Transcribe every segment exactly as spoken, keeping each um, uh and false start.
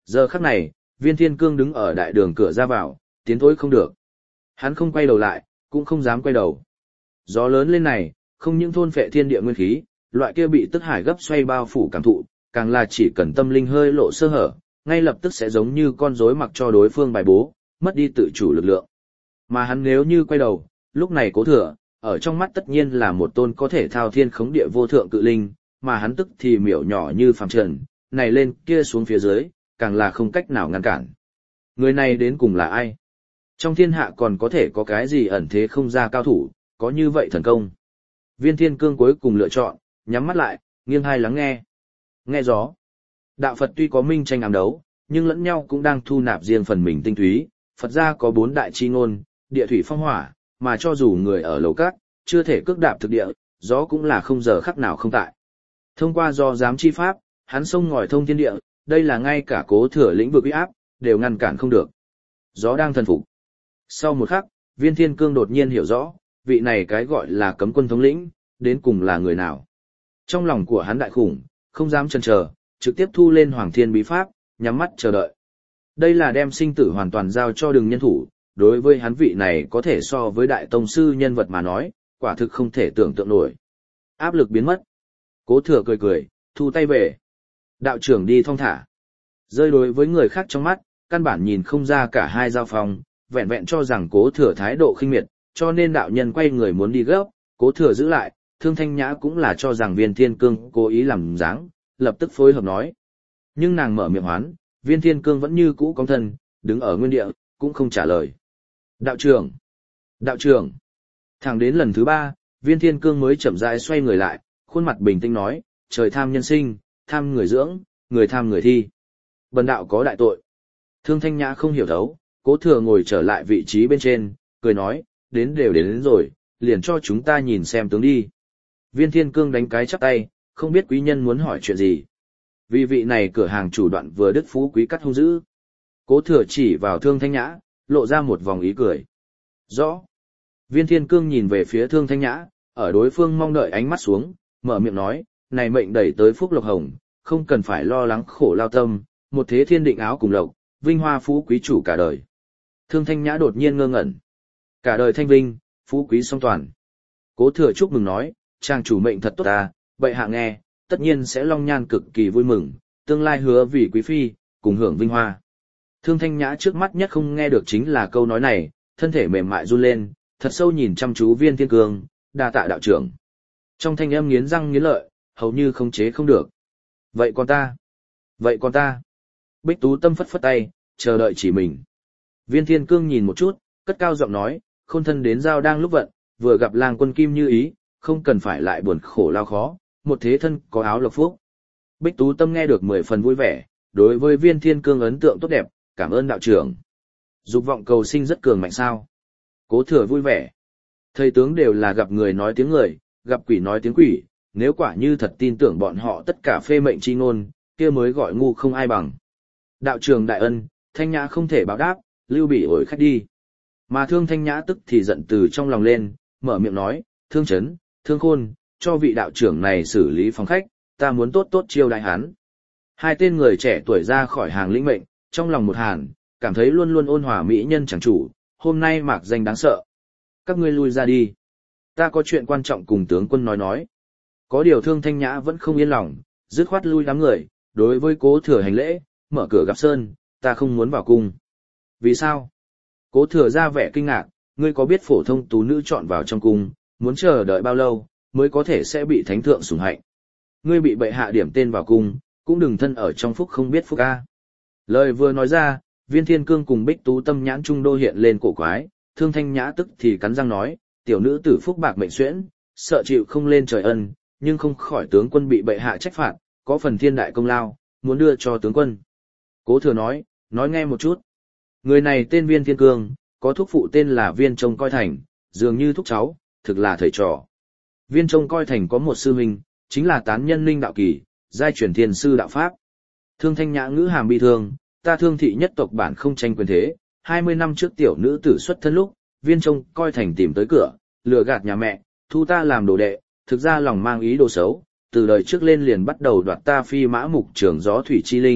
Giờ khắc này, Viên Thiên Cương đứng ở đại đường cửa ra vào, tiến thối không được. Hắn không quay đầu lại, cũng không dám quay đầu. Gió lớn lên này, không những thôn phệ thiên địa nguyên khí, loại kia bị tức hải gấp xoay bao phủ cảm thụ, càng là chỉ cần tâm linh hơi lộ sơ hở, ngay lập tức sẽ giống như con rối mặc cho đối phương bài bố, mất đi tự chủ lực lượng. Mà hắn nếu như quay đầu, lúc này Cố Thừa, ở trong mắt tất nhiên là một tôn có thể thao thiên khống địa vô thượng cự linh, mà hắn tức thì miểu nhỏ như phàm trần, này lên kia xuống phía dưới, càng là không cách nào ngăn cản. Người này đến cùng là ai? Trong thiên hạ còn có thể có cái gì ẩn thế không ra cao thủ, có như vậy thần công? Viên Thiên Cương cuối cùng lựa chọn, nhắm mắt lại, nghiêng hai lắng nghe. Nghe gió. Đạo Phật tuy có minh tranh ám đấu, nhưng lẫn nhau cũng đang thu nạp riêng phần mình tinh túy. Phật gia có bốn đại chi ngôn, địa thủy phong hỏa, mà cho dù người ở lầu cát, chưa thể cước đạp thực địa, gió cũng là không giờ khắc nào không tại. Thông qua do giám chi pháp, hắn sông ngòi thông thiên địa, đây là ngay cả Cố Thừa lĩnh vực uy áp, đều ngăn cản không được. Gió đang thần phục. Sau một khắc, Viên Thiên Cương đột nhiên hiểu rõ, vị này cái gọi là cấm quân thống lĩnh, đến cùng là người nào. Trong lòng của hắn đại khủng, không dám chần chờ, trực tiếp thu lên Hoàng Thiên Bí Pháp, nhắm mắt chờ đợi. Đây là đem sinh tử hoàn toàn giao cho Đường Nhân thủ, đối với hắn vị này có thể so với đại tông sư nhân vật mà nói, quả thực không thể tưởng tượng nổi. Áp lực biến mất. Cố Thừa cười cười, thu tay về. Đạo trưởng đi thong thả. Rơi đối với người khác trong mắt, căn bản nhìn không ra cả hai giao phòng, vẹn vẹn cho rằng Cố Thừa thái độ khinh miệt, cho nên đạo nhân quay người muốn đi gấp, Cố Thừa giữ lại, Thương Thanh Nhã cũng là cho rằng Viên Thiên Cương cố ý làm dáng, lập tức phối hợp nói. Nhưng nàng mở miệng hoán, Viên Thiên Cương vẫn như cũ cong thân, đứng ở nguyên địa, cũng không trả lời. Đạo trưởng! Đạo trưởng! Thẳng đến lần thứ ba, Viên Thiên Cương mới chậm rãi xoay người lại, khuôn mặt bình tĩnh nói, trời tham nhân sinh, tham người dưỡng, người tham người thi. Bần đạo có đại tội. Thương Thanh Nhã không hiểu thấu, Cố Thừa ngồi trở lại vị trí bên trên, cười nói, đến đều đến, đến rồi, liền cho chúng ta nhìn xem tướng đi. Viên Thiên Cương đánh cái chắp tay, không biết quý nhân muốn hỏi chuyện gì. Vì vị này cửa hàng chủ đoạn vừa đức phú quý cắt hung dữ. Cố Thừa chỉ vào Thương Thanh Nhã, lộ ra một vòng ý cười. Rõ. Viên Thiên Cương nhìn về phía Thương Thanh Nhã, ở đối phương mong đợi ánh mắt xuống, mở miệng nói, này mệnh đẩy tới phúc lộc hồng, không cần phải lo lắng khổ lao tâm, một thế thiên định áo cùng lộc, vinh hoa phú quý chủ cả đời. Thương Thanh Nhã đột nhiên ngơ ngẩn. Cả đời thanh vinh, phú quý song toàn. Cố Thừa chúc mừng nói, chàng chủ mệnh thật tốt ta, bệ hạ nghe, tất nhiên sẽ long nhan cực kỳ vui mừng, tương lai hứa vì quý phi, cùng hưởng vinh hoa. Thương Thanh Nhã trước mắt nhất không nghe được chính là câu nói này, thân thể mềm mại run lên, thật sâu nhìn chăm chú Viên Thiên Cương, đa tạ đạo trưởng. Trong thanh âm nghiến răng nghiến lợi, hầu như không chế không được. Vậy còn ta? Vậy còn ta? Bích Tú Tâm phất phất tay, chờ đợi chỉ mình. Viên Thiên Cương nhìn một chút, cất cao giọng nói, khôn thân đến giao đang lúc vận, vừa gặp lang quân kim như ý, không cần phải lại buồn khổ lao khó, một thế thân có áo lộc phúc. Bích Tú Tâm nghe được mười phần vui vẻ, đối với Viên Thiên Cương ấn tượng tốt đẹp, cảm ơn đạo trưởng. Dục vọng cầu sinh rất cường mạnh sao? Cố Thừa vui vẻ. Thầy tướng đều là gặp người nói tiếng người, gặp quỷ nói tiếng quỷ, nếu quả như thật tin tưởng bọn họ tất cả phê mệnh chi ngôn, kia mới gọi ngu không ai bằng. Đạo trưởng đại ân, Thanh Nhã không thể báo đáp, lưu bị ổi khách đi. Mà Thương Thanh Nhã tức thì giận từ trong lòng lên, mở miệng nói, Thương Chấn, Thương Khôn, cho vị đạo trưởng này xử lý phòng khách, ta muốn tốt tốt chiêu đại hắn. Hai tên người trẻ tuổi ra khỏi hàng lĩnh mệnh, trong lòng một hàn, cảm thấy luôn luôn ôn hòa mỹ nhân chẳng chủ, hôm nay mạc danh đáng sợ. Các ngươi lui ra đi. Ta có chuyện quan trọng cùng tướng quân nói nói. Có điều Thương Thanh Nhã vẫn không yên lòng, dứt khoát lui đám người, đối với Cố Thừa hành lễ, mở cửa gặp Sơn, ta không muốn vào cung. Vì sao? Cố Thừa ra vẻ kinh ngạc, ngươi có biết phổ thông tú nữ chọn vào trong cung, muốn chờ đợi bao lâu, mới có thể sẽ bị thánh thượng sủng hạnh. Ngươi bị bệ hạ điểm tên vào cung, cũng đừng thân ở trong phúc không biết phúc a. Lời vừa nói ra, Viên Thiên Cương cùng Bích Tú Tâm nhãn trung đô hiện lên cổ quái, Thương Thanh Nhã tức thì cắn răng nói, tiểu nữ tử phúc bạc mệnh xuyễn, sợ chịu không lên trời ân, nhưng không khỏi tướng quân bị bệ hạ trách phạt, có phần thiên đại công lao, muốn đưa cho tướng quân. Cố Thừa nói, nói nghe một chút. Người này tên Viên Thiên Cương, có thúc phụ tên là Viên Trông Coi Thành, dường như thúc cháu, thực là thầy trò. Viên Trông Coi Thành có một sư huynh, chính là tán nhân Linh Đạo Kỳ, giai truyền thiên sư đạo pháp. Thương Thanh Nhã ngữ hàm bi thương, ta Thương thị nhất tộc bản không tranh quyền thế, hai mươi năm trước tiểu nữ tử xuất thân lúc, Viên Trông Coi Thành tìm tới cửa, lừa gạt nhà mẹ, thu ta làm đồ đệ, thực ra lòng mang ý đồ xấu, từ đời trước lên liền bắt đầu đoạt ta phi mã mục trường gió thủy chi linh,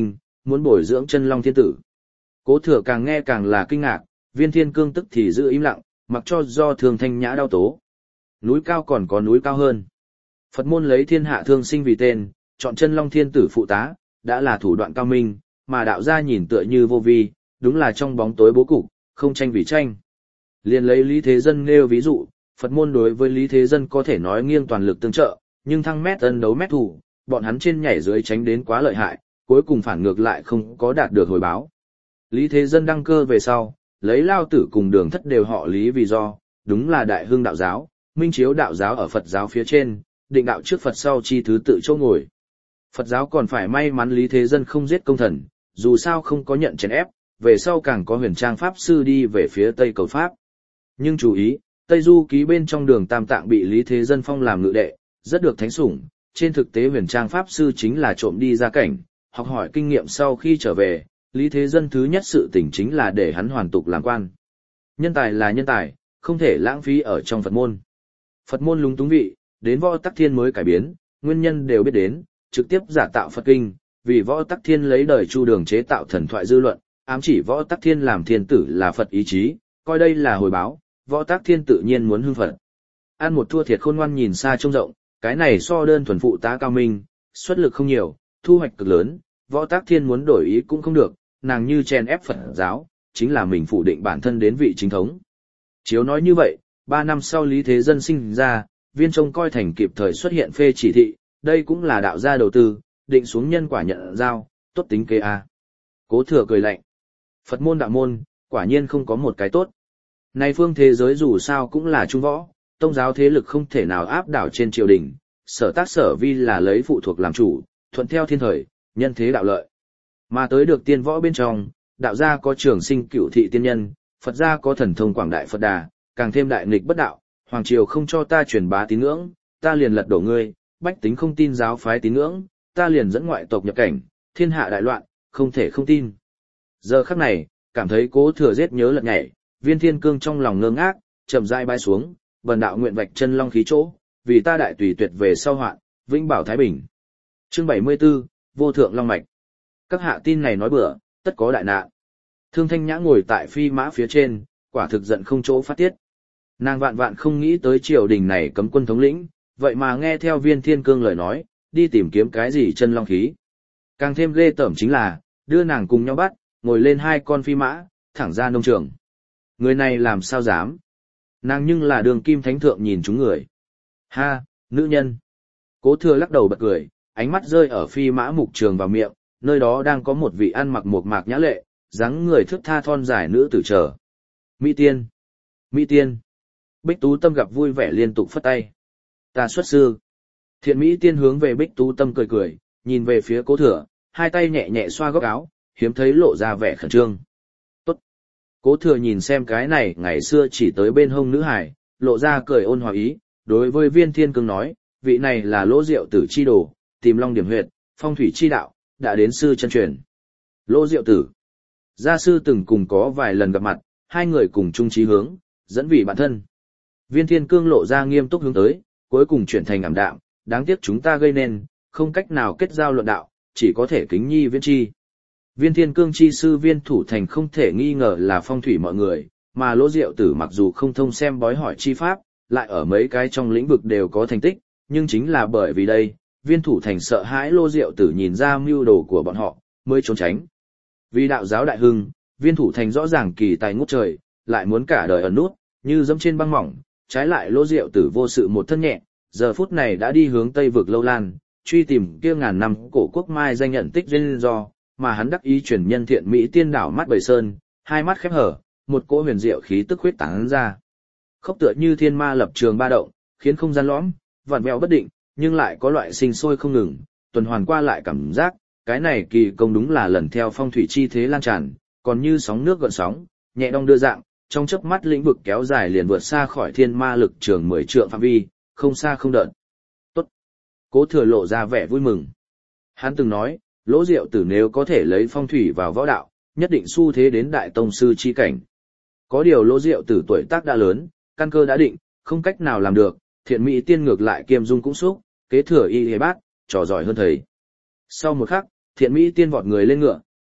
muốn bồi dưỡng chân long thiên tử. Cố Thừa càng nghe càng là kinh ngạc, Viên Thiên Cương tức thì giữ im lặng, mặc cho do Thường Thanh Nhã đau tố. Núi cao còn có núi cao hơn. Phật môn lấy thiên hạ thương sinh vì tên, chọn chân long thiên tử phụ tá, đã là thủ đoạn cao minh, mà đạo gia nhìn tựa như vô vi, đúng là trong bóng tối bố cục, không tranh vì tranh. Liên lấy Lý Thế Dân nêu ví dụ, Phật môn đối với Lý Thế Dân có thể nói nghiêng toàn lực tương trợ, nhưng thăng mét ân đấu mét thủ, bọn hắn trên nhảy dưới tránh đến quá lợi hại, cuối cùng phản ngược lại không có đạt được hồi báo. Lý Thế Dân đăng cơ về sau, lấy Lao Tử cùng Đường Thất đều họ Lý vì do, đúng là đại hưng đạo giáo, minh chiếu đạo giáo ở Phật giáo phía trên, định đạo trước Phật sau chi thứ tự chỗ ngồi. Phật giáo còn phải may mắn Lý Thế Dân không giết công thần, dù sao không có nhận chèn ép, về sau càng có huyền trang pháp sư đi về phía Tây cầu pháp. Nhưng chú ý, Tây Du ký bên trong Đường Tam Tạng bị Lý Thế Dân phong làm ngự đệ, rất được thánh sủng, trên thực tế huyền trang pháp sư chính là trộm đi ra cảnh, học hỏi kinh nghiệm sau khi trở về, Lý Thế Dân thứ nhất sự tỉnh chính là để hắn hoàn tục làm quan. Nhân tài là nhân tài, không thể lãng phí ở trong Phật môn. Phật môn lúng túng vị, đến Võ Tắc Thiên mới cải biến, nguyên nhân đều biết đến, trực tiếp giả tạo Phật kinh, vì Võ Tắc Thiên lấy đời Chu Đường chế tạo thần thoại dư luận, ám chỉ Võ Tắc Thiên làm thiên tử là Phật ý chí, coi đây là hồi báo, Võ Tắc Thiên tự nhiên muốn hưng Phật. Ăn một thua thiệt khôn ngoan nhìn xa trông rộng, cái này so đơn thuần phụ tá cao minh, xuất lực không nhiều, thu hoạch cực lớn, Võ Tắc Thiên muốn đổi ý cũng không được, nàng như chèn ép Phật giáo, chính là mình phủ định bản thân đến vị chính thống. Chiếu nói như vậy, ba năm sau Lý Thế Dân sinh ra, Viên trông coi thành kịp thời xuất hiện phê chỉ thị, đây cũng là đạo gia đầu tư, định xuống nhân quả nhận giao, tốt tính kế a. Cố Thừa cười lạnh. Phật môn đạo môn, quả nhiên không có một cái tốt. Này phương thế giới dù sao cũng là trung võ, tông giáo thế lực không thể nào áp đảo trên triều đình, sở tác sở vi là lấy phụ thuộc làm chủ, thuận theo thiên thời, nhân thế đạo lợi. Mà tới được tiên võ bên trong, đạo gia có trường sinh cửu thị tiên nhân, Phật gia có thần thông quảng đại Phật đà, càng thêm đại nghịch bất đạo, hoàng triều không cho ta truyền bá tín ngưỡng, ta liền lật đổ ngươi, bách tính không tin giáo phái tín ngưỡng, ta liền dẫn ngoại tộc nhập cảnh, thiên hạ đại loạn, không thể không tin. Giờ khắc này, cảm thấy Cố Thừa giết nhớ lật nhảy, Viên Thiên Cương trong lòng ngơ ngác, chậm rãi bay xuống, bần đạo nguyện vạch chân long khí chỗ, vì ta đại tùy tuyệt về sau hoạn, vĩnh bảo thái bình. Chương bảy mươi 74, vô thượng long mạch. Các hạ tin này nói bừa, tất có đại nạn. Thương Thanh Nhã ngồi tại phi mã phía trên, quả thực giận không chỗ phát tiết. Nàng vạn vạn không nghĩ tới triều đình này cấm quân thống lĩnh, vậy mà nghe theo Viên Thiên Cương lời nói, đi tìm kiếm cái gì chân long khí. Càng thêm ghê tởm chính là, đưa nàng cùng nhau bắt, ngồi lên hai con phi mã, thẳng ra nông trường. Người này làm sao dám? Nàng nhưng là đường kim thánh thượng nhìn chúng người. Ha, nữ nhân. Cố Thừa lắc đầu bật cười, ánh mắt rơi ở phi mã mục trường vào miệng, nơi đó đang có một vị ăn mặc mộc mạc nhã lệ, dáng người thước tha thon dài nữ tử chờ. Mỹ tiên. Mỹ tiên. Bích Tú Tâm gặp vui vẻ liên tục phất tay. Ta xuất sư. Thiện Mỹ tiên hướng về Bích Tú Tâm cười cười, nhìn về phía Cố Thừa, hai tay nhẹ nhẹ xoa góc áo, hiếm thấy lộ ra vẻ khẩn trương. Tốt. Cố Thừa nhìn xem cái này ngày xưa chỉ tới bên hông nữ hải, lộ ra cười ôn hòa ý, đối với Viên Thiên Cương nói, vị này là Lỗ Diệu Tử chi đồ, tìm long điểm huyệt, phong thủy chi đạo, đã đến sư chân truyền. Lỗ Diệu Tử. Gia sư từng cùng có vài lần gặp mặt, hai người cùng chung chí hướng, dẫn vị bản thân. Viên Thiên Cương lộ ra nghiêm túc hướng tới, cuối cùng chuyển thành ảm đạm, đáng tiếc chúng ta gây nên, không cách nào kết giao luận đạo, chỉ có thể kính nhi viễn chi. Viên Thiên Cương chi sư Viên Thủ Thành không thể nghi ngờ là phong thủy mọi người, mà Lỗ Diệu Tử mặc dù không thông xem bói hỏi chi pháp, lại ở mấy cái trong lĩnh vực đều có thành tích, nhưng chính là bởi vì đây, Viên Thủ Thành sợ hãi Lỗ Diệu Tử nhìn ra mưu đồ của bọn họ, mới trốn tránh. Vì đạo giáo đại hưng, Viên Thủ Thành rõ ràng kỳ tài ngút trời, lại muốn cả đời ẩn nút, như dẫm trên băng mỏng, trái lại Lỗ Diệu Tử vô sự một thân nhẹ, giờ phút này đã đi hướng Tây vực Lâu Lan, truy tìm kia ngàn năm cổ quốc mai danh nhận tích duyên do, mà hắn đắc ý truyền nhân thiện mỹ tiên đảo mắt bầy sơn, hai mắt khép hở, một cỗ huyền diệu khí tức huyết tán ra. Khốc tựa như thiên ma lập trường ba động, khiến không gian lõm, vặn vẹo bất định, nhưng lại có loại sinh sôi không ngừng, tuần hoàn qua lại cảm giác, cái này kỳ công đúng là lần theo phong thủy chi thế lan tràn, còn như sóng nước gợn sóng, nhẹ đong đưa dạng, trong chớp mắt lĩnh vực kéo dài liền vượt xa khỏi thiên ma lực trường mười trượng phạm vi, không xa không đợt. Tốt. Cố Thừa lộ ra vẻ vui mừng. Hắn từng nói, Lỗ Diệu Tử nếu có thể lấy phong thủy vào võ đạo, nhất định xu thế đến đại tông sư chi cảnh. Có điều Lỗ Diệu Tử tuổi tác đã lớn, căn cơ đã định, không cách nào làm được, thiện mỹ tiên ngược lại kiêm dung cũng xúc, kế thừa y hề bát, trò giỏi hơn thầy. Sau một khắc, thiện mỹ tiên vọt người lên ngựa,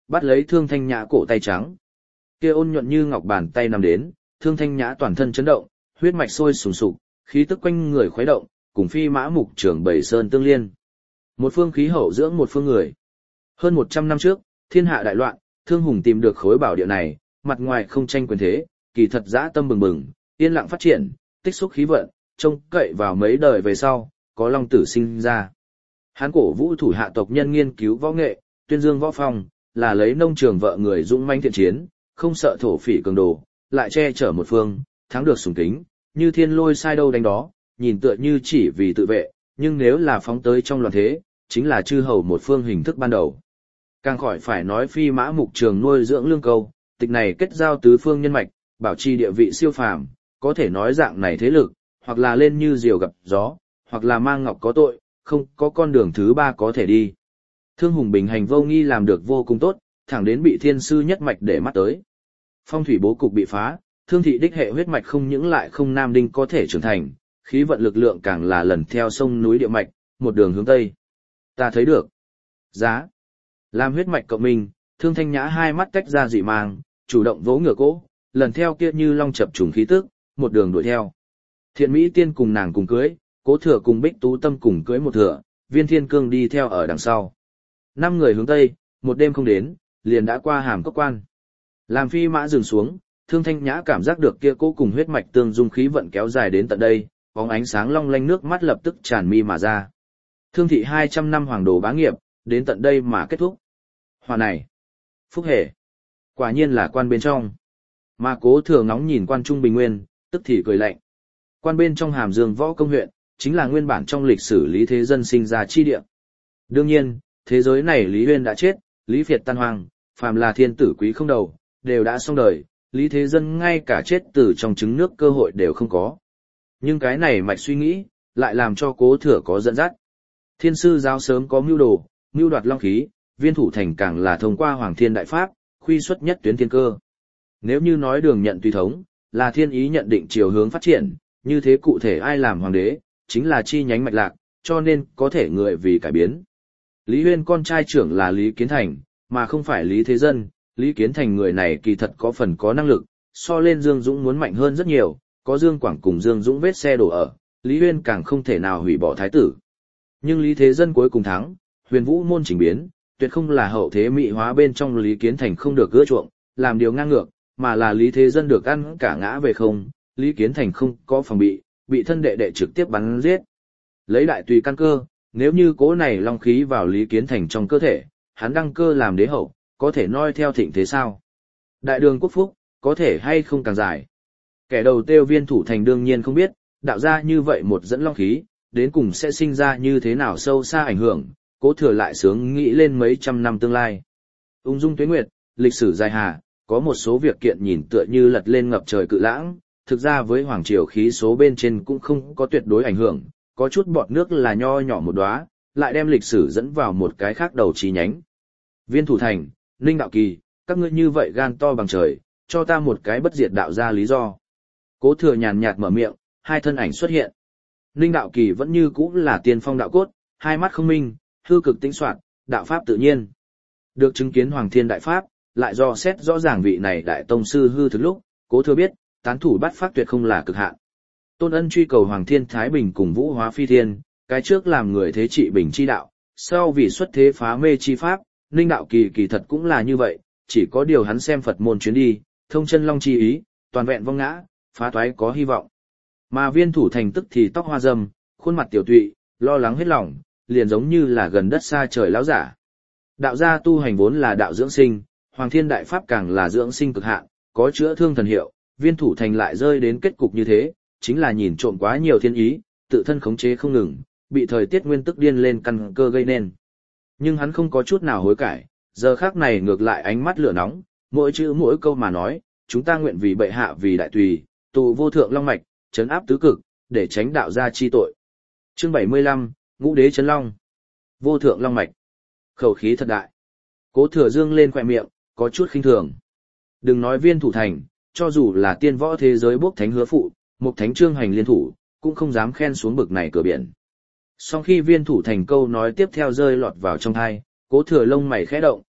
bắt lấy Thương Thanh Nhã cổ tay trắng. Kia ôn nhuận như ngọc bàn tay nằm đến, Thương Thanh Nhã toàn thân chấn động, huyết mạch sôi sùng sục, khí tức quanh người khuấy động, cùng phi mã mục trưởng bảy sơn tương liên. Một phương khí hậu dưỡng một phương người. Hơn một trăm năm trước, thiên hạ đại loạn, Thương Hùng tìm được khối bảo địa này, mặt ngoài không tranh quyền thế, kỳ thật dã tâm bừng bừng, yên lặng phát triển, tích xúc khí vận, trông cậy vào mấy đời về sau, có long tử sinh ra. Hán cổ vũ thủ hạ tộc nhân nghiên cứu võ nghệ, tuyên dương võ phong, là lấy nông trường vợ người dũng mãnh thiện chiến, không sợ thổ phỉ cường đồ, lại che chở một phương, thắng được sùng kính, như thiên lôi sai đâu đánh đó, nhìn tựa như chỉ vì tự vệ, nhưng nếu là phóng tới trong loạn thế, chính là chư hầu một phương hình thức ban đầu. Càng khỏi phải nói phi mã mục trường nuôi dưỡng lương câu, tịch này kết giao tứ phương nhân mạch, bảo trì địa vị siêu phàm, có thể nói dạng này thế lực, hoặc là lên như diều gặp gió, hoặc là mang ngọc có tội, không có con đường thứ ba có thể đi. Thương Hùng bình hành vô nghi làm được vô cùng tốt, thẳng đến bị thiên sư nhất mạch để mắt tới. Phong thủy bố cục bị phá, Thương thị đích hệ huyết mạch không những lại không nam đinh có thể trưởng thành, khí vận lực lượng càng là lần theo sông núi địa mạch, một đường hướng tây. Ta thấy được. Giá. Làm huyết mạch cộng minh, Thương Thanh Nhã hai mắt tách ra dị mang, chủ động vỗ ngựa cỗ, lần theo kia như long chập trùng khí tức, một đường đuổi theo. Thiện Mỹ Tiên cùng nàng cùng cưới, Cố Thừa cùng Bích Tú Tâm cùng cưới một thừa, Viên Thiên Cương đi theo ở đằng sau. Năm người hướng tây, một đêm không đến, liền đã qua Hàm Cốc Quan. Làm phi mã dừng xuống, Thương Thanh Nhã cảm giác được kia cố cùng huyết mạch tương dung khí vận kéo dài đến tận đây, bóng ánh sáng long lanh nước mắt lập tức tràn mi mà ra. Thương thị hai trăm năm hoàng đồ bá nghiệp, đến tận đây mà kết thúc. Hòa này, phúc hệ, quả nhiên là quan bên trong. Mà Cố Thừa ngóng nhìn quan trung bình nguyên, tức thì cười lạnh. Quan bên trong Hàm Dương Võ Công huyện, chính là nguyên bản trong lịch sử Lý Thế Dân sinh ra chi địa. Đương nhiên, thế giới này Lý Huyên đã chết, Lý Việt tan hoang, phàm là thiên tử quý không đầu, đều đã xong đời, Lý Thế Dân ngay cả chết từ trong trứng nước cơ hội đều không có. Nhưng cái này mạch suy nghĩ, lại làm cho Cố Thừa có dẫn dắt. Thiên sư giáo sớm có mưu đồ, mưu đoạt long khí, Viên Thủ Thành càng là thông qua Hoàng Thiên Đại Pháp, khuy xuất nhất tuyến thiên cơ. Nếu như nói đường nhận tùy thống, là thiên ý nhận định chiều hướng phát triển, như thế cụ thể ai làm hoàng đế, chính là chi nhánh mạch lạc, cho nên có thể người vì cải biến. Lý Huyên con trai trưởng là Lý Kiến Thành, mà không phải Lý Thế Dân. Lý Kiến Thành người này kỳ thật có phần có năng lực, so lên Dương Dũng muốn mạnh hơn rất nhiều, có Dương Quảng cùng Dương Dũng vết xe đổ ở, Lý Huyên càng không thể nào hủy bỏ thái tử. Nhưng Lý Thế Dân cuối cùng thắng, Huyền Vũ môn chỉnh biến, tuyệt không là hậu thế mị hóa bên trong Lý Kiến Thành không được gỡ chuộng, làm điều ngang ngược, mà là Lý Thế Dân được ăn cả ngã về không, Lý Kiến Thành không có phòng bị, bị thân đệ đệ trực tiếp bắn giết. Lấy đại tùy căn cơ, nếu như cố này long khí vào Lý Kiến Thành trong cơ thể, hắn đăng cơ làm đế hậu, có thể noi theo thịnh thế sao? Đại đường quốc phúc, có thể hay không càng dài? Kẻ đầu tiêu Viên Thủ Thành đương nhiên không biết, đạo ra như vậy một dẫn long khí, đến cùng sẽ sinh ra như thế nào sâu xa ảnh hưởng, Cố Thừa lại sướng nghĩ lên mấy trăm năm tương lai. Ung dung tuế nguyệt, lịch sử dài hà, có một số việc kiện nhìn tựa như lật lên ngập trời cự lãng, thực ra với hoàng triều khí số bên trên cũng không có tuyệt đối ảnh hưởng, có chút bọt nước là nho nhỏ một đóa, lại đem lịch sử dẫn vào một cái khác đầu chi nhánh. Viên Thủ Thành, Ninh Đạo Kỳ, các ngươi như vậy gan to bằng trời, cho ta một cái bất diệt đạo ra lý do. Cố Thừa nhàn nhạt mở miệng, hai thân ảnh xuất hiện. Ninh Đạo Kỳ vẫn như cũ là tiên phong đạo cốt, hai mắt không minh, hư cực tĩnh soạn, đạo pháp tự nhiên. Được chứng kiến Hoàng Thiên Đại Pháp, lại do xét rõ ràng vị này đại tông sư hư thực lúc, Cố Thừa biết, tán thủ bắt pháp tuyệt không là cực hạn. Tôn Ân truy cầu Hoàng Thiên Thái Bình cùng Vũ Hóa Phi Thiên, cái trước làm người thế trị bình chi đạo, sau vì xuất thế phá mê chi pháp, Ninh Đạo Kỳ kỳ thật cũng là như vậy, chỉ có điều hắn xem Phật môn chuyến đi, thông chân long chi ý, toàn vẹn vong ngã, phá toái có hy vọng. Mà Viên Thủ Thành tức thì tóc hoa râm, khuôn mặt tiểu tụy, lo lắng hết lòng, liền giống như là gần đất xa trời lão giả. Đạo gia tu hành vốn là đạo dưỡng sinh, Hoàng Thiên Đại Pháp càng là dưỡng sinh cực hạn, có chữa thương thần hiệu, Viên Thủ Thành lại rơi đến kết cục như thế, chính là nhìn trộm quá nhiều thiên ý, tự thân khống chế không ngừng, bị thời tiết nguyên tức điên lên căn cơ gây nên. Nhưng hắn không có chút nào hối cải, giờ khắc này ngược lại ánh mắt lửa nóng, mỗi chữ mỗi câu mà nói, chúng ta nguyện vì bệ hạ vì đại tùy, tụ vô thượng long mạch, trấn áp tứ cực, để tránh đạo gia chi tội. Chương bảy mươi lăm, Ngũ Đế Trấn Long. Vô thượng long mạch. Khẩu khí thật đại. Cố Thừa dương lên khóe miệng, có chút khinh thường. Đừng nói Viên Thủ Thành, cho dù là tiên võ thế giới bốc thánh hứa phụ, một thánh trương hành liên thủ, cũng không dám khen xuống bực này cửa biển. Sau khi Viên Thủ Thành câu nói tiếp theo rơi lọt vào trong tai, Cố Thừa lông mày khẽ động,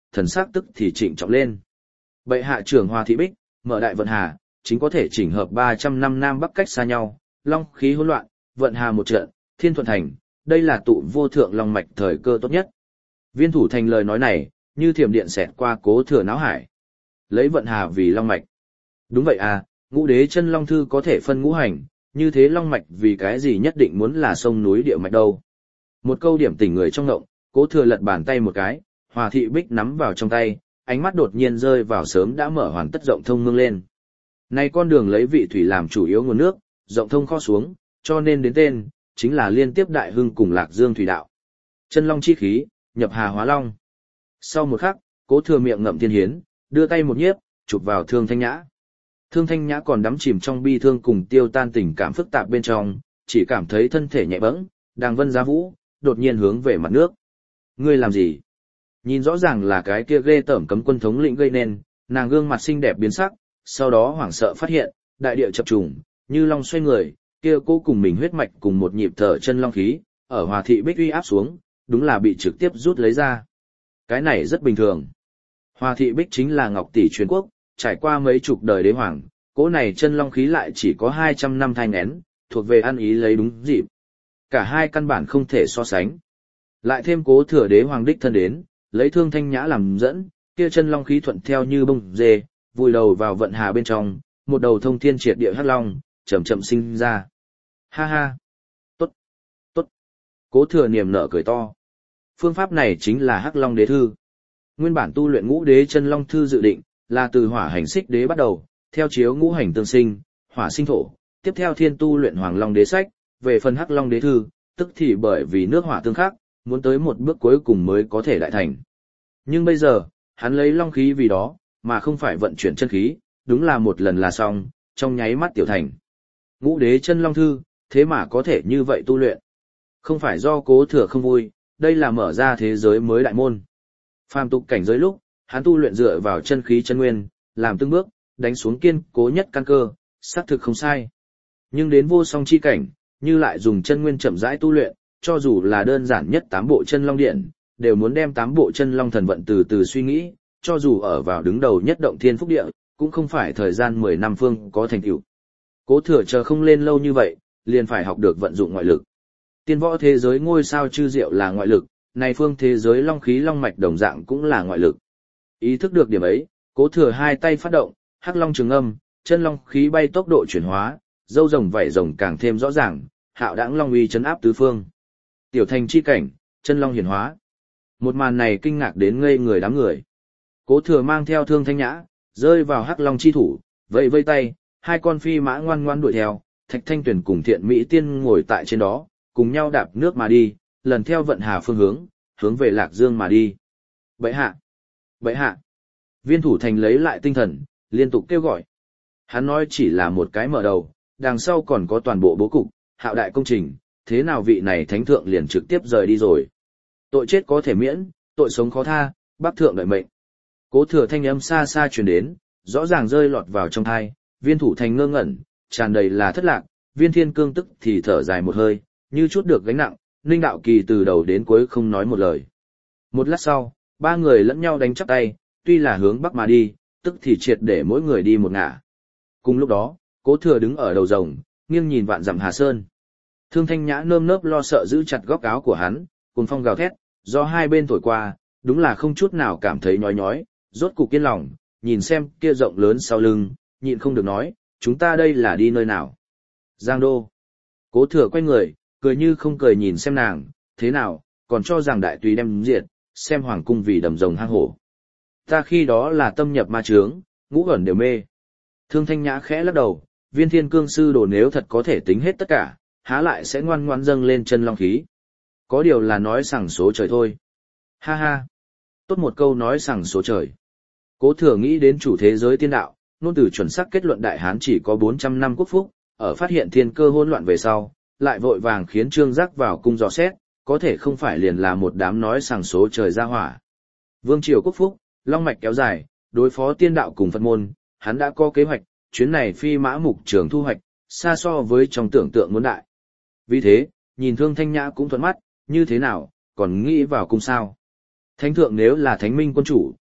thần sắc tức thì trịnh trọng lên. Bệ hạ trưởng Hòa Thị Bích, mở đại vận hà, chính có thể chỉnh hợp ba trăm năm Nam Bắc cách xa nhau, long khí hỗn loạn, vận hà một trận, thiên thuận thành, đây là tụ vô thượng long mạch thời cơ tốt nhất. Viên thủ thành lời nói này, như thiểm điện xẹt qua Cố Thừa não hải. Lấy vận hà vì long mạch. Đúng vậy à, ngũ đế chân long thư có thể phân ngũ hành, như thế long mạch vì cái gì nhất định muốn là sông núi địa mạch đâu. Một câu điểm tỉnh người trong ngộng, Cố Thừa lật bàn tay một cái, Hòa Thị Bích nắm vào trong tay, ánh mắt đột nhiên rơi vào sớm đã mở hoàn tất rộng thông mương lên. Này con đường lấy vị thủy làm chủ yếu nguồn nước, rộng thông kho xuống, cho nên đến tên, chính là liên tiếp đại hưng cùng Lạc Dương thủy đạo. Chân long chi khí, nhập hà hóa long. Sau một khắc, Cố Thừa miệng ngậm thiên hiến, đưa tay một nhiếp, chụp vào Thương Thanh Nhã. Thương Thanh Nhã còn đắm chìm trong bi thương cùng tiêu tan tình cảm phức tạp bên trong, chỉ cảm thấy thân thể nhẹ bẫng, đang vân giá vũ, đột nhiên hướng về mặt nước. Ngươi làm gì? Nhìn rõ ràng là cái kia ghê tởm cấm quân thống lĩnh gây nên, nàng gương mặt xinh đẹp biến sắc, sau đó hoảng sợ phát hiện, đại địa chập trùng, như long xoay người, kia cô cùng mình huyết mạch cùng một nhịp thở chân long khí, ở Hòa Thị Bích uy áp xuống, đúng là bị trực tiếp rút lấy ra. Cái này rất bình thường. Hòa Thị Bích chính là ngọc tỷ truyền quốc, trải qua mấy chục đời đế hoàng, cỗ này chân long khí lại chỉ có hai trăm năm thai nghén, thuộc về ăn ý lấy đúng dịp. Cả hai căn bản không thể so sánh. Lại thêm Cố Thừa đế hoàng đích thân đến, lấy Thương Thanh Nhã làm dẫn, kia chân long khí thuận theo như bông dê, vùi đầu vào vận hà bên trong, một đầu thông thiên triệt địa hắc long, chậm chậm sinh ra. Ha ha! Tốt! Tốt! Cố Thừa niềm nở cười to. Phương pháp này chính là Hắc Long Đế Thư. Nguyên bản tu luyện ngũ đế chân long thư dự định, là từ hỏa hành xích đế bắt đầu, theo chiếu ngũ hành tương sinh, hỏa sinh thổ, tiếp theo thiên tu luyện hoàng long đế sách, về phần Hắc Long Đế Thư, tức thì bởi vì nước hỏa tương khắc, muốn tới một bước cuối cùng mới có thể đại thành. Nhưng bây giờ, hắn lấy long khí vì đó, mà không phải vận chuyển chân khí, đúng là một lần là xong, trong nháy mắt tiểu thành. Ngũ đế chân long thư, thế mà có thể như vậy tu luyện. Không phải do Cố Thừa không vui, đây là mở ra thế giới mới đại môn. Phàm tục cảnh giới lúc, hắn tu luyện dựa vào chân khí chân nguyên, làm từng bước, đánh xuống kiên cố nhất căn cơ, xác thực không sai. Nhưng đến vô song chi cảnh, như lại dùng chân nguyên chậm rãi tu luyện, cho dù là đơn giản nhất tám bộ chân long điện, đều muốn đem tám bộ chân long thần vận từ từ suy nghĩ, cho dù ở vào đứng đầu nhất động thiên phúc địa, cũng không phải thời gian mười năm phương có thành tựu. Cố Thừa chờ không lên lâu như vậy, liền phải học được vận dụng ngoại lực. Tiên võ thế giới ngôi sao chư diệu là ngoại lực, này phương thế giới long khí long mạch đồng dạng cũng là ngoại lực. Ý thức được điểm ấy, Cố Thừa hai tay phát động, hắc long trường âm, chân long khí bay tốc độ chuyển hóa, dâu rồng vảy rồng càng thêm rõ ràng, hạo đãng long uy chấn áp tứ phương. Tiểu thành chi cảnh, chân long hiển hóa. Một màn này kinh ngạc đến ngây người đám người. Cố Thừa mang theo Thương Thanh Nhã, rơi vào hắc long chi thủ, vẫy vây tay, hai con phi mã ngoan ngoan đuổi theo, Thạch Thanh Tuyền cùng Thiện Mỹ Tiên ngồi tại trên đó, cùng nhau đạp nước mà đi, lần theo vận hà phương hướng, hướng về Lạc Dương mà đi. Bệ hạ! Bệ hạ! Viên thủ thành lấy lại tinh thần, liên tục kêu gọi. Hắn nói chỉ là một cái mở đầu, đằng sau còn có toàn bộ bố cục, hạo đại công trình, thế nào vị này thánh thượng liền trực tiếp rời đi rồi. Tội chết có thể miễn, tội sống khó tha, bác thượng đợi mệnh. Cố Thừa thanh âm xa xa truyền đến, rõ ràng rơi lọt vào trong tai, viên thủ thành ngơ ngẩn, tràn đầy là thất lạc, viên thiên cương tức thì thở dài một hơi, như chút được gánh nặng, Ninh Đạo Kỳ từ đầu đến cuối không nói một lời. Một lát sau, ba người lẫn nhau đánh chắp tay, tuy là hướng bắc mà đi, tức thì triệt để mỗi người đi một ngả. Cùng lúc đó, Cố Thừa đứng ở đầu rồng, nghiêng nhìn vạn dặm Hà Sơn. Thương Thanh Nhã nơm nớp lo sợ giữ chặt góc áo của hắn, cùng phong gào thét, do hai bên thổi qua, đúng là không chút nào cảm thấy nhói nhói, rốt cục yên lòng, nhìn xem kia rộng lớn sau lưng, nhịn không được nói, chúng ta đây là đi nơi nào? Giang Đô. Cố Thừa quay người, cười như không cười nhìn xem nàng, thế nào, còn cho rằng đại tùy đem diệt, xem hoàng cung vì đầm rồng hang hổ. Ta khi đó là tâm nhập ma trướng, ngũ ẩn đều mê. Thương Thanh Nhã khẽ lắc đầu, viên thiên cương sư đồ nếu thật có thể tính hết tất cả, há lại sẽ ngoan ngoãn dâng lên chân long khí. Có điều là nói sằng số trời thôi. Ha ha. Tốt một câu nói sằng số trời. Cố Thừa nghĩ đến chủ thế giới tiên đạo, nôn từ chuẩn xác kết luận Đại Hán chỉ có bốn trăm năm quốc phúc, ở phát hiện thiên cơ hỗn loạn về sau, lại vội vàng khiến Trương Giác vào cung dò xét, có thể không phải liền là một đám nói sằng số trời ra hỏa. Vương triều quốc phúc, long mạch kéo dài, đối phó tiên đạo cùng Phật môn, hắn đã có kế hoạch, chuyến này phi mã mục trường thu hoạch, xa so với trong tưởng tượng muốn đại. Vì thế, nhìn Thương Thanh Nhã cũng thuận mắt, như thế nào, còn nghĩ vào cung sao. Thánh thượng nếu là thánh minh quân chủ,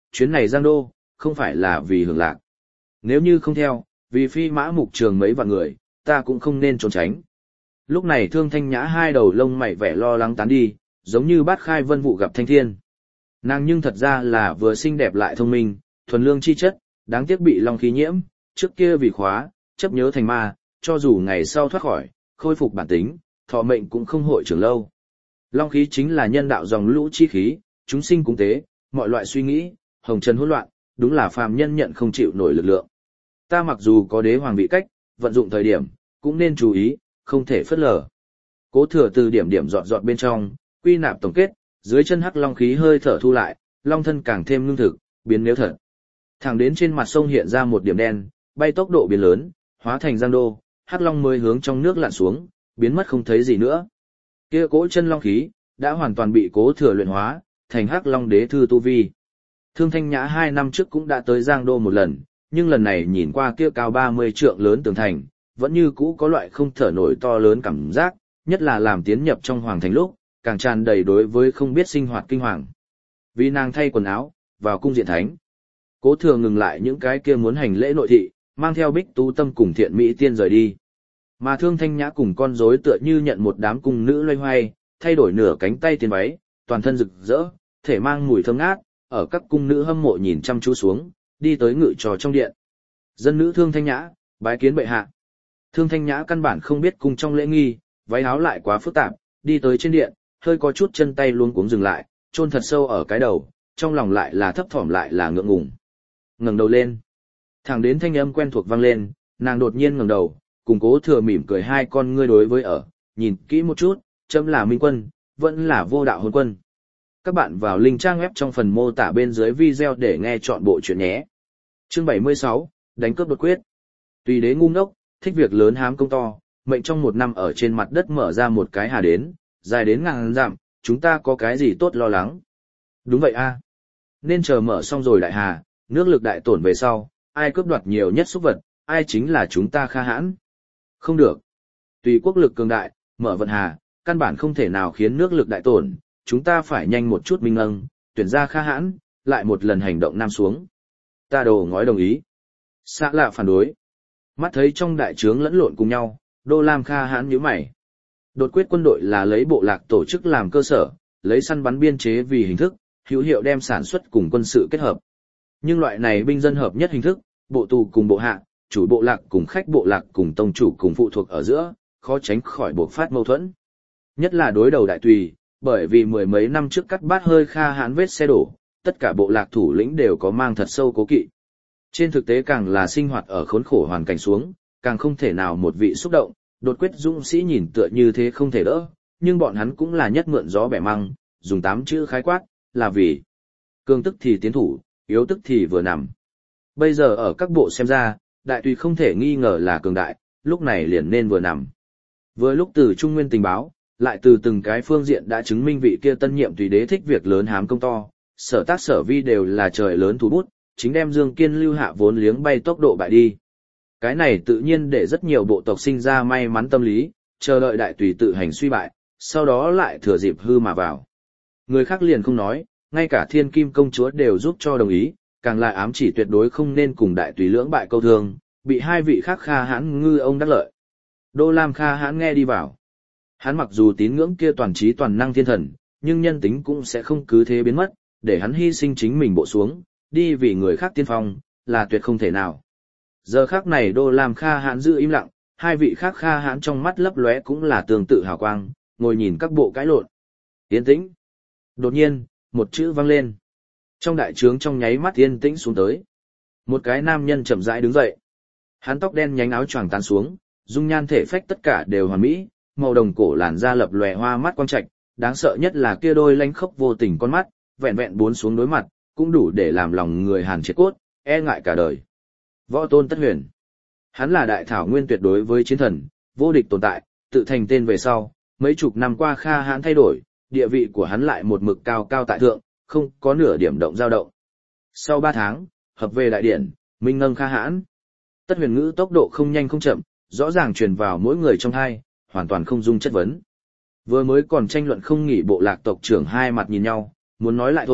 chuyến này Giang Đô, không phải là vì hưởng lạc. Nếu như không theo, vì phi mã mục trường mấy vạn người, ta cũng không nên trốn tránh. Lúc này Thương Thanh Nhã hai đầu lông mày vẻ lo lắng tán đi, giống như bát khai vân vụ gặp thanh thiên. Nàng nhưng thật ra là vừa xinh đẹp lại thông minh, thuần lương chi chất, đáng tiếc bị long khí nhiễm, trước kia vì khóa, chấp nhớ thành ma, cho dù ngày sau thoát khỏi, khôi phục bản tính, thọ mệnh cũng không hội trưởng lâu. Long khí chính là nhân đạo dòng lũ chi khí, chúng sinh cúng tế, mọi loại suy nghĩ, hồng trần hỗn loạn, đúng là phàm nhân nhận không chịu nổi lực lượng. Ta mặc dù có đế hoàng vị cách, vận dụng thời điểm, cũng nên chú ý, không thể phớt lờ. Cố Thừa từ điểm điểm dọn dọn bên trong, quy nạp tổng kết, dưới chân hắc long khí hơi thở thu lại, long thân càng thêm ngưng thực, biến nếu thật. Thẳng đến trên mặt sông hiện ra một điểm đen, bay tốc độ biến lớn, hóa thành Giang Đô, hắc long mới hướng trong nước lặn xuống, biến mất không thấy gì nữa. Kia cỗ chân long khí đã hoàn toàn bị Cố Thừa luyện hóa, thành hắc long đế thư tu vi. Thương Thanh Nhã hai năm trước cũng đã tới Giang Đô một lần, nhưng lần này nhìn qua kia cao ba mươi trượng lớn tường thành, vẫn như cũ có loại không thở nổi to lớn cảm giác, nhất là làm tiến nhập trong hoàng thành lúc, càng tràn đầy đối với không biết sinh hoạt kinh hoàng. Vì nàng thay quần áo, vào cung diện thánh. Cố Thừa ngừng lại những cái kia muốn hành lễ nội thị, mang theo Bích Tú Tâm cùng Thiện Mỹ Tiên rời đi. Mà Thương Thanh Nhã cùng con rối tựa như nhận một đám cung nữ loay hoay, thay đổi nửa cánh tay tiền váy, toàn thân rực rỡ, thể mang mùi thơm ngát, ở các cung nữ hâm mộ nhìn chăm chú xuống, đi tới ngự trò trong điện. Dân nữ Thương Thanh Nhã, bái kiến bệ hạ. Thương Thanh Nhã căn bản không biết cung trong lễ nghi, váy áo lại quá phức tạp, đi tới trên điện, hơi có chút chân tay luống cuống dừng lại, chôn thật sâu ở cái đầu, trong lòng lại là thấp thỏm lại là ngượng ngùng. Ngẩng đầu lên, thẳng đến thanh âm quen thuộc vang lên, nàng đột nhiên ngẩng đầu, cùng Cố Thừa mỉm cười hai con ngươi đối với ở, nhìn kỹ một chút, chấm là minh quân, vẫn là vô đạo hôn quân. Các bạn vào link trang web trong phần mô tả bên dưới video để nghe chọn bộ truyện nhé. Chương bảy mươi sáu, đánh cướp đột quyết. Tùy đế ngu ngốc, thích việc lớn hám công to, mệnh trong một năm ở trên mặt đất mở ra một cái hà đến, dài đến ngàn dặm, chúng ta có cái gì tốt lo lắng. Đúng vậy a, nên chờ mở xong rồi đại hà, nước lực đại tổn về sau, ai cướp đoạt nhiều nhất xúc vật, ai chính là chúng ta Kha Hãn. Không được. Tùy quốc lực cường đại, mở vận hà, căn bản không thể nào khiến nước lực đại tổn, chúng ta phải nhanh một chút minh âng, tuyển ra Kha Hãn, lại một lần hành động nam xuống. Ta đồ ngói đồng ý. Xạ lạ phản đối. Mắt thấy trong đại trướng lẫn lộn cùng nhau, Đô Lam Kha Hãn nhíu mày. Đột quyết quân đội là lấy bộ lạc tổ chức làm cơ sở, lấy săn bắn biên chế vì hình thức, hữu hiệu đem sản xuất cùng quân sự kết hợp. Nhưng loại này binh dân hợp nhất hình thức, bộ tù cùng bộ hạ, chủ bộ lạc cùng khách bộ lạc cùng tông chủ cùng phụ thuộc ở giữa, khó tránh khỏi bộc phát mâu thuẫn. Nhất là đối đầu đại tùy, bởi vì mười mấy năm trước cắt bát hơi Kha Hãn vết xe đổ, tất cả bộ lạc thủ lĩnh đều có mang thật sâu cố kỵ. Trên thực tế càng là sinh hoạt ở khốn khổ hoàn cảnh xuống, càng không thể nào một vị xúc động, đột quyết dũng sĩ nhìn tựa như thế không thể đỡ, nhưng bọn hắn cũng là nhất mượn gió bẻ măng, dùng tám chữ khái quát, là vì cường tức thì tiến thủ, yếu tức thì vừa nằm. Bây giờ ở các bộ xem ra, đại tùy không thể nghi ngờ là cường đại, lúc này liền nên vừa nằm. Vừa lúc từ Trung Nguyên tình báo, lại từ từng cái phương diện đã chứng minh vị kia tân nhiệm tùy đế thích việc lớn hám công to, sở tác sở vi đều là trời lớn thủ bút, chính đem Dương Kiên lưu hạ vốn liếng bay tốc độ bại đi. Cái này tự nhiên để rất nhiều bộ tộc sinh ra may mắn tâm lý, chờ đợi đại tùy tự hành suy bại, sau đó lại thừa dịp hư mà vào. Người khác liền không nói, ngay cả Thiên Kim công chúa đều giúp cho đồng ý, càng lại ám chỉ tuyệt đối không nên cùng đại tùy lưỡng bại câu thương, bị hai vị khác Kha Hãn ngư ông đắc lợi. Đô Lam Kha Hãn nghe đi vào. Hắn mặc dù tín ngưỡng kia toàn trí toàn năng thiên thần, nhưng nhân tính cũng sẽ không cứ thế biến mất, để hắn hy sinh chính mình bộ xuống, đi vì người khác tiên phong, là tuyệt không thể nào. Giờ khắc này Đô Lam Kha Hãn giữ im lặng, hai vị khác Kha Hãn trong mắt lấp lóe cũng là tương tự hào quang, ngồi nhìn các bộ cãi lộn. Yên tĩnh. Đột nhiên, một chữ vang lên. Trong đại trướng trong nháy mắt yên tĩnh xuống tới. Một cái nam nhân chậm rãi đứng dậy. Hắn tóc đen nhánh áo choàng tán xuống, dung nhan thể phách tất cả đều hoàn mỹ, màu đồng cổ làn da lập lòe hoa mắt quang trạch, đáng sợ nhất là kia đôi lánh khốc vô tình con mắt, vẹn vẹn bốn xuống đối mặt, cũng đủ để làm lòng người hàn triệt cốt, e ngại cả đời. Võ Tôn Tất Huyền. Hắn là đại thảo nguyên tuyệt đối với chiến thần, vô địch tồn tại, tự thành tên về sau, mấy chục năm qua Kha Hãn thay đổi, địa vị của hắn lại một mực cao cao tại thượng, không có nửa điểm động dao động. Sau ba tháng, hợp về đại điển, minh ngâng Kha Hãn. Tất Huyền ngữ tốc độ không nhanh không chậm, rõ ràng truyền vào mỗi người trong hai, hoàn toàn không dung chất vấn. Vừa mới còn tranh luận không nghỉ bộ lạc tộc trưởng hai mặt nhìn nhau, muốn nói lại thôi,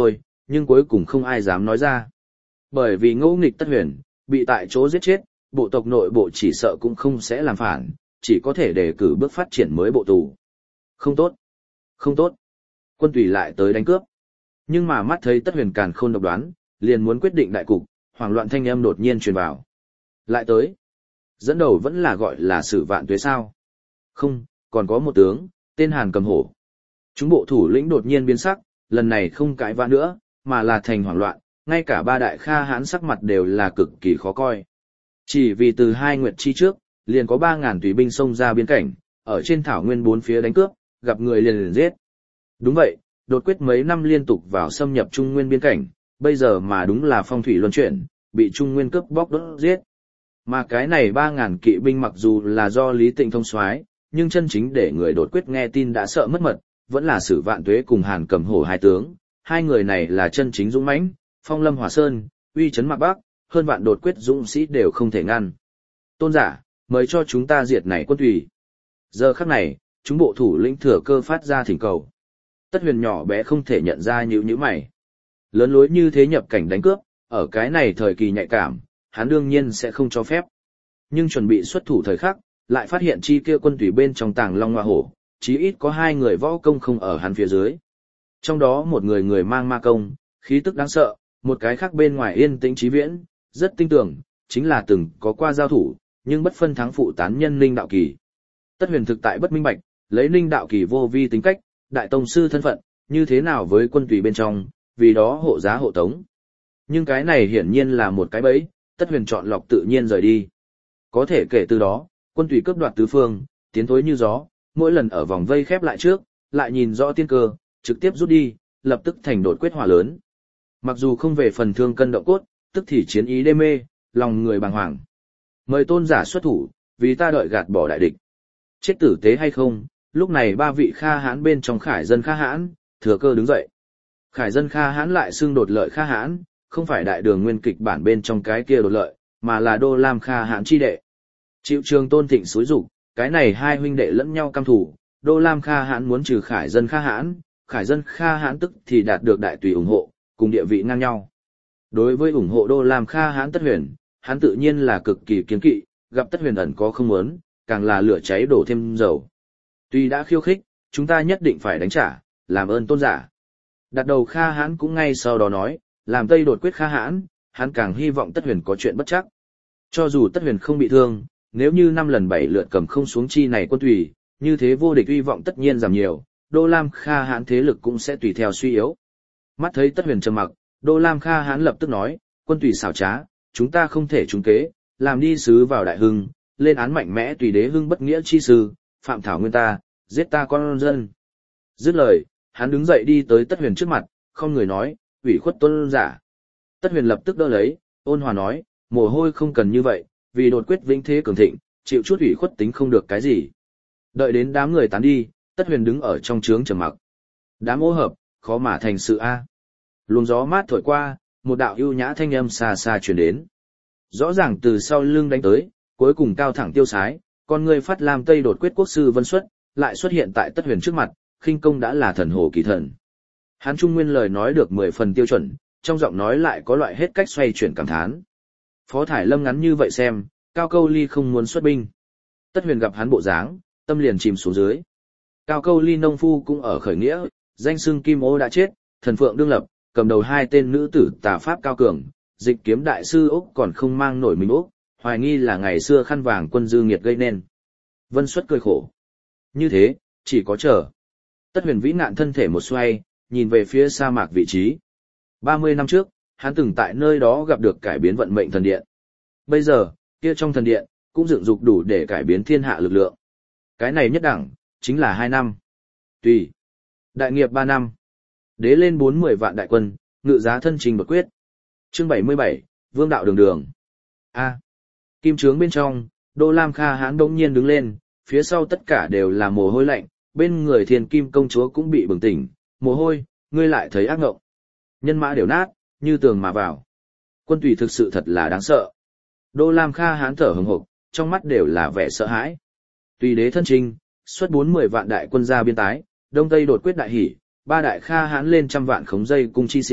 nhưng cuối cùng không ai dám nói ra. Bởi vì ngỗ nghịch Tất Huyền, bị tại chỗ giết chết, bộ tộc nội bộ chỉ sợ cũng không sẽ làm phản, chỉ có thể đề cử bước phát triển mới bộ tù. Không tốt, không tốt. Quân Tùy lại tới đánh cướp. Nhưng mà mắt thấy Tất Huyền càn khôn độc đoán, liền muốn quyết định đại cục, hoảng loạn thanh âm đột nhiên truyền vào. Lại tới. Dẫn đầu vẫn là gọi là Sử Vạn Tuế sao? Không, còn có một tướng, tên Hàn Cầm Hổ. Chúng bộ thủ lĩnh đột nhiên biến sắc, lần này không cãi vã nữa, mà là thành hoảng loạn, ngay cả ba đại kha hãn sắc mặt đều là cực kỳ khó coi. Chỉ vì từ hai nguyệt chi trước, liền có ba ngàn tùy binh xông ra biên cảnh, ở trên thảo nguyên bốn phía đánh cướp, gặp người liền liền giết. Đúng vậy, đột quyết mấy năm liên tục vào xâm nhập Trung Nguyên biên cảnh, bây giờ mà đúng là phong thủy luân chuyển, bị Trung Nguyên cướp bóc đốt giết. Mà cái này ba ngàn kỵ binh mặc dù là do Lý Tịnh thông soái, nhưng chân chính để người đột quyết nghe tin đã sợ mất mật, vẫn là Sử Vạn Tuế cùng Hàn Cầm Hổ hai tướng, hai người này là chân chính dũng mãnh, phong lâm hỏa sơn, uy chấn mạc Bắc, hơn vạn đột quyết dũng sĩ đều không thể ngăn. Tôn giả, mời cho chúng ta diệt này quân Tùy. Giờ khắc này, chúng bộ thủ lĩnh thừa cơ phát ra thỉnh cầu. Tất Huyền nhỏ bé không thể nhận ra nhíu nhíu mày. Lớn lối như thế nhập cảnh đánh cướp, ở cái này thời kỳ nhạy cảm, hắn đương nhiên sẽ không cho phép. Nhưng chuẩn bị xuất thủ thời khắc, lại phát hiện chi kia quân Tùy bên trong tàng long hoa hổ, chí ít có hai người võ công không ở hắn phía dưới. Trong đó một người người mang ma công, khí tức đáng sợ, một cái khác bên ngoài yên tĩnh trí viễn, rất tinh tưởng, chính là từng có qua giao thủ, nhưng bất phân thắng phụ tán nhân Ninh Đạo Kỳ. Tất Huyền thực tại bất minh bạch, lấy Ninh Đạo Kỳ vô vi tính cách, đại tông sư thân phận, như thế nào với quân Tùy bên trong, vì đó hộ giá hộ tống. Nhưng cái này hiển nhiên là một cái bẫy, Tất Huyền chọn lọc tự nhiên rời đi. Có thể kể từ đó, quân Tùy cướp đoạt tứ phương, tiến thối như gió, mỗi lần ở vòng vây khép lại trước, lại nhìn rõ tiên cơ, trực tiếp rút đi, lập tức thành đột quyết hỏa lớn. Mặc dù không về phần thương cân động cốt, tức thì chiến ý đê mê, lòng người bàng hoàng. Mời tôn giả xuất thủ, vì ta đợi gạt bỏ đại địch. Chết tử tế hay không, lúc này ba vị kha hãn bên trong khải dân kha hãn, thừa cơ đứng dậy. Khải dân kha hãn lại xưng đột lợi kha hãn, không phải đại đường nguyên kịch bản bên trong cái kia đột lợi, mà là đô lam kha hãn chi đệ. Chịu trường tôn thịnh xúi dục, cái này hai huynh đệ lẫn nhau cam thủ, đô lam kha hãn muốn trừ khải dân kha hãn, khải dân kha hãn tức thì đạt được đại tùy ủng hộ, cùng địa vị ngang nhau. Đối với ủng hộ đô lam kha hãn Tất Huyền, hắn tự nhiên là cực kỳ kiêng kỵ, gặp Tất Huyền ẩn có không muốn, càng là lửa cháy đổ thêm dầu. Tuy đã khiêu khích, chúng ta nhất định phải đánh trả, làm ơn tôn giả. Đặt đầu kha hãn cũng ngay sau đó nói, làm Tây đột quyết kha hãn, hắn càng hy vọng Tất Huyền có chuyện bất chắc. Cho dù Tất Huyền không bị thương, nếu như năm lần bảy lượt cầm không xuống chi này quân Tùy, như thế vô địch hy vọng tất nhiên giảm nhiều, Đô Lam Kha Hãn thế lực cũng sẽ tùy theo suy yếu. Mắt thấy Tất Huyền trầm mặc, Đô Lam Kha Hãn lập tức nói, quân Tùy xảo trá, chúng ta không thể trúng kế, làm đi sứ vào đại hưng, lên án mạnh mẽ Tùy đế hưng bất nghĩa chi sư, phạm thảo nguyên ta, giết ta con dân. Dứt lời, hắn đứng dậy đi tới Tất Huyền trước mặt, không người nói, ủy khuất tôn giả. Tất Huyền lập tức đỡ lấy, ôn hòa nói, mồ hôi không cần như vậy, vì đột quyết vĩnh thế cường thịnh, chịu chút ủy khuất tính không được cái gì. Đợi đến đám người tán đi, Tất Huyền đứng ở trong trướng trầm mặc. Đám ô hợp, khó mà thành sự a. Luồng gió mát thổi qua, một đạo ưu nhã thanh âm xa xa truyền đến. Rõ ràng từ sau lưng đánh tới, cuối cùng cao thẳng tiêu sái, con người phát lam Tây đột quyết quốc sư Vân Xuất, lại xuất hiện tại Tất Huyền trước mặt, khinh công đã là thần hồ kỳ thần. Hán Trung Nguyên lời nói được mười phần tiêu chuẩn, trong giọng nói lại có loại hết cách xoay chuyển cảm thán. Phó Thải Lâm ngắn như vậy xem, Cao Câu Ly không muốn xuất binh. Tất Huyền gặp hắn bộ dáng, tâm liền chìm xuống dưới. Cao Câu Ly nông phu cũng ở khởi nghĩa, danh xưng Kim Ô đã chết, thần phượng đương lập, cầm đầu hai tên nữ tử tà pháp cao cường, dịch kiếm đại sư Úc còn không mang nổi mình Úc, hoài nghi là ngày xưa khăn vàng quân dư nghiệt gây nên. Vân Xuất cười khổ. Như thế, chỉ có chờ. Tất Huyền vĩ nạn thân thể một xoay, nhìn về phía sa mạc vị trí. ba mươi năm trước, hắn từng tại nơi đó gặp được cải biến vận mệnh thần điện. Bây giờ, kia trong thần điện, cũng dựng dục đủ để cải biến thiên hạ lực lượng. Cái này nhất đẳng, chính là hai năm. Tùy. Đại nghiệp ba năm. Đế lên bốn mươi vạn đại quân, ngự giá thân trình bật quyết. Chương bảy mươi bảy, Vương đạo đường đường. A. Kim trướng bên trong, Đô Lam Kha Hãn bỗng nhiên đứng lên, phía sau tất cả đều là mồ hôi lạnh, bên người Thiên Kim công chúa cũng bị bừng tỉnh, mồ hôi, ngươi lại thấy ác ngộng. Nhân mã đều nát, như tường mà vào. Quân Tùy thực sự thật là đáng sợ. Đô Lam Kha Hãn thở hừng hực, trong mắt đều là vẻ sợ hãi. Tùy đế thân trinh, xuất bốn mươi vạn đại quân ra biên tái, đông tây đột quyết đại hỉ, ba đại Kha Hãn lên trăm vạn khống dây cung chi sĩ,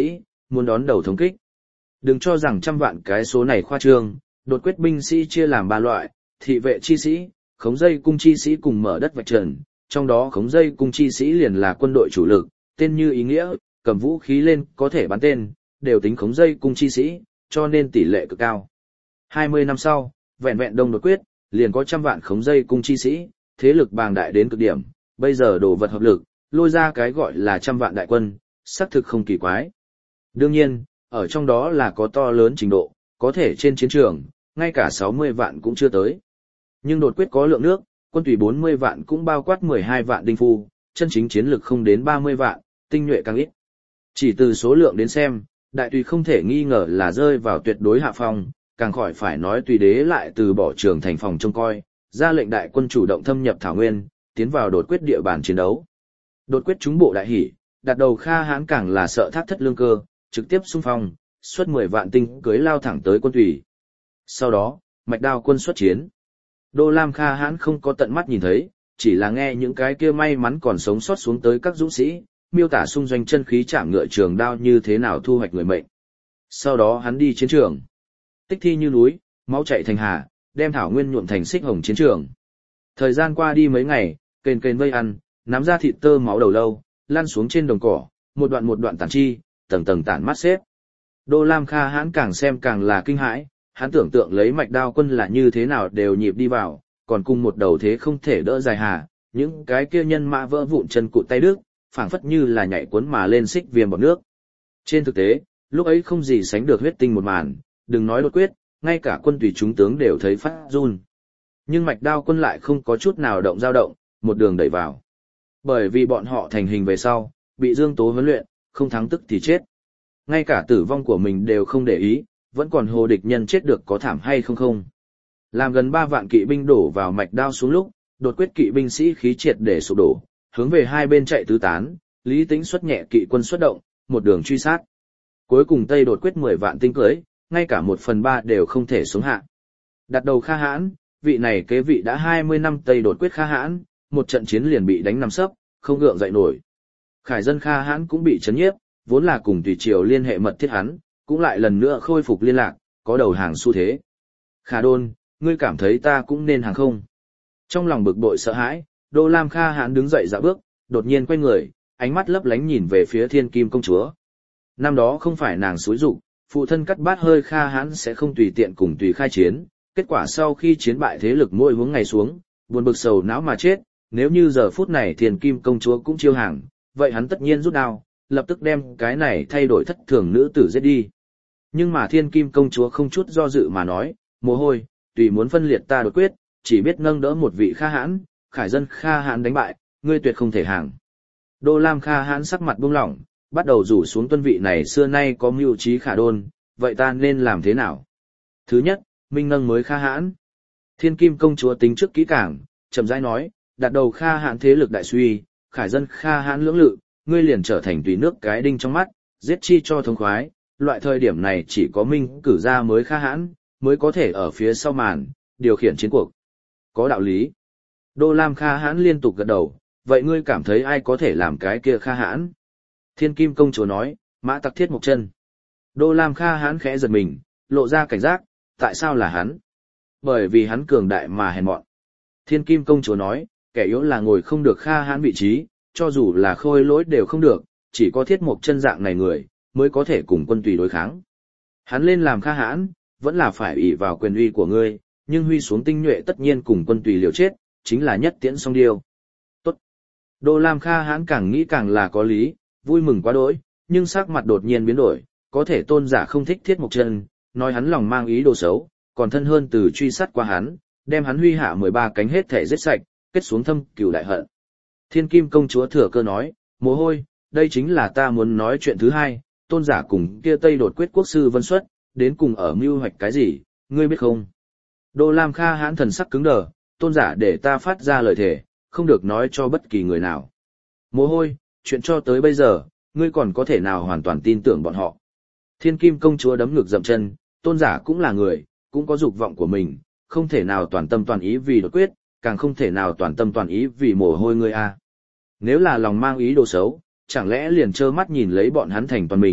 muốn đón đầu thống kích. Đừng cho rằng trăm vạn cái số này khoa trương, đột quyết binh sĩ chia làm ba loại, thị vệ chi sĩ, khống dây cung chi sĩ cùng mở đất vạch trần, trong đó khống dây cung chi sĩ liền là quân đội chủ lực, tên như ý nghĩa, cầm vũ khí lên có thể bắn tên, đều tính khống dây cung chi sĩ, cho nên tỷ lệ cực cao. hai mươi năm sau, vẹn vẹn đông đột quyết, liền có trăm vạn khống dây cung chi sĩ, thế lực bàng đại đến cực điểm, bây giờ đồ vật hợp lực, lôi ra cái gọi là trăm vạn đại quân, xác thực không kỳ quái. Đương nhiên, ở trong đó là có to lớn trình độ, có thể trên chiến trường, ngay cả sáu mươi vạn cũng chưa tới. Nhưng đột quyết có lượng nước, quân tùy bốn mươi vạn cũng bao quát mười hai vạn đinh phu, chân chính chiến lực không đến ba mươi vạn, tinh nhuệ càng ít. Chỉ từ số lượng đến xem, đại tùy không thể nghi ngờ là rơi vào tuyệt đối hạ phong, càng khỏi phải nói tùy đế lại từ bỏ trường thành phòng trông coi, ra lệnh đại quân chủ động thâm nhập Thảo Nguyên, tiến vào đột quyết địa bàn chiến đấu. Đột quyết chúng bộ đại hỉ, đặt đầu Kha Hãn càng là sợ thác thất lương cơ, trực tiếp xung phong, xuất mười vạn tinh cưới lao thẳng tới quân tùy. Sau đó, Mạch Đao quân xuất chiến. Đô Lam Kha Hãn không có tận mắt nhìn thấy, chỉ là nghe những cái kia may mắn còn sống sót xuống tới các dũng sĩ, miêu tả xung doanh chân khí chạm ngựa trường đao như thế nào thu hoạch người mệnh. Sau đó hắn đi chiến trường. Tích thi như núi, máu chảy thành hà, đem Thảo Nguyên nhuộm thành xích hồng chiến trường. Thời gian qua đi mấy ngày, kền kền vây ăn, nắm ra thịt tơ máu đầu lâu, lăn xuống trên đồng cỏ, một đoạn một đoạn tản chi, tầng tầng tản mắt xếp. Đô Lam Kha Hãn càng xem càng là kinh hãi, hắn tưởng tượng lấy Mạch Đao quân là như thế nào đều nhịp đi vào, còn cùng một đầu thế không thể đỡ dài hà, những cái kia nhân mã vỡ vụn chân cụt tay đứt, phảng phất như là nhảy cuốn mà lên xích viêm bọt nước. Trên thực tế, lúc ấy không gì sánh được huyết tinh một màn, đừng nói đột quyết, ngay cả quân tùy chúng tướng đều thấy phát run. Nhưng Mạch Đao quân lại không có chút nào động dao động, một đường đẩy vào. Bởi vì bọn họ thành hình về sau, bị Dương Tố huấn luyện, không thắng tức thì chết. Ngay cả tử vong của mình đều không để ý, vẫn còn hồ địch nhân chết được có thảm hay không không. Làm gần ba vạn kỵ binh đổ vào Mạch Đao xuống lúc, đột quyết kỵ binh sĩ khí triệt để sụp đổ, hướng về hai bên chạy tứ tán, Lý Tĩnh xuất nhẹ kỵ quân xuất động, một đường truy sát. Cuối cùng Tây đột quyết mười vạn tinh cưới, ngay cả một phần ba đều không thể xuống hạ. Đặt đầu Kha Hãn, vị này kế vị đã hai mươi năm Tây đột quyết Kha Hãn, một trận chiến liền bị đánh nằm sấp, không gượng dậy nổi. Khải dân Kha Hãn cũng bị chấn nhiếp, vốn là cùng tùy triều liên hệ mật thiết hắn, cũng lại lần nữa khôi phục liên lạc, có đầu hàng xu thế. Khả Đôn, ngươi cảm thấy ta cũng nên hàng không? Trong lòng bực bội sợ hãi, Đô Lam Kha Hãn đứng dậy dạo bước, đột nhiên quay người, ánh mắt lấp lánh nhìn về phía Thiên Kim công chúa. Năm đó không phải nàng xúi dục, phụ thân cắt bát hơi Kha Hãn sẽ không tùy tiện cùng tùy khai chiến, kết quả sau khi chiến bại thế lực mỗi hướng ngày xuống, buồn bực sầu não mà chết, nếu như giờ phút này Thiên Kim công chúa cũng chiêu hàng, vậy hắn tất nhiên rút đao, lập tức đem cái này thay đổi thất thường nữ tử giết đi. Nhưng mà Thiên Kim công chúa không chút do dự mà nói, mồ hôi, tùy muốn phân liệt ta đột quyết, chỉ biết nâng đỡ một vị Kha Hãn, Khải dân Kha Hãn đánh bại, ngươi tuyệt không thể hàng. Đô Lam Kha Hãn sắc mặt buông lỏng, bắt đầu rủ xuống tuân vị này xưa nay có mưu trí Khả Đôn, vậy ta nên làm thế nào? Thứ nhất, minh nâng mới Kha Hãn. Thiên Kim công chúa tính trước kỹ càng, chậm rãi nói, đặt đầu Kha Hãn thế lực đại suy, Khải dân Kha Hãn lưỡng lự, ngươi liền trở thành tùy nước cái đinh trong mắt, giết chi cho thống khoái, loại thời điểm này chỉ có minh cử ra mới Kha Hãn, mới có thể ở phía sau màn, điều khiển chiến cuộc. Có đạo lý. Đô Lam Kha Hãn liên tục gật đầu, vậy ngươi cảm thấy ai có thể làm cái kia Kha Hãn? Thiên Kim công chúa nói, Mã Tặc Thiết Mộc Chân. Đô Lam Kha Hãn khẽ giật mình, lộ ra cảnh giác, tại sao là hắn? Bởi vì hắn cường đại mà hèn mọn. Thiên Kim công chúa nói, kẻ yếu là ngồi không được Kha Hãn vị trí, cho dù là khôi lỗi đều không được, chỉ có Thiết Mộc Chân dạng này người, mới có thể cùng quân tùy đối kháng. Hắn lên làm Kha Hãn, vẫn là phải ỷ vào quyền uy của ngươi, nhưng huy xuống tinh nhuệ tất nhiên cùng quân tùy liều chết, chính là nhất tiễn song điêu. Tốt. Đô Lam Kha Hãn càng nghĩ càng là có lý, vui mừng quá đỗi, nhưng sắc mặt đột nhiên biến đổi, có thể tôn giả không thích Thiết Mộc Chân, nói hắn lòng mang ý đồ xấu, còn thân hơn từ truy sát qua hắn, đem hắn huy hạ mười ba cánh hết thể giết sạch, kết xuống thâm cừu đại hận. Thiên Kim công chúa thừa cơ nói, mồ hôi, đây chính là ta muốn nói chuyện thứ hai, tôn giả cùng kia Tây đột quyết quốc sư Vân Xuất, đến cùng ở mưu hoạch cái gì, ngươi biết không? Đô Lam Kha Hãn thần sắc cứng đờ, tôn giả để ta phát ra lời thề, không được nói cho bất kỳ người nào. Mồ hôi, chuyện cho tới bây giờ, ngươi còn có thể nào hoàn toàn tin tưởng bọn họ? Thiên Kim công chúa đấm ngực dậm chân, tôn giả cũng là người, cũng có dục vọng của mình, không thể nào toàn tâm toàn ý vì đột quyết, càng không thể nào toàn tâm toàn ý vì mồ hôi ngươi a. Nếu là lòng mang ý đồ xấu, chẳng lẽ liền trơ mắt nhìn lấy bọn hắn thành toàn mình,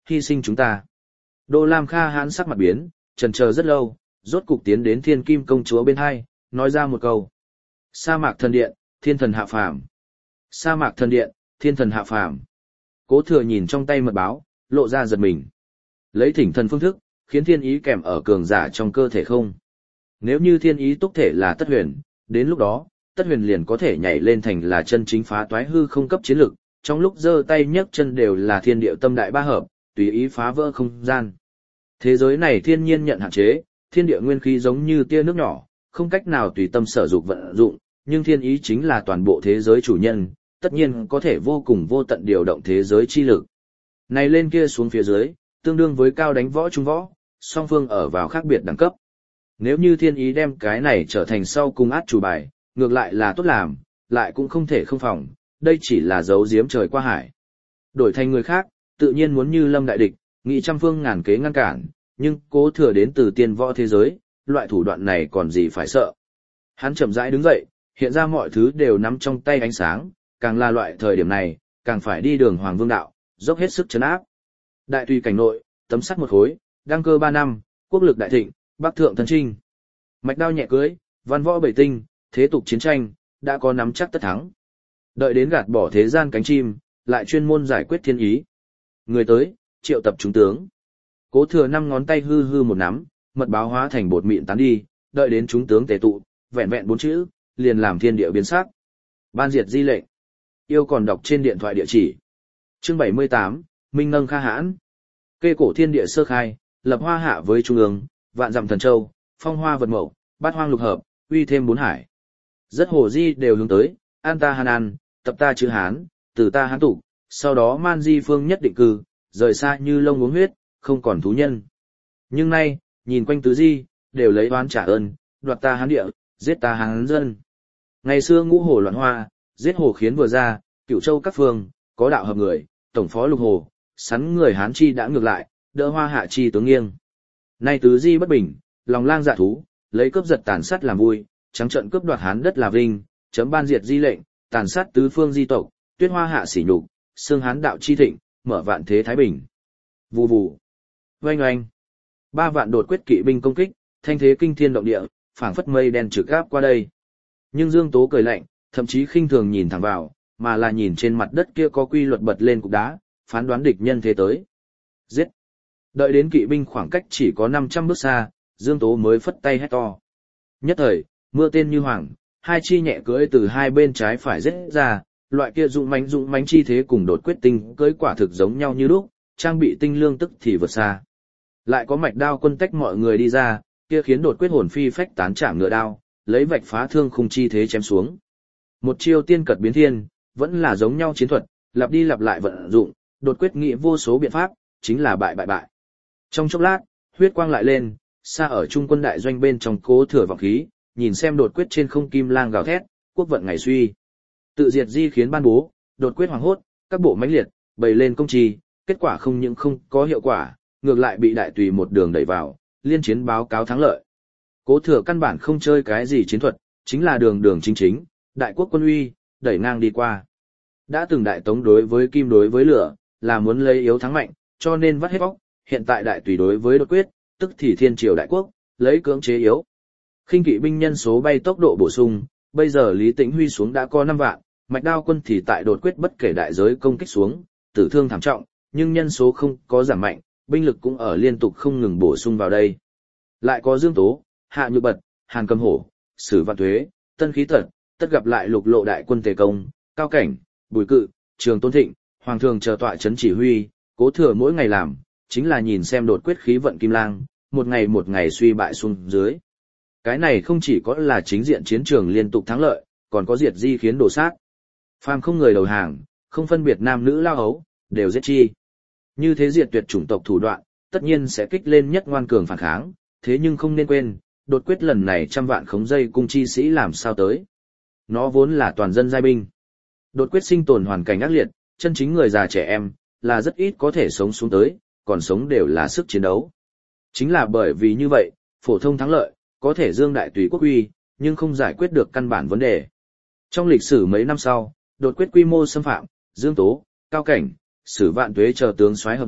hy sinh chúng ta. Đô Lam Kha hãn sắc mặt biến, chần chờ rất lâu, rốt cục tiến đến Thiên Kim công chúa bên hai, nói ra một câu. Sa mạc thần điện, thiên thần hạ phàm. Sa mạc thần điện, thiên thần hạ phàm. Cố Thừa nhìn trong tay mật báo, lộ ra giật mình. Lấy thỉnh thần phương thức, khiến thiên ý kèm ở cường giả trong cơ thể không. Nếu như thiên ý túc thể là Tất Huyền, đến lúc đó, Tất Huyền liền có thể nhảy lên thành là chân chính phá toái hư không cấp chiến lực, trong lúc giơ tay nhấc chân đều là thiên điệu tâm đại ba hợp, tùy ý phá vỡ không gian. Thế giới này thiên nhiên nhận hạn chế, thiên địa nguyên khí giống như tia nước nhỏ, không cách nào tùy tâm sở dục vận dụng, nhưng thiên ý chính là toàn bộ thế giới chủ nhân, tất nhiên có thể vô cùng vô tận điều động thế giới chi lực. Này lên kia xuống phía dưới, tương đương với cao đánh võ trung võ, song phương ở vào khác biệt đẳng cấp. Nếu như thiên ý đem cái này trở thành sau cùng át chủ bài, ngược lại là tốt làm, lại cũng không thể không phòng, đây chỉ là dấu giếm trời qua hải. Đổi thành người khác, tự nhiên muốn như lâm đại địch, nghị trăm phương ngàn kế ngăn cản, nhưng Cố Thừa đến từ tiên võ thế giới, loại thủ đoạn này còn gì phải sợ. Hắn chậm rãi đứng dậy, hiện ra mọi thứ đều nắm trong tay ánh sáng, càng là loại thời điểm này, càng phải đi đường Hoàng Vương đạo, dốc hết sức chấn áp. Đại tùy cảnh nội, tấm sắt một khối, đăng cơ ba năm, quốc lực đại thịnh, bắc thượng thần trinh. Mạch đao nhẹ cưới, văn võ bảy tinh, thế tục chiến tranh, đã có nắm chắc tất thắng. Đợi đến gạt bỏ thế gian cánh chim, lại chuyên môn giải quyết thiên ý. Người tới, triệu tập chúng tướng. Cố Thừa năm ngón tay hư hư một nắm, mật báo hóa thành bột mịn tán đi, đợi đến chúng tướng tề tụ, vẹn vẹn bốn chữ, liền làm thiên địa biến sắc. Ban diệt di lệnh. Yêu còn đọc trên điện thoại địa chỉ. Chương bảy mươi tám, Minh Nâng Kha Hãn. Kê cổ thiên địa sơ khai, lập hoa hạ với trung ương, vạn dặm thần châu, phong hoa vật mậu, bát hoang lục hợp, uy thêm bốn hải. Rất hồ di đều hướng tới, an ta hàn an, tập ta chữ Hán, từ ta Hán tục, sau đó man di phương nhất định cư, rời xa như lông uống huyết, không còn thú nhân. Nhưng nay, nhìn quanh tứ di, đều lấy oán trả ơn, đoạt ta Hán địa, giết ta Hán dân. Ngày xưa ngũ hồ loạn hoa, giết hồ khiến vừa ra, cửu châu các phương, có đạo hợp người, tổng phó lục hồ, sắn người Hán chi đã ngược lại, đỡ hoa hạ chi tướng nghiêng. Nay tứ di bất bình, lòng lang dạ thú, lấy cướp giật tàn sát làm vui, trắng trận cướp đoạt Hán đất là vinh, chấm ban diệt di lệnh, tàn sát tứ phương di tộc, tuyết hoa hạ sỉ nhục, xương Hán đạo chi thịnh, mở vạn thế thái bình. Vù vù, oanh oanh, ba vạn đột quyết kỵ binh công kích, thanh thế kinh thiên động địa, phảng phất mây đen trực áp qua đây. Nhưng Dương Tố cười lạnh, thậm chí khinh thường nhìn thẳng vào, mà là nhìn trên mặt đất kia có quy luật bật lên cục đá, phán đoán địch nhân thế tới. Giết! Đợi đến kỵ binh khoảng cách chỉ có năm trăm bước xa, Dương Tố mới phất tay hét to. Nhất thời, mưa tên như hoàng, hai chi nhẹ cưỡi từ hai bên trái phải giết ra, loại kia dũng mãnh dũng mãnh chi thế cùng đột quyết tinh cưỡi quả thực giống nhau như lúc, trang bị tinh lương tức thì vượt xa. Lại có mạch đao quân tách mọi người đi ra, kia khiến đột quyết hồn phi phách tán chạm ngựa đao, lấy vạch phá thương khung chi thế chém xuống. Một chiêu tiên cật biến thiên, vẫn là giống nhau chiến thuật, lặp đi lặp lại vận dụng, đột quyết nghĩ vô số biện pháp, chính là bại bại bại. Trong chốc lát, huyết quang lại lên, xa ở trung quân đại doanh bên trong Cố Thừa vọng khí, nhìn xem đột quyết trên không kim lang gào thét, quốc vận ngày suy. Tự diệt di khiến ban bố, đột quyết hoàng hốt, các bộ mãnh liệt, bày lên công trì, kết quả không những không có hiệu quả, ngược lại bị đại tùy một đường đẩy vào, liên chiến báo cáo thắng lợi. Cố Thừa căn bản không chơi cái gì chiến thuật, chính là đường đường chính chính, đại quốc quân uy, đẩy ngang đi qua. Đã từng đại tống đối với kim đối với lửa, là muốn lấy yếu thắng mạnh, cho nên vắt hết bóc, hiện tại đại tùy đối với đột quyết, tức thì thiên triều đại quốc, lấy cưỡng chế yếu. Khinh kỵ binh nhân số bay tốc độ bổ sung, bây giờ Lý Tĩnh Huy xuống đã có năm vạn, mạch đao quân thì tại đột quyết bất kể đại giới công kích xuống, tử thương thảm trọng, nhưng nhân số không có giảm mạnh, binh lực cũng ở liên tục không ngừng bổ sung vào đây. Lại có Dương Tố, Hạ Nhược Bật, Hàn Cầm Hổ, Sử Vạn Tuế, Tân Khí Tật, tất gặp lại lục lộ đại quân Tề Công, Cao Cảnh, Bùi Cự, Trường Tôn Thịnh, Hoàng Thường chờ tọa chấn chỉ huy, Cố Thừa mỗi ngày làm, chính là nhìn xem đột quyết khí vận kim lang, một ngày một ngày suy bại xuống dưới. Cái này không chỉ có là chính diện chiến trường liên tục thắng lợi, còn có diệt di khiến đổ sát. Phàm không người đầu hàng, không phân biệt nam nữ lao hấu, đều giết chi. Như thế diệt tuyệt chủng tộc thủ đoạn, tất nhiên sẽ kích lên nhất ngoan cường phản kháng, thế nhưng không nên quên, đột quyết lần này trăm vạn khống dây cung chi sĩ làm sao tới. Nó vốn là toàn dân giai binh. Đột quyết sinh tồn hoàn cảnh ác liệt, chân chính người già trẻ em, là rất ít có thể sống xuống tới, còn sống đều là sức chiến đấu. Chính là bởi vì như vậy, phổ thông thắng lợi, có thể dương đại tùy quốc uy, nhưng không giải quyết được căn bản vấn đề. Trong lịch sử mấy năm sau, đột quyết quy mô xâm phạm, Dương Tố, Cao Cảnh, Sử Vạn Tuế chờ tướng soái hợp lực,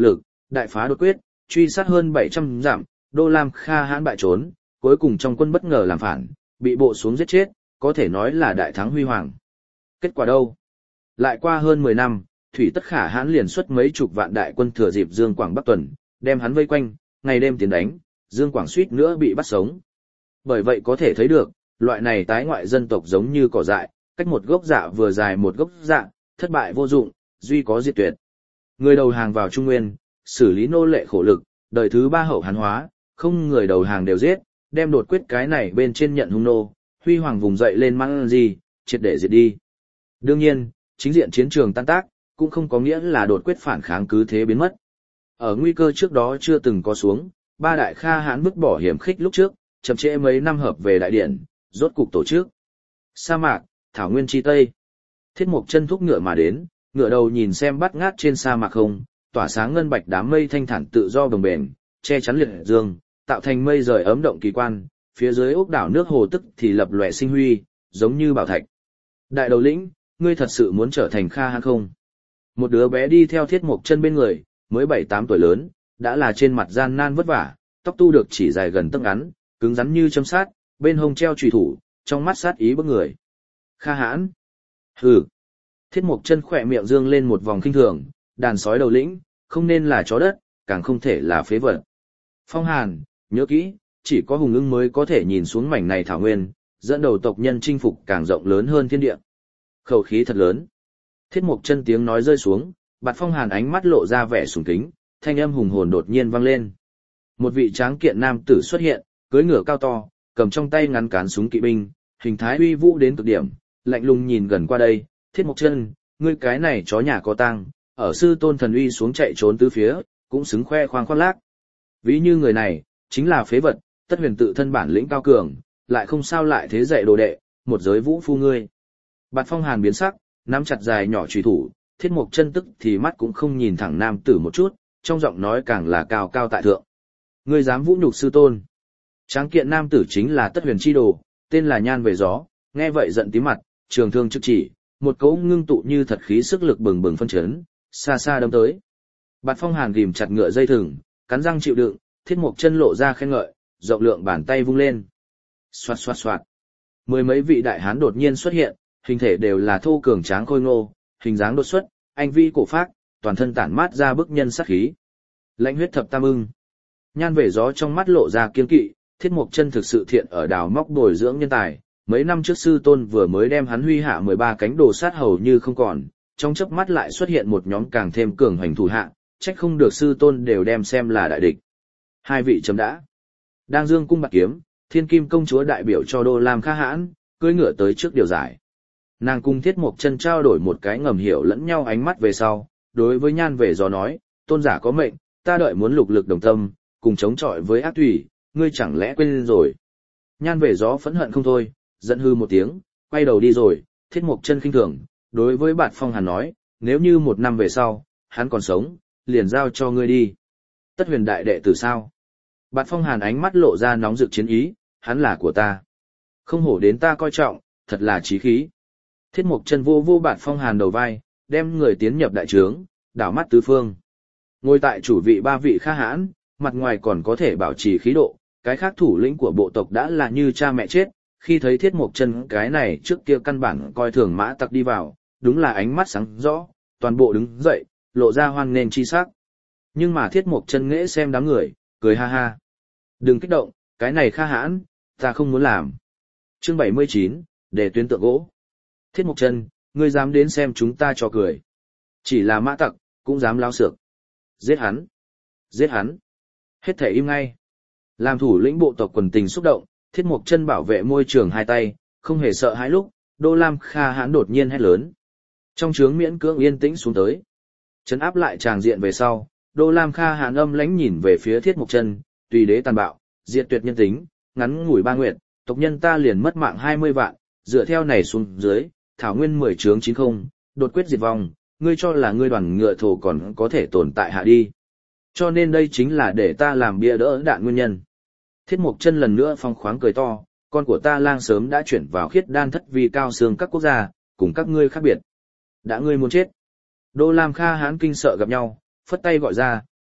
Đại phá đột quyết, truy sát hơn bảy trăm dặm, Đô Lam Kha Hãn bại trốn, cuối cùng trong quân bất ngờ làm phản, bị bộ xuống giết chết, có thể nói là đại thắng huy hoàng. Kết quả đâu? Lại qua hơn mười năm, Thủy Tất Khả Hãn liền xuất mấy chục vạn đại quân thừa dịp Dương Quảng Bắc tuần, đem hắn vây quanh, ngày đêm tiến đánh, Dương Quảng suýt nữa bị bắt sống. Bởi vậy có thể thấy được, loại này tái ngoại dân tộc giống như cỏ dại, cách một gốc dạ vừa dài một gốc dạ, thất bại vô dụng, duy có diệt tuyệt. Người đầu hàng vào Trung Nguyên, xử lý nô lệ khổ lực, đời thứ ba hậu Hán hóa, không người đầu hàng đều giết, đem đột quyết cái này bên trên nhận hung nô, huy hoàng vùng dậy lên mang gì, triệt để diệt đi. Đương nhiên, chính diện chiến trường tan tác, cũng không có nghĩa là đột quyết phản kháng cứ thế biến mất. Ở nguy cơ trước đó chưa từng có xuống, ba đại Kha Hãn vứt bỏ hiểm khích lúc trước, chậm trễ mấy năm hợp về đại điện, rốt cục tổ chức. Sa mạc, thảo nguyên chi tây. Thiết Mộc Chân thúc ngựa mà đến, ngựa đầu nhìn xem bắt ngát trên sa mạc không, tỏa sáng ngân bạch đám mây thanh thản tự do bồng bềnh, che chắn liệt dương, tạo thành mây rời ấm động kỳ quan, phía dưới ốc đảo nước hồ tức thì lập lòe sinh huy, giống như bảo thạch. Đại đầu lĩnh, ngươi thật sự muốn trở thành Kha Hãn không? Một đứa bé đi theo Thiết Mộc Chân bên người, mới bảy tám tuổi lớn, đã là trên mặt gian nan vất vả, tóc tu được chỉ dài gần tấc ngắn, cứng rắn như châm sát, bên hông treo chùy thủ, trong mắt sát ý bức người. Kha Hãn. Hừ. Thiết Mộc Chân khỏe miệng dương lên một vòng khinh thường, đàn sói đầu lĩnh, không nên là chó đất, càng không thể là phế vật. Phong Hàn, nhớ kỹ, chỉ có hùng ưng mới có thể nhìn xuống mảnh này thảo nguyên, dẫn đầu tộc nhân chinh phục càng rộng lớn hơn thiên địa. Khẩu khí thật lớn. Thiết Mộc Chân tiếng nói rơi xuống, Bạt Phong Hàn ánh mắt lộ ra vẻ sùng kính, thanh âm hùng hồn đột nhiên vang lên. Một vị tráng kiện nam tử xuất hiện, cưỡi ngựa cao to, cầm trong tay ngắn cán súng kỵ binh, hình thái uy vũ đến cực điểm, lạnh lùng nhìn gần qua đây, Thiết Mộc Chân, ngươi cái này chó nhà có tang, ở sư tôn thần uy xuống chạy trốn tứ phía, cũng xứng khoe khoang khoác lác. Ví như người này, chính là phế vật, Tất Huyền tự thân bản lĩnh cao cường, lại không sao lại thế dạy đồ đệ, một giới vũ phu ngươi. Bạt Phong Hàn biến sắc, nắm chặt dài nhỏ chùy thủ, Thiết Mộc Chân tức thì mắt cũng không nhìn thẳng nam tử một chút, trong giọng nói càng là cao cao tại thượng. Ngươi dám vũ nhục sư tôn? Tráng kiện nam tử chính là Tất Huyền chi đồ, tên là Nhan Về Gió, nghe vậy giận tím mặt, trường thương trực chỉ, một cỗ ngưng tụ như thật khí sức lực bừng bừng phân chấn, xa xa đâm tới. Bạt Phong Hàn ghim chặt ngựa dây thừng, cắn răng chịu đựng, Thiết Mộc Chân lộ ra khen ngợi, rộng lượng bàn tay vung lên. Xoạt xoạt xoạt. Mười mấy vị đại hán đột nhiên xuất hiện, hình thể đều là thô cường tráng khôi ngô, hình dáng đột xuất, anh vi cổ phác, toàn thân tản mát ra bức nhân sát khí. Lãnh huyết thập tam ưng. Nhan Về Gió trong mắt lộ ra kiên kỵ, Thiết Mộc Chân thực sự thiện ở đào móc bồi dưỡng nhân tài, mấy năm trước sư tôn vừa mới đem hắn huy hạ mười ba cánh đồ sát hầu như không còn, trong chớp mắt lại xuất hiện một nhóm càng thêm cường hành thủ hạ, trách không được sư tôn đều đem xem là đại địch. Hai vị chấm đã. Đang dương cung bạc kiếm, Thiên Kim công chúa đại biểu cho Đô Lam Kha Hãn, cưỡi ngựa tới trước điều giải. Nàng cung Thiết Mộc Chân trao đổi một cái ngầm hiểu lẫn nhau ánh mắt về sau, đối với Nhan Về Gió nói, tôn giả có mệnh, ta đợi muốn lục lực đồng tâm, cùng chống chọi với ác thủy, ngươi chẳng lẽ quên rồi. Nhan Về Gió phẫn hận không thôi, giận hư một tiếng, quay đầu đi rồi, Thiết Mộc Chân khinh thường, đối với Bạt Phong Hàn nói, nếu như một năm về sau, hắn còn sống, liền giao cho ngươi đi. Tất Huyền đại đệ tử sao? Bạt Phong Hàn ánh mắt lộ ra nóng rực chiến ý, hắn là của ta. Không hổ đến ta coi trọng, thật là chí khí. Thiết Mộc Chân vô vô Bạt Phong Hàn đầu vai, đem người tiến nhập đại trướng, đảo mắt tứ phương. Ngồi tại chủ vị ba vị Kha Hãn, mặt ngoài còn có thể bảo trì khí độ, cái khác thủ lĩnh của bộ tộc đã là như cha mẹ chết, khi thấy Thiết Mộc Chân cái này trước kia căn bản coi thường mã tặc đi vào, đúng là ánh mắt sáng rõ, toàn bộ đứng dậy, lộ ra hoan nghênh chi sắc. Nhưng mà Thiết Mộc Chân nghễ xem đám người, cười ha ha. Đừng kích động, cái này Kha Hãn, ta không muốn làm. Chương bảy mươi chín, để tuyến tượng gỗ. Thiết Mộc Chân, ngươi dám đến xem chúng ta cho cười. Chỉ là mã tặc, cũng dám láo xược. Giết hắn. Giết hắn. Hết thể im ngay. Làm thủ lĩnh bộ tộc quần tình xúc động, Thiết Mộc Chân bảo vệ môi trường hai tay, không hề sợ hãi lúc, Đô Lam Kha Hãn đột nhiên hét lớn. Trong trướng miễn cưỡng yên tĩnh xuống tới. Trấn áp lại tràng diện về sau, Đô Lam Kha Hãn âm lãnh nhìn về phía Thiết Mộc Chân, tùy đế tàn bạo, diệt tuyệt nhân tính, ngắn ngủi ba nguyệt, tộc nhân ta liền mất mạng hai mươi vạn, dựa theo này xuống dưới, thảo nguyên mười trướng chín không, đột quyết diệt vong, ngươi cho là ngươi đoàn ngựa thổ còn có thể tồn tại hạ đi. Cho nên đây chính là để ta làm bia đỡ đạn nguyên nhân. Thiết Mộc Chân lần nữa phong khoáng cười to, con của ta lang sớm đã chuyển vào khiết đan thất vi cao xương các quốc gia, cùng các ngươi khác biệt. Đã ngươi muốn chết. Đô Lam Kha Hãn kinh sợ gặp nhau, phất tay gọi ra,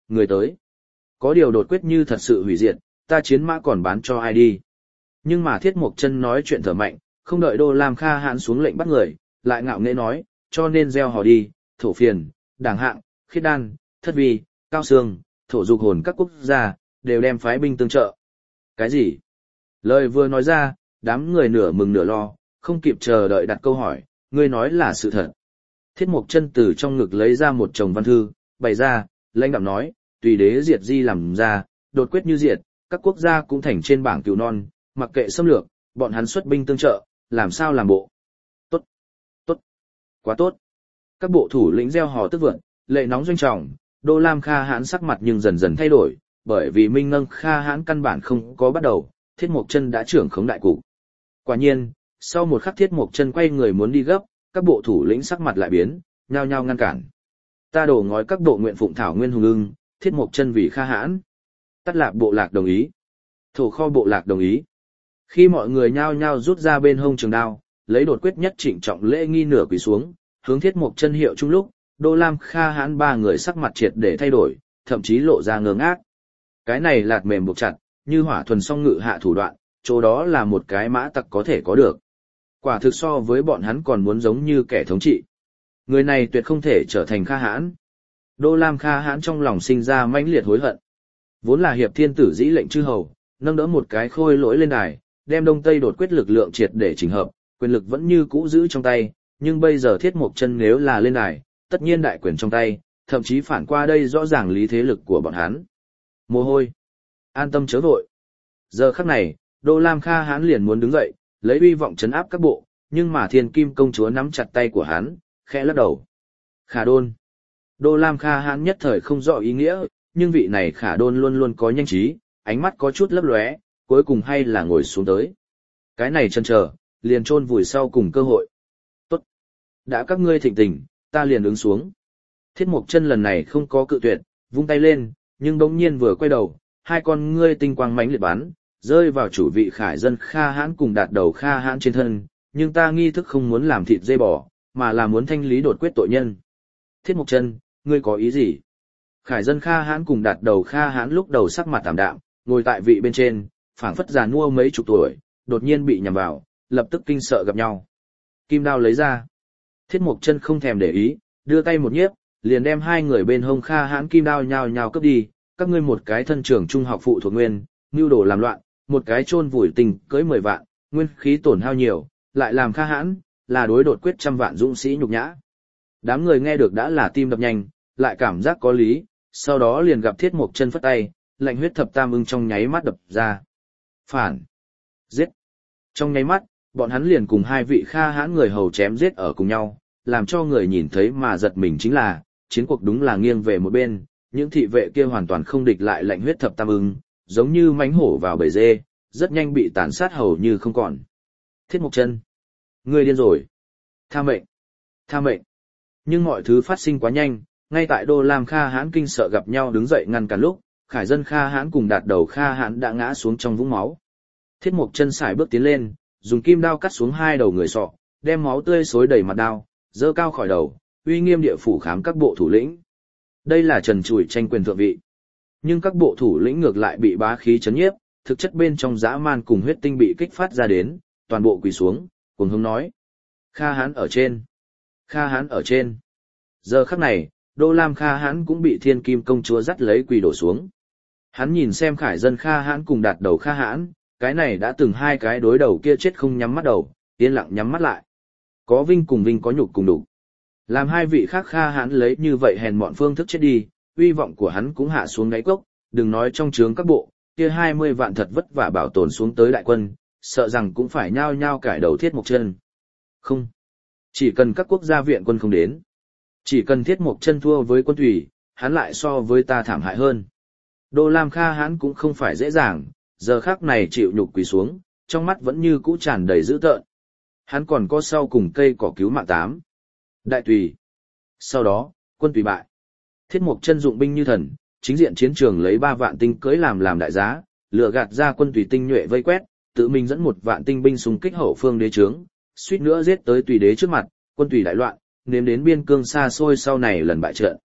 người tới. Có điều đột quyết như thật sự hủy diệt, ta chiến mã còn bán cho ai đi. Nhưng mà Thiết Mộc Chân nói chuyện thở mạnh, không đợi Đô Lam Kha Hãn xuống lệnh bắt người, lại ngạo nghễ nói, cho nên gieo hò đi, thổ phiền, đảng hạng, khiết đan, thất vi, cao sương, thổ dục hồn các quốc gia, đều đem phái binh tương trợ. Cái gì? Lời vừa nói ra, đám người nửa mừng nửa lo, không kịp chờ đợi đặt câu hỏi, ngươi nói là sự thật. Thiết Mộc Chân từ trong ngực lấy ra một chồng văn thư, bày ra, lãnh đạm nói, tùy đế diệt di làm ra, đột quyết như diệt, các quốc gia cũng thành trên bảng cừu non, mặc kệ xâm lược, bọn hắn xuất binh tương trợ, làm sao làm bộ. Tốt, tốt, quá tốt. Các bộ thủ lĩnh gieo hò tức vượng, lệ nóng doanh trọng, Đô Lam Kha Hãn sắc mặt nhưng dần dần thay đổi, bởi vì Minh Ngân Kha Hãn căn bản không có bắt đầu, Thiết Mộc Chân đã trưởng khống đại cục. Quả nhiên, sau một khắc Thiết Mộc Chân quay người muốn đi gấp, các bộ thủ lĩnh sắc mặt lại biến, nhao nhao ngăn cản. Ta đổ ngói các bộ nguyện phụng thảo nguyên hùng ưng, Thiết Mộc Chân vì Kha Hãn. Tát Lạc bộ lạc đồng ý. Thổ Kho bộ lạc đồng ý. Khi mọi người nhao nhao rút ra bên hông trường đao, lấy đột quyết nhất trịnh trọng lễ nghi nửa quỳ xuống, hướng Thiết Mộc Chân hiệu chung lúc, Đô Lam Kha Hãn ba người sắc mặt triệt để thay đổi, thậm chí lộ ra ngơ ngác. Cái này lạt mềm buộc chặt, như hỏa thuần song ngự hạ thủ đoạn, chỗ đó là một cái mã tặc có thể có được. Quả thực so với bọn hắn còn muốn giống như kẻ thống trị. Người này tuyệt không thể trở thành Kha Hãn. Đô Lam Kha Hãn trong lòng sinh ra mãnh liệt hối hận. Vốn là hiệp thiên tử dĩ lệnh chư hầu, nâng đỡ một cái khôi lỗi lên đài, đem Đông Tây đột quyết lực lượng triệt để chỉnh hợp, quyền lực vẫn như cũ giữ trong tay, nhưng bây giờ Thiết Mộc Chân nếu là lên đài, tất nhiên đại quyền trong tay, thậm chí phản qua đây rõ ràng lý thế lực của bọn hắn. Mồ hôi. An tâm chớ vội. Giờ khắc này, Đô Lam Kha Hãn liền muốn đứng dậy, lấy uy vọng trấn áp các bộ, nhưng mà Thiên Kim công chúa nắm chặt tay của hắn, khẽ lắc đầu. Khả Đôn. Đô Lam Kha Hãn nhất thời không rõ ý nghĩa, nhưng vị này Khả Đôn luôn luôn có nhanh trí, ánh mắt có chút lấp lóe, cuối cùng hay là ngồi xuống tới. Cái này chần chờ, liền chôn vùi sau cùng cơ hội. Tốt. Đã các ngươi thịnh tình, ta liền ứng xuống. Thiết Mộc Chân lần này không có cự tuyệt, vung tay lên, nhưng bỗng nhiên vừa quay đầu, hai con ngươi tinh quang mãnh liệt bắn, rơi vào chủ vị Khải Dân Kha Hãn cùng đạt đầu Kha Hãn trên thân, nhưng ta nghi thức không muốn làm thịt dê bò, mà là muốn thanh lý đột quyết tội nhân. Thiết Mộc Chân, ngươi có ý gì? Khải Dân Kha Hãn cùng đạt đầu Kha Hãn lúc đầu sắc mặt tạm đạm, ngồi tại vị bên trên, phảng phất già nua mấy chục tuổi, đột nhiên bị nhằm vào, lập tức kinh sợ gặp nhau. Kim đao lấy ra. Thiết Mộc Chân không thèm để ý, đưa tay một nhiếp, liền đem hai người bên hông Kha Hãn kim đao nhào nhào cướp đi, các ngươi một cái thân trưởng trung học phụ thuộc nguyên, mưu đồ làm loạn, một cái chôn vùi tình cưới mười vạn, nguyên khí tổn hao nhiều, lại làm Kha Hãn, là đối đột quyết trăm vạn dũng sĩ nhục nhã. Đám người nghe được đã là tim đập nhanh, lại cảm giác có lý, sau đó liền gặp Thiết Mộc Chân phất tay, lạnh huyết thập tam ưng trong nháy mắt đập ra. Phản! Giết! Trong nháy mắt, bọn hắn liền cùng hai vị Kha Hãn người hầu chém giết ở cùng nhau, làm cho người nhìn thấy mà giật mình chính là, chiến cuộc đúng là nghiêng về một bên, những thị vệ kia hoàn toàn không địch lại lạnh huyết thập tam ưng, giống như mánh hổ vào bầy dê, rất nhanh bị tàn sát hầu như không còn. Thiết Mộc Chân! Ngươi điên rồi! Tha mệnh! Tha mệnh! Nhưng mọi thứ phát sinh quá nhanh, ngay tại Đô Lam Kha Hãn kinh sợ gặp nhau đứng dậy ngăn cản lúc, Khải Dân Kha Hãn cùng đạt đầu Kha Hãn đã ngã xuống trong vũng máu. Thiết Mộc Chân sải bước tiến lên, dùng kim đao cắt xuống hai đầu người sọ, đem máu tươi xối đầy mặt đao, giơ cao khỏi đầu, uy nghiêm địa phủ khám các bộ thủ lĩnh. Đây là trần trụi tranh quyền thượng vị. Nhưng các bộ thủ lĩnh ngược lại bị bá khí chấn nhiếp, thực chất bên trong dã man cùng huyết tinh bị kích phát ra đến, toàn bộ quỳ xuống, cùng hống nói. Kha Hãn ở trên! Kha Hãn ở trên! Giờ khắc này, Đô Lam Kha Hãn cũng bị Thiên Kim công chúa dắt lấy quỳ đổ xuống. Hắn nhìn xem Khải Dân Kha Hãn cùng đạt đầu Kha Hãn, cái này đã từng hai cái đối đầu kia chết không nhắm mắt đầu, yên lặng nhắm mắt lại. Có vinh cùng vinh có nhục cùng đục. Làm hai vị khác Kha Hãn lấy như vậy hèn mọn phương thức chết đi, uy vọng của hắn cũng hạ xuống đáy cốc, đừng nói trong trướng các bộ, kia hai mươi vạn thật vất vả bảo tồn xuống tới đại quân, sợ rằng cũng phải nhao nhao cải đầu Thiết Mộc Chân. Không. Chỉ cần các quốc gia viện quân không đến. Chỉ cần Thiết Mộc Chân thua với quân thủy, hắn lại so với ta thảm hại hơn. Đô Lam Kha Hãn cũng không phải dễ dàng, giờ khắc này chịu nhục quỳ xuống, trong mắt vẫn như cũ tràn đầy dữ tợn. Hắn còn có sau cùng cây cỏ cứu mạng tám. Đại tùy. Sau đó, quân tùy bại. Thiết Mộc Chân dụng binh như thần, chính diện chiến trường lấy ba vạn tinh cưỡi làm làm đại giá, lừa gạt ra quân tùy tinh nhuệ vây quét, tự mình dẫn một vạn tinh binh xung kích hậu phương đế trướng, suýt nữa giết tới tùy đế trước mặt, quân tùy đại loạn, nếm đến biên cương xa xôi sau này lần bại trận.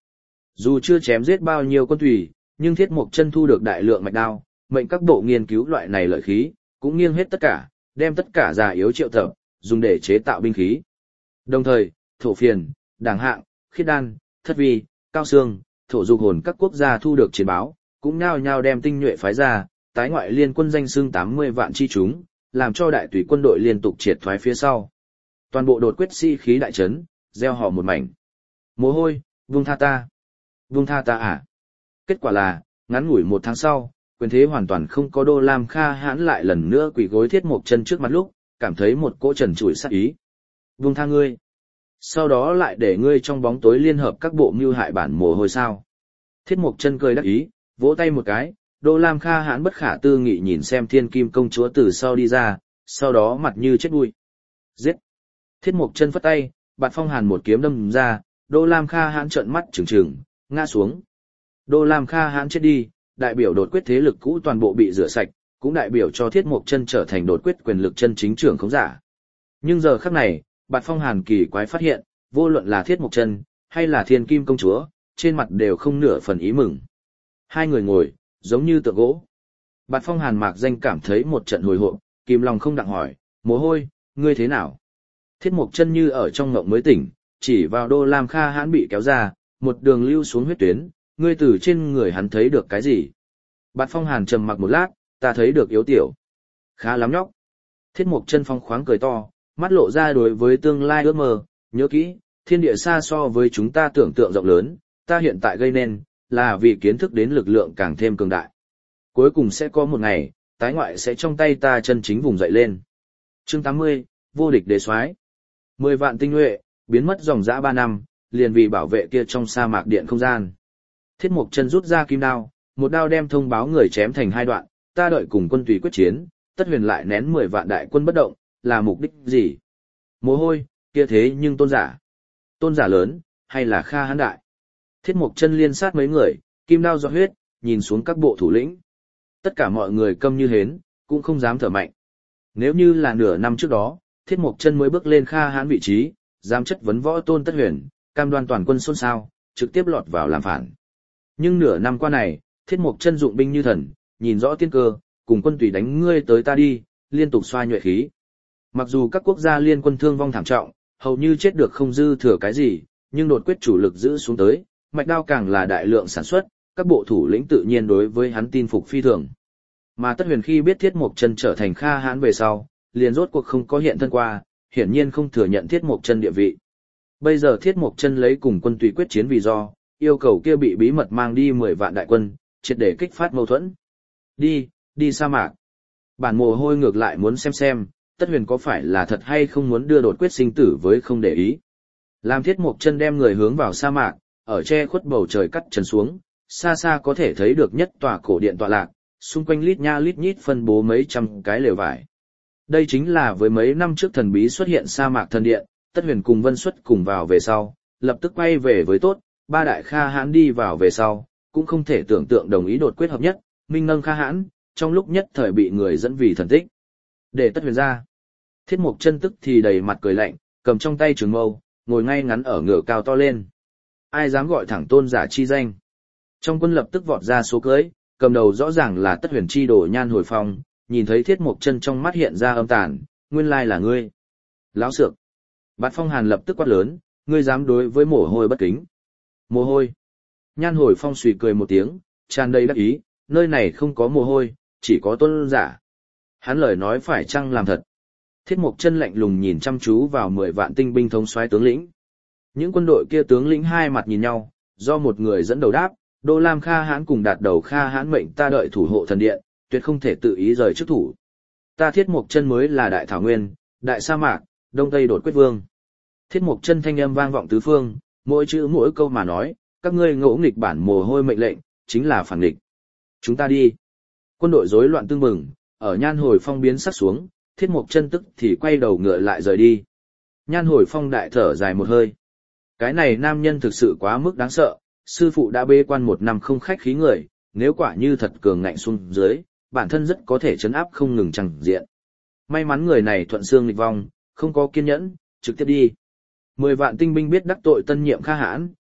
Dù chưa chém giết bao nhiêu quân thủy, nhưng Thiết Mộc Chân thu được đại lượng mạch đao, mệnh các bộ nghiên cứu loại này lợi khí, cũng nghiêng hết tất cả, đem tất cả già yếu triệu tập, dùng để chế tạo binh khí. Đồng thời, thổ phiền, đảng hạng, khiết đan, thất vi, cao xương, thổ dục hồn các quốc gia thu được chiến báo, cũng nhao nhao đem tinh nhuệ phái ra, tái ngoại liên quân danh xưng tám mươi vạn chi chúng, làm cho đại tùy quân đội liên tục triệt thoái phía sau. Toàn bộ đột quyết sĩ khí đại trấn, gieo họ một mảnh. Mồ hôi, vung tha ta. Vung tha ta à? Kết quả là, ngắn ngủi một tháng sau, quyền thế hoàn toàn không có Đô Lam Kha Hãn lại lần nữa quỳ gối Thiết Mộc Chân trước mặt lúc, cảm thấy một cỗ trần trụi sát ý. Vung tha ngươi. Sau đó lại để ngươi trong bóng tối liên hợp các bộ mưu hại bản mồ hôi sao. Thiết Mộc Chân cười đắc ý, vỗ tay một cái, Đô Lam Kha Hãn bất khả tư nghị nhìn xem Thiên Kim công chúa từ sau đi ra, sau đó mặt như chết bụi. Giết! Thiết Mộc Chân phất tay, Bạt Phong Hàn một kiếm đâm ra, Đô Lam Kha Hãn trợn mắt trừng trừng, ngã xuống. Đô Lam Kha Hãn chết đi, đại biểu đột quyết thế lực cũ toàn bộ bị rửa sạch, cũng đại biểu cho Thiết Mộc Chân trở thành đột quyết quyền lực chân chính trưởng khống giả. Nhưng giờ khắc này, Bạt Phong Hàn kỳ quái phát hiện, vô luận là Thiết Mộc Chân hay là Thiên Kim công chúa, trên mặt đều không nửa phần ý mừng. Hai người ngồi, giống như tượng gỗ. Bạt Phong Hàn mạc danh cảm thấy một trận hồi hộp, kìm lòng không đặng hỏi, mồ hôi, ngươi thế nào? Thiết Mộc Chân như ở trong ngộng mới tỉnh, chỉ vào Đô Lam Kha Hãn bị kéo ra, một đường lưu xuống huyết tuyến, ngươi từ trên người hắn thấy được cái gì? Bạt Phong Hàn trầm mặc một lát, ta thấy được yếu tiểu. Khá lắm nhóc. Thiết Mộc Chân phong khoáng cười to, mắt lộ ra đối với tương lai ước mơ, nhớ kỹ, thiên địa xa so với chúng ta tưởng tượng rộng lớn, ta hiện tại gây nên, là vì kiến thức đến lực lượng càng thêm cường đại. Cuối cùng sẽ có một ngày, tái ngoại sẽ trong tay ta chân chính vùng dậy lên. Chương tám mươi, vô địch đế soái. Mười vạn tinh nhuệ, biến mất dòng dã ba năm, liền vì bảo vệ kia trong sa mạc điện không gian. Thiết Mộc Chân rút ra kim đao, một đao đem thông báo người chém thành hai đoạn, ta đợi cùng quân tùy quyết chiến, Tất Huyền lại nén mười vạn đại quân bất động, là mục đích gì? Mồ hôi, kia thế nhưng tôn giả. Tôn giả lớn, hay là Kha Hãn đại? Thiết Mộc Chân liên sát mấy người, kim đao giọt huyết, nhìn xuống các bộ thủ lĩnh. Tất cả mọi người câm như hến, cũng không dám thở mạnh. Nếu như là nửa năm trước đó, Thiết Mộc Chân mới bước lên Kha Hãn vị trí, dám chất vấn võ tôn Tất Huyền, cam đoan toàn quân xôn xao, trực tiếp lọt vào làm phản. Nhưng nửa năm qua này, Thiết Mộc Chân dụng binh như thần, nhìn rõ tiên cơ, cùng quân tùy đánh ngươi tới ta đi, liên tục xoa nhuệ khí. Mặc dù các quốc gia liên quân thương vong thảm trọng, hầu như chết được không dư thừa cái gì, nhưng đột quyết chủ lực giữ xuống tới, mạch đao càng là đại lượng sản xuất, các bộ thủ lĩnh tự nhiên đối với hắn tin phục phi thường. Mà Tất Huyền khi biết Thiết Mộc Chân trở thành Kha Hãn về sau, liền rốt cuộc không có hiện thân qua, hiển nhiên không thừa nhận Thiết Mộc Chân địa vị. Bây giờ Thiết Mộc Chân lấy cùng quân tùy quyết chiến vì do, yêu cầu kia bị bí mật mang đi mười vạn đại quân, triệt để kích phát mâu thuẫn. Đi, đi sa mạc. Bản mồ hôi ngược lại muốn xem xem, Tất Huyền có phải là thật hay không muốn đưa đột quyết sinh tử với không để ý. Làm Thiết Mộc Chân đem người hướng vào sa mạc, ở che khuất bầu trời cắt trần xuống, xa xa có thể thấy được nhất tòa cổ điện tọa lạc, xung quanh lít nha lít nhít phân bố mấy trăm cái lều vải. Đây chính là với mấy năm trước thần bí xuất hiện sa mạc thần điện, Tất Huyền cùng Vân Xuất cùng vào về sau, lập tức quay về với tốt, ba đại Kha Hãn đi vào về sau, cũng không thể tưởng tượng đồng ý đột quyết hợp nhất, minh nâng Kha Hãn, trong lúc nhất thời bị người dẫn vì thần tích. Để Tất Huyền ra. Thiết Mộc Chân tức thì đầy mặt cười lạnh, cầm trong tay trường mâu, ngồi ngay ngắn ở ngựa cao to lên. Ai dám gọi thẳng tôn giả chi danh? Trong quân lập tức vọt ra số cưới, cầm đầu rõ ràng là Tất Huyền chi đồ Nhan Hồi Phong, nhìn thấy Thiết Mộc Chân trong mắt hiện ra âm tàn, nguyên lai là ngươi. Láo xược. Bạt Phong Hàn lập tức quát lớn, ngươi dám đối với mồ hôi bất kính. Mồ hôi. Nhan Hồi Phong suy cười một tiếng, tràn đầy đắc ý, nơi này không có mồ hôi, chỉ có tôn giả. Hắn lời nói phải chăng làm thật. Thiết Mộc Chân lạnh lùng nhìn chăm chú vào mười vạn tinh binh thống soái tướng lĩnh. Những quân đội kia tướng lĩnh hai mặt nhìn nhau, do một người dẫn đầu đáp, Đô Lam Kha Hãn cùng đạt đầu Kha Hãn mệnh ta đợi thủ hộ thần điện, tuyệt không thể tự ý rời chức thủ. Ta Thiết Mộc Chân mới là đại thảo nguyên, đại sa mạc, đông tây đột quyết vương. Thiết Mộc Chân thanh âm vang vọng tứ phương, mỗi chữ mỗi câu mà nói, các ngươi ngỗ nghịch bản mồ hôi mệnh lệnh, chính là phản nghịch. Chúng ta đi. Quân đội rối loạn tương mừng, ở Nhan Hồi Phong biến sắc xuống, Thiết Mộc Chân tức thì quay đầu ngựa lại rời đi. Nhan Hồi Phong đại thở dài một hơi. Cái này nam nhân thực sự quá mức đáng sợ, sư phụ đã bế quan một năm không khách khí người, nếu quả như thật cường ngạnh xuống dưới, bản thân rất có thể chấn áp không ngừng chẳng diện. May mắn người này thuận xương nghịch vong, không có kiên nhẫn, trực tiếp đi. Mười vạn tinh binh biết đắc tội tân nhiệm Kha Hãn,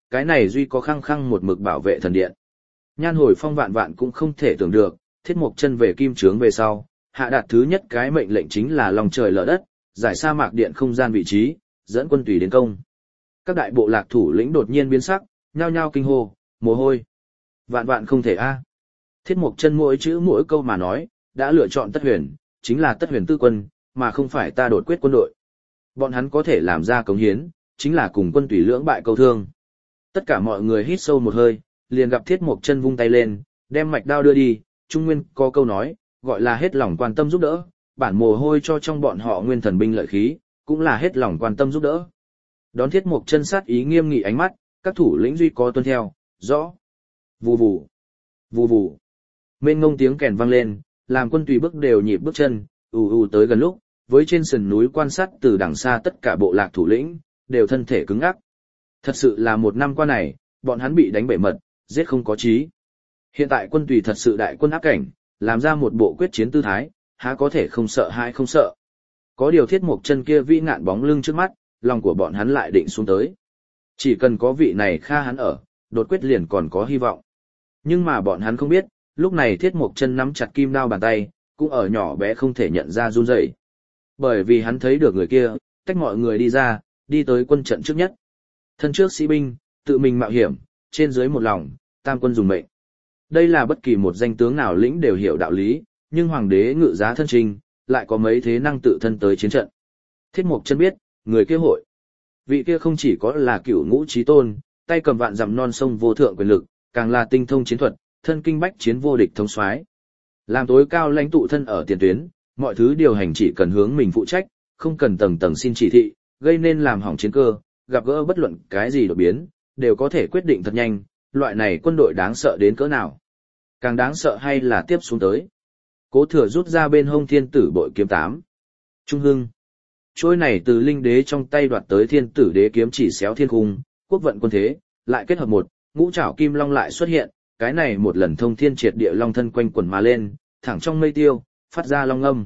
cái này duy có khăng khăng một mực bảo vệ thần điện. Nhan Hồi Phong vạn vạn cũng không thể tưởng được, Thiết Mộc Chân về kim trướng về sau, hạ đạt thứ nhất cái mệnh lệnh chính là lòng trời lở đất, giải sa mạc điện không gian vị trí, dẫn quân tùy đến công. Các đại bộ lạc thủ lĩnh đột nhiên biến sắc, nhao nhao kinh hô, mồ hôi. Vạn vạn không thể a. Thiết Mộc Chân mỗi chữ mỗi câu mà nói, đã lựa chọn Tất Huyền, chính là Tất Huyền tư quân, mà không phải ta đột quyết quân đội. Bọn hắn có thể làm ra cống hiến, chính là cùng quân tùy lưỡng bại câu thương. Tất cả mọi người hít sâu một hơi, liền gặp Thiết Mộc Chân vung tay lên, đem mạch đao đưa đi, Trung Nguyên có câu nói, gọi là hết lòng quan tâm giúp đỡ, bản mồ hôi cho trong bọn họ nguyên thần binh lợi khí, cũng là hết lòng quan tâm giúp đỡ. Đón Thiết Mộc Chân sát ý nghiêm nghị ánh mắt, các thủ lĩnh duy có tuân theo, rõ. Vù vù, vù vù. Mênh ngông tiếng kèn vang lên, làm quân tùy bước đều nhịp bước chân, ù ù tới gần lúc, với trên sườn núi quan sát từ đằng xa tất cả bộ lạc thủ lĩnh, đều thân thể cứng ngắc. Thật sự là một năm qua này, bọn hắn bị đánh bể mật, giết không có chí. Hiện tại quân tùy thật sự đại quân áp cảnh, làm ra một bộ quyết chiến tư thái, há có thể không sợ hãi không sợ. Có điều Thiết Mộc Chân kia vĩ ngạn bóng lưng trước mắt, lòng của bọn hắn lại định xuống tới. Chỉ cần có vị này kha hắn ở, đột quyết liền còn có hy vọng. Nhưng mà bọn hắn không biết, lúc này Thiết Mộc Chân nắm chặt kim đao bàn tay, cũng ở nhỏ bé không thể nhận ra run rẩy. Bởi vì hắn thấy được người kia, tách mọi người đi ra, đi tới quân trận trước nhất. Thân trước sĩ binh, tự mình mạo hiểm, trên dưới một lòng, tam quân dùng mệnh. Đây là bất kỳ một danh tướng nào lĩnh đều hiểu đạo lý, nhưng hoàng đế ngự giá thân trình, lại có mấy thế năng tự thân tới chiến trận. Thiết Mộc Chân biết, người kia hội. Vị kia không chỉ có là cửu ngũ chí tôn, tay cầm vạn dặm non sông vô thượng quyền lực, càng là tinh thông chiến thuật, thân kinh bách chiến vô địch thống soái. Làm tối cao lãnh tụ thân ở tiền tuyến, mọi thứ điều hành chỉ cần hướng mình phụ trách, không cần tầng tầng xin chỉ thị, gây nên làm hỏng chiến cơ, gặp gỡ bất luận cái gì đột biến, đều có thể quyết định thật nhanh, loại này quân đội đáng sợ đến cỡ nào. Càng đáng sợ hay là tiếp xuống tới. Cố Thừa rút ra bên hông thiên tử bội kiếm tám. Trung hưng. Trôi này từ linh đế trong tay đoạt tới thiên tử đế kiếm chỉ xéo thiên cung, quốc vận quân thế, lại kết hợp một, ngũ trảo kim long lại xuất hiện, cái này một lần thông thiên triệt địa long thân quanh quần mà lên, thẳng trong mây tiêu, phát ra long âm.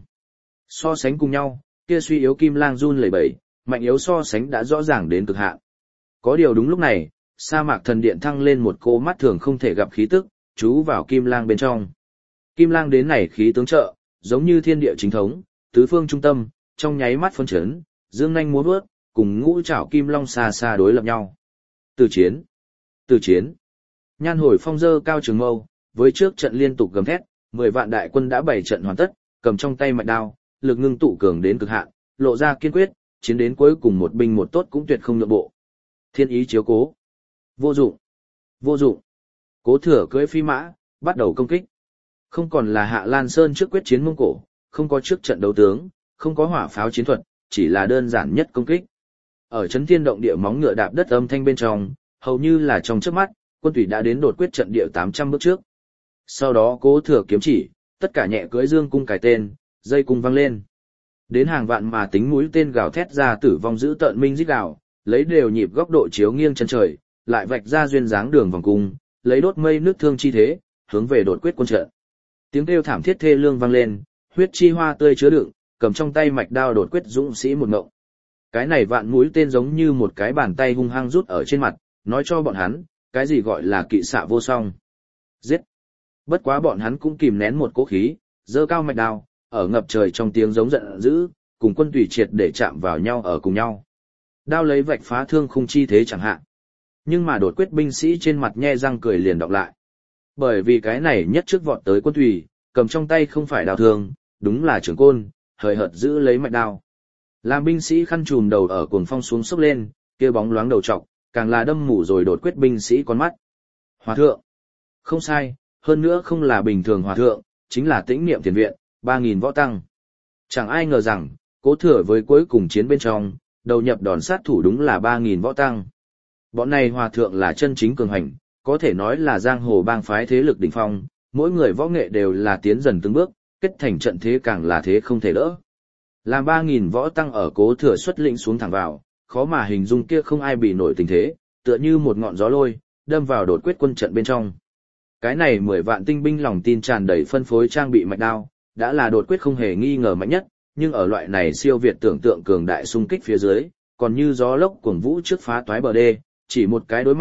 So sánh cùng nhau, kia suy yếu kim lang run lẩy bẩy, mạnh yếu so sánh đã rõ ràng đến cực hạn. Có điều đúng lúc này, sa mạc thần điện thăng lên một cô mắt thường không thể gặp khí tức, chú vào kim lang bên trong. Kim lang đến này khí tướng trợ, giống như thiên địa chính thống, tứ phương trung tâm, trong nháy mắt phân chấn, dương nhanh múa vớt, cùng ngũ trảo kim long xa xa đối lập nhau. Từ chiến, từ chiến. Nhan Hồi Phong dơ cao trường mâu, với trước trận liên tục gầm thét, mười vạn đại quân đã bày trận hoàn tất, cầm trong tay mạch đao, lực ngưng tụ cường đến cực hạn, lộ ra kiên quyết, chiến đến cuối cùng một binh một tốt cũng tuyệt không nhượng bộ. Thiên ý chiếu cố. Vô dụng, vô dụng. Cố Thừa cưỡi phi mã, bắt đầu công kích. Không còn là Hạ Lan Sơn trước quyết chiến Mông Cổ, không có trước trận đấu tướng, không có hỏa pháo chiến thuật, chỉ là đơn giản nhất công kích. Ở chấn thiên động địa móng ngựa đạp đất âm thanh bên trong, hầu như là trong chớp mắt, quân tùy đã đến đột quyết trận địa tám trăm bước trước. Sau đó Cố Thừa kiếm chỉ, tất cả nhẹ cưỡi dương cung cài tên, dây cung vang lên. Đến hàng vạn mà tính mũi tên gào thét ra tử vong giữ tợn minh rít gào, lấy đều nhịp góc độ chiếu nghiêng chân trời, lại vạch ra duyên dáng đường vòng cung, lấy đốt mây nước thương chi thế, hướng về đột quyết quân trận. Tiếng kêu thảm thiết thê lương vang lên, huyết chi hoa tươi chứa đựng, cầm trong tay mạch đao đột quyết dũng sĩ một ngộng. Cái này vạn mũi tên giống như một cái bàn tay hung hăng rút ở trên mặt, nói cho bọn hắn, cái gì gọi là kỵ xạ vô song. Giết! Bất quá bọn hắn cũng kìm nén một cố khí, giơ cao mạch đao, ở ngập trời trong tiếng giống giận dữ, cùng quân tùy triệt để chạm vào nhau ở cùng nhau. Đao lấy vạch phá thương khung chi thế chẳng hạn. Nhưng mà đột quyết binh sĩ trên mặt nhe răng cười liền đọc lại. Bởi vì cái này nhất trước vọt tới quân tùy, cầm trong tay không phải đao thương, đúng là trường côn, hời hợt giữ lấy mạch đao. Làm binh sĩ khăn trùm đầu ở cuồng phong xuống sốc lên, kia bóng loáng đầu trọc, càng là đâm mù rồi đột quyết binh sĩ con mắt. Hòa thượng. Không sai, hơn nữa không là bình thường hòa thượng, chính là tĩnh niệm tiền viện, ba nghìn võ tăng. Chẳng ai ngờ rằng, Cố Thừa với cuối cùng chiến bên trong, đầu nhập đòn sát thủ đúng là ba nghìn võ tăng. Bọn này hòa thượng là chân chính cường hành, có thể nói là giang hồ bang phái thế lực đỉnh phong, mỗi người võ nghệ đều là tiến dần từng bước, kết thành trận thế càng là thế không thể đỡ. Làm ba nghìn võ tăng ở Cố Thừa xuất lĩnh xuống thẳng vào, khó mà hình dung kia không ai bị nổi tình thế, tựa như một ngọn gió lôi, đâm vào đột quyết quân trận bên trong. Cái này mười vạn tinh binh lòng tin tràn đầy phân phối trang bị mạch đao, đã là đột quyết không hề nghi ngờ mạnh nhất, nhưng ở loại này siêu việt tưởng tượng cường đại xung kích phía dưới, còn như gió lốc cuồng vũ trước phá toái bờ đê, chỉ một cái đối mặt,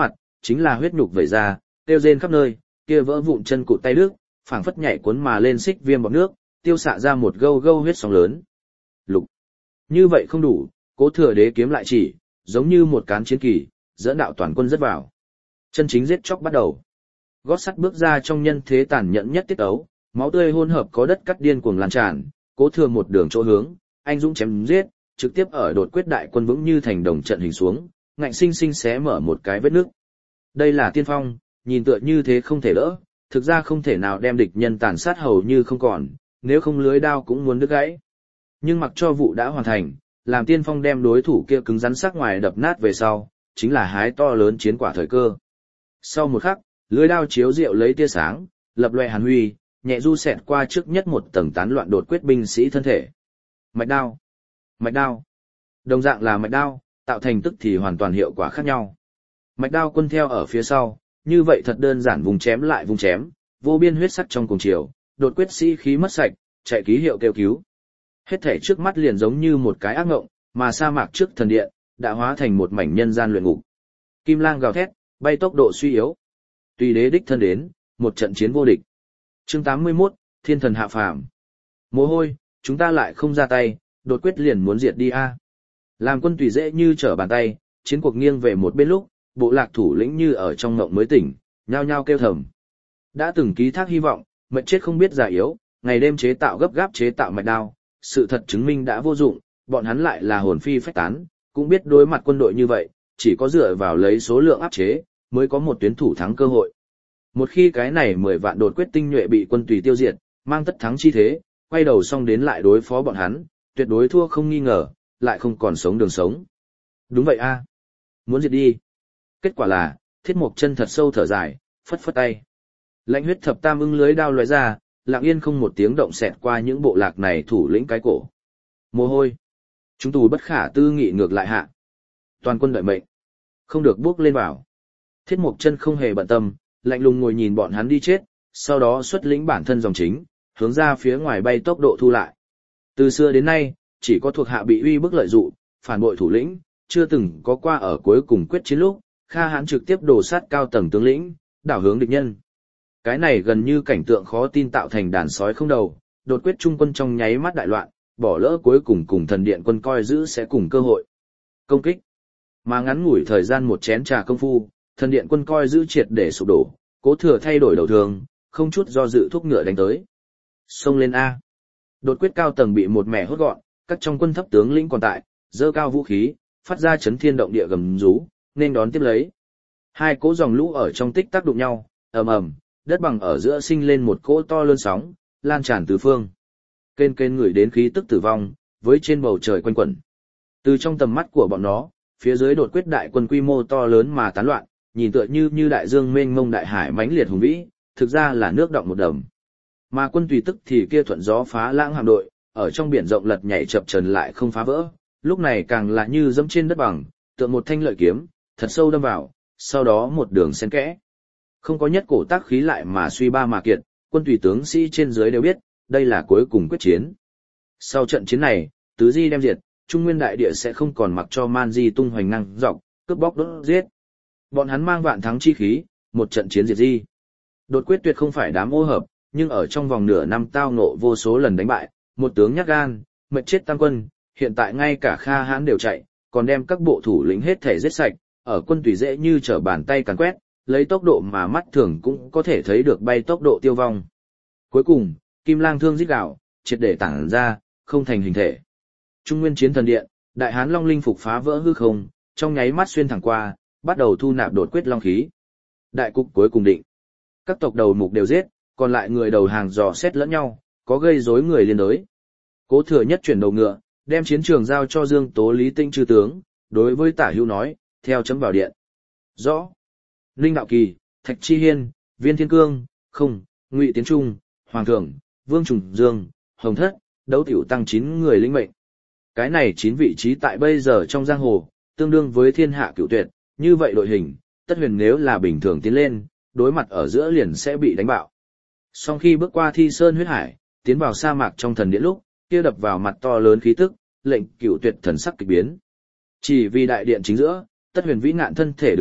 chính là huyết nhục vẩy ra, tiêu rên khắp nơi, kia vỡ vụn chân cụt tay đứt, phảng phất nhảy cuốn mà lên xích viêm bọt nước, tiêu xạ ra một gâu gâu huyết sóng lớn. Lục. Như vậy không đủ, Cố Thừa Đế kiếm lại chỉ, giống như một cán chiến kỳ, dẫn đạo toàn quân rất vào. Chân chính giết chóc bắt đầu. Gót sắt bước ra trong nhân thế tàn nhẫn nhất tiết ấu, máu tươi hỗn hợp có đất cắt điên cuồng lan tràn, Cố Thừa một đường chỗ hướng, anh dũng chém giết, trực tiếp ở đột quyết đại quân vững như thành đồng trận hình xuống, ngạnh sinh sinh xé mở một cái vết nứt. Đây là tiên phong, nhìn tựa như thế không thể đỡ, thực ra không thể nào đem địch nhân tàn sát hầu như không còn, nếu không lưới đao cũng muốn đứt gãy. Nhưng mặc cho vụ đã hoàn thành, làm tiên phong đem đối thủ kia cứng rắn sắc ngoài đập nát về sau, chính là hái to lớn chiến quả thời cơ. Sau một khắc, lưới đao chiếu rượu lấy tia sáng, lập loè hàn huy, nhẹ du xẹt qua trước nhất một tầng tán loạn đột quyết binh sĩ thân thể. Mạch đao, mạch đao, đồng dạng là mạch đao, tạo thành tức thì hoàn toàn hiệu quả khác nhau. Mạch đao quân theo ở phía sau, như vậy thật đơn giản vùng chém lại vùng chém, vô biên huyết sắc trong cùng chiều, đột quyết sĩ khí mất sạch, chạy ký hiệu kêu cứu. Hết thể trước mắt liền giống như một cái ác ngộng, mà sa mạc trước thần điện, đã hóa thành một mảnh nhân gian luyện ngục. Kim lang gào thét, bay tốc độ suy yếu. Tùy đế đích thân đến, một trận chiến vô địch. Chương tám mươi mốt, Thiên thần hạ phàm. Mồ hôi, chúng ta lại không ra tay, đột quyết liền muốn diệt đi a. Làm quân tùy dễ như trở bàn tay, chiến cuộc nghiêng về một bên lúc, bộ lạc thủ lĩnh như ở trong ngộng mới tỉnh, nhao nhao kêu thầm. Đã từng ký thác hy vọng, mệnh chết không biết già yếu, ngày đêm chế tạo gấp gáp chế tạo mạch đao, sự thật chứng minh đã vô dụng, bọn hắn lại là hồn phi phách tán, cũng biết đối mặt quân đội như vậy, chỉ có dựa vào lấy số lượng áp chế, mới có một tuyến thủ thắng cơ hội. Một khi cái này mười vạn đột quyết tinh nhuệ bị quân tùy tiêu diệt, mang tất thắng chi thế, quay đầu xong đến lại đối phó bọn hắn, tuyệt đối thua không nghi ngờ, lại không còn sống đường sống. Đúng vậy a, muốn diệt đi. Kết quả là, Thiết Mộc Chân thật sâu thở dài, phất phất tay. Lãnh huyết thập tam ưng lưới đao lóe ra, lặng yên không một tiếng động xẹt qua những bộ lạc này thủ lĩnh cái cổ. Mồ hôi. Chúng tù bất khả tư nghị ngược lại hạ. Toàn quân đợi mệnh. Không được bước lên vào. Thiết Mộc Chân không hề bận tâm, lạnh lùng ngồi nhìn bọn hắn đi chết, sau đó xuất lĩnh bản thân dòng chính, hướng ra phía ngoài bay tốc độ thu lại. Từ xưa đến nay, chỉ có thuộc hạ bị uy bức lợi dụ, phản bội thủ lĩnh, chưa từng có qua ở cuối cùng quyết chiến lúc, Kha Hãn trực tiếp đổ sát cao tầng tướng lĩnh, đảo hướng địch nhân. Cái này gần như cảnh tượng khó tin tạo thành đàn sói không đầu, đột quyết trung quân trong nháy mắt đại loạn, bỏ lỡ cuối cùng cùng thần điện quân coi giữ sẽ cùng cơ hội công kích. Mà ngắn ngủi thời gian một chén trà công phu, thần điện quân coi giữ triệt để sụp đổ, Cố Thừa thay đổi đầu thường, không chút do dự thúc ngựa đánh tới. Xông lên a. Đột quyết cao tầng bị một mẻ hốt gọn, các trong quân thấp tướng lĩnh còn tại, giơ cao vũ khí, phát ra chấn thiên động địa gầm rú, nên đón tiếp lấy. Hai cỗ dòng lũ ở trong tích tắc đụng nhau, ầm ầm, đất bằng ở giữa sinh lên một cỗ to lớn sóng, lan tràn tứ phương. Kên kên người đến khí tức tử vong, với trên bầu trời quanh quẩn. Từ trong tầm mắt của bọn nó, phía dưới đột quyết đại quân quy mô to lớn mà tán loạn, nhìn tựa như như đại dương mênh mông đại hải mãnh liệt hùng vĩ, thực ra là nước động một đầm. Mà quân tùy tức thì kia thuận gió phá lãng hạm đội, ở trong biển rộng lật nhảy chập chờn lại không phá vỡ, lúc này càng là như dẫm trên đất bằng, tượng một thanh lợi kiếm, thật sâu đâm vào, sau đó một đường xen kẽ. Không có nhất cổ tác khí lại mà suy ba mà kiệt, quân tùy tướng sĩ trên dưới đều biết, đây là cuối cùng quyết chiến. Sau trận chiến này, tứ di đem diệt, Trung Nguyên đại địa sẽ không còn mặc cho man di tung hoành năng dọc, cướp bóc đốt giết. Bọn hắn mang vạn thắng chi khí, một trận chiến diệt di. Đột quyết tuyệt không phải đám ô hợp, nhưng ở trong vòng nửa năm tao ngộ vô số lần đánh bại, một tướng nhát gan, mệt chết tam quân, hiện tại ngay cả Kha Hãn đều chạy, còn đem các bộ thủ lĩnh hết thể giết sạch, ở quân tùy dễ như trở bàn tay càn quét, lấy tốc độ mà mắt thường cũng có thể thấy được bay tốc độ tiêu vong. Cuối cùng, Kim Lang thương rít gào, triệt để tản ra, không thành hình thể. Trung Nguyên chiến thần điện, Đại Hán Long Linh phục phá vỡ hư không, trong nháy mắt xuyên thẳng qua, bắt đầu thu nạp đột quyết long khí. Đại cục cuối cùng định. Các tộc đầu mục đều giết, còn lại người đầu hàng dò xét lẫn nhau, có gây rối người liên đới. Cố Thừa nhất chuyển đầu ngựa, đem chiến trường giao cho Dương Tố Lý Tinh chư tướng, đối với Tả Hữu nói, theo chấm vào điện. Rõ. Ninh Đạo Kỳ, Thạch Chi Hiên, Viên Thiên Cương, Không, Ngụy Tiến Trung, Hoàng Thượng, Vương Trùng Dương, Hồng Thất, Đấu Tiểu tăng chín người lĩnh mệnh. Cái này chín vị trí tại bây giờ trong giang hồ, tương đương với thiên hạ cửu tuyệt, như vậy đội hình, Tất Huyền nếu là bình thường tiến lên, đối mặt ở giữa liền sẽ bị đánh bạo. Sau khi bước qua Thi Sơn huyết hải, tiến vào sa mạc trong thần điện lúc, kia đập vào mặt to lớn khí tức, lệnh cửu tuyệt thần sắc kịch biến. Chỉ vì đại điện chính giữa, Tất Huyền vĩ ngạn thân thể đứng lặng,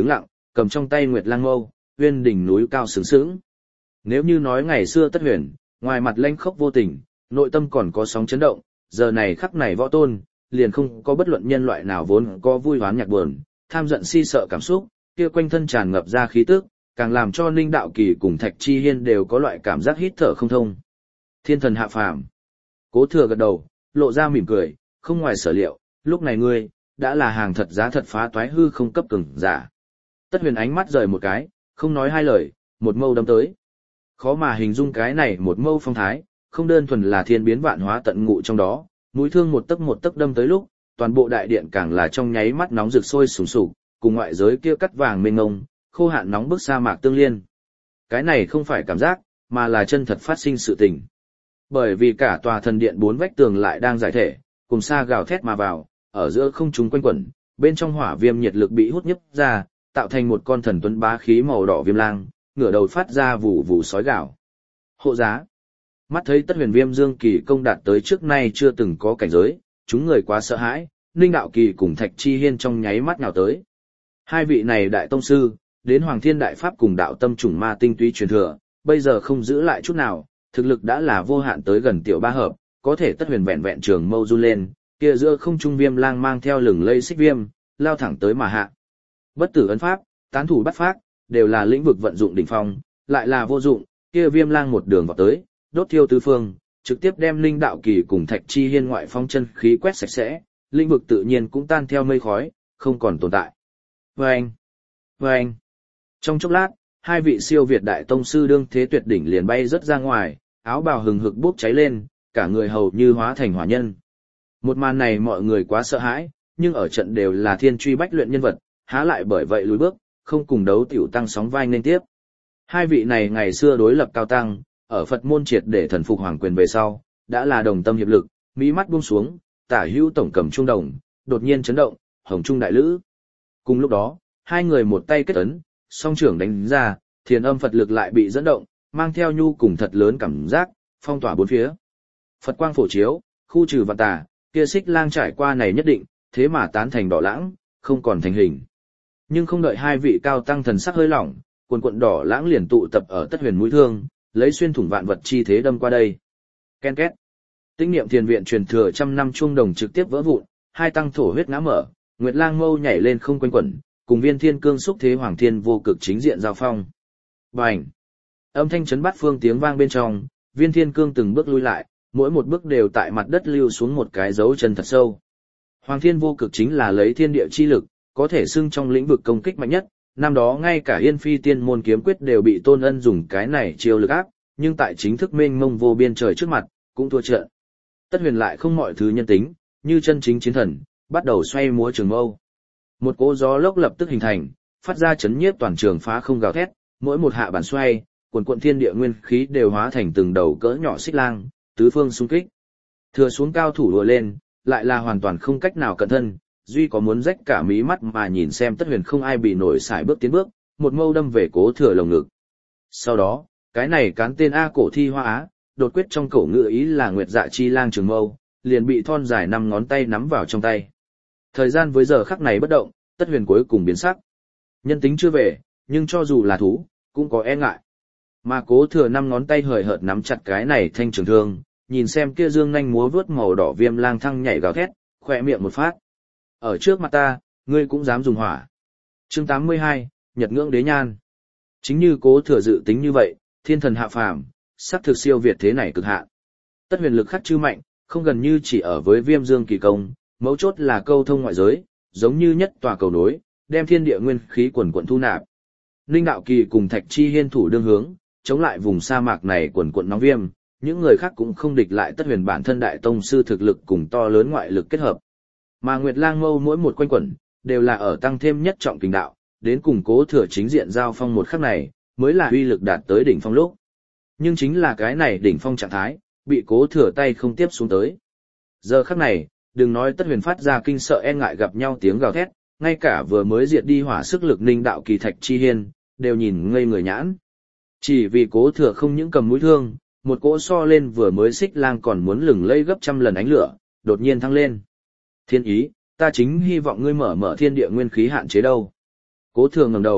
cầm trong tay Nguyệt Lang Mâu, uyên đỉnh núi cao sướng sướng. Nếu như nói ngày xưa Tất Huyền, ngoài mặt lanh khốc vô tình, nội tâm còn có sóng chấn động, giờ này khắc này võ tôn, liền không có bất luận nhân loại nào vốn có vui hoán nhạc buồn, tham giận si sợ cảm xúc, kia quanh thân tràn ngập ra khí tức, càng làm cho Ninh Đạo Kỳ cùng Thạch Chi Hiên đều có loại cảm giác hít thở không thông. Thiên thần hạ phàm. Cố Thừa gật đầu, lộ ra mỉm cười, không ngoài sở liệu, lúc này ngươi đã là hàng thật giá thật phá toái hư không cấp cường giả. Tất Huyền ánh mắt rời một cái, không nói hai lời, một mâu đâm tới. Khó mà hình dung cái này một mâu phong thái, không đơn thuần là thiên biến vạn hóa tận ngụ trong đó, mũi thương một tấc một tấc đâm tới lúc, toàn bộ đại điện càng là trong nháy mắt nóng rực sôi sùng sục, cùng ngoại giới kia cắt vàng mênh mông, khô hạn nóng bức sa mạc tương liên. Cái này không phải cảm giác, mà là chân thật phát sinh sự tình. Bởi vì cả tòa thần điện bốn vách tường lại đang giải thể, cùng sa gào thét mà vào, ở giữa không trung quanh quẩn, bên trong hỏa viêm nhiệt lực bị hút nhấp ra, tạo thành một con thần tuấn bá khí màu đỏ viêm lang, ngửa đầu phát ra vụ vụ sói gào. Hộ giá. Mắt thấy Tất Huyền Viêm Dương Kỳ công đạt tới trước nay chưa từng có cảnh giới, chúng người quá sợ hãi, Ninh Đạo Kỳ cùng Thạch Chi Hiên trong nháy mắt nhào tới. Hai vị này đại tông sư, đến Hoàng Thiên Đại Pháp cùng đạo tâm trùng ma tinh túy truyền thừa, bây giờ không giữ lại chút nào, thực lực đã là vô hạn tới gần tiểu ba hợp, có thể Tất Huyền vẹn vẹn trường mâu run lên, kia giữa không trung viêm lang mang theo lừng lây xích viêm, lao thẳng tới mà hạ. Bất tử ấn pháp, tán thủ bắt phát, đều là lĩnh vực vận dụng đỉnh phong, lại là vô dụng, kia viêm lang một đường vào tới, đốt thiêu tứ phương, trực tiếp đem Linh Đạo Kỳ cùng Thạch Chi Hiên ngoại phong chân khí quét sạch sẽ, lĩnh vực tự nhiên cũng tan theo mây khói, không còn tồn tại. Vâng! Vâng! Trong chốc lát, hai vị siêu việt đại tông sư đương thế tuyệt đỉnh liền bay rất ra ngoài, áo bào hừng hực bốc cháy lên, cả người hầu như hóa thành hỏa nhân. Một màn này mọi người quá sợ hãi, nhưng ở trận đều là thiên truy bách luyện nhân vật, há lại bởi vậy lùi bước, không cùng đấu tiểu tăng sóng vai nên tiếp. Hai vị này ngày xưa đối lập cao tăng, ở Phật môn triệt để thần phục hoàng quyền về sau, đã là đồng tâm hiệp lực, mỹ mắt buông xuống, tả hữu tổng cầm trung đồng, đột nhiên chấn động, hồng trung đại lữ. Cùng lúc đó, hai người một tay kết ấn, song trưởng đánh ra, thiền âm Phật lực lại bị dẫn động, mang theo nhu cùng thật lớn cảm giác, phong tỏa bốn phía. Phật quang phổ chiếu, khu trừ vạn tà, kia xích lang trải qua này nhất định, thế mà tán thành đỏ lãng, không còn thành hình. Nhưng không đợi hai vị cao tăng thần sắc hơi lỏng, quần quận đỏ lãng liền tụ tập ở Tất Huyền mũi thương, lấy xuyên thủng vạn vật chi thế đâm qua đây. Ken két. Tinh niệm thiền viện truyền thừa trăm năm chuông đồng trực tiếp vỡ vụn, hai tăng thổ huyết ngã mở, Nguyệt Lang Mâu nhảy lên không quanh quẩn, cùng Viên Thiên Cương xúc thế Hoàng Thiên vô cực chính diện giao phong. Bành! Âm thanh chấn bát phương tiếng vang bên trong, Viên Thiên Cương từng bước lui lại, mỗi một bước đều tại mặt đất lưu xuống một cái dấu chân thật sâu. Hoàng Thiên vô cực chính là lấy thiên địa chi lực, có thể xưng trong lĩnh vực công kích mạnh nhất, năm đó ngay cả Yên Phi Tiên môn kiếm quyết đều bị Tôn Ân dùng cái này chiêu lực áp, nhưng tại chính thức mênh mông vô biên trời trước mặt, cũng thua trận. Tất Huyền lại không mọi thứ nhân tính, như chân chính chiến thần, bắt đầu xoay múa trường mâu. Một cỗ gió lốc lập tức hình thành, phát ra chấn nhiếp toàn trường phá không gào thét, mỗi một hạ bản xoay, quần quận thiên địa nguyên khí đều hóa thành từng đầu cỡ nhỏ xích lang, tứ phương xung kích. Thừa xuống cao thủ đùa lên, lại là hoàn toàn không cách nào cẩn thân, duy có muốn rách cả mí mắt mà nhìn xem Tất Huyền không ai bị nổi sải bước tiến bước, một mâu đâm về Cố Thừa lồng ngực. Sau đó, cái này cán tên A cổ thi hoa á, đột quyết trong cổ ngữ ý là Nguyệt Dạ Chi Lang trường mâu, liền bị thon dài năm ngón tay nắm vào trong tay. Thời gian với giờ khắc này bất động, Tất Huyền cuối cùng biến sắc. Nhân tính chưa về, nhưng cho dù là thú, cũng có e ngại. Mà Cố Thừa năm ngón tay hời hợt nắm chặt cái này thanh trường thương, nhìn xem kia dương nhanh múa vớt màu đỏ viêm lang thăng nhảy gào thét, khỏe miệng một phát. Ở trước mặt ta, ngươi cũng dám dùng hỏa. Chương tám mươi hai, Nhật ngưỡng đế nhan. Chính như Cố Thừa dự tính như vậy, thiên thần hạ phàm, sắc thực siêu việt thế này cực hạn. Tất Huyền lực khắc chư mạnh, không gần như chỉ ở với Viêm Dương Kỳ công, mấu chốt là câu thông ngoại giới, giống như nhất tòa cầu nối, đem thiên địa nguyên khí quần quần thu nạp. Ninh Đạo Kỳ cùng Thạch Chi Hiên thủ đương hướng, chống lại vùng sa mạc này quần quần nóng viêm, những người khác cũng không địch lại Tất Huyền bản thân đại tông sư thực lực cùng to lớn ngoại lực kết hợp. Mà Nguyệt Lang Mâu mỗi một quanh quẩn, đều là ở tăng thêm nhất trọng kình đạo, đến cùng Cố Thừa chính diện giao phong một khắc này, mới là uy lực đạt tới đỉnh phong lúc. Nhưng chính là cái này đỉnh phong trạng thái, bị Cố Thừa tay không tiếp xuống tới. Giờ khắc này, đừng nói Tất Huyền phát ra kinh sợ e ngại gặp nhau tiếng gào thét, ngay cả vừa mới diệt đi hỏa sức lực Ninh Đạo Kỳ Thạch Chi Hiên, đều nhìn ngây người nhãn. Chỉ vì Cố Thừa không những cầm mũi thương, một cỗ so lên vừa mới xích lang còn muốn lừng lây gấp trăm lần ánh lửa, đột nhiên thăng lên. Thiên ý, ta chính hy vọng ngươi mở mở thiên địa nguyên khí hạn chế đâu. Cố Thừa ngẩng đầu,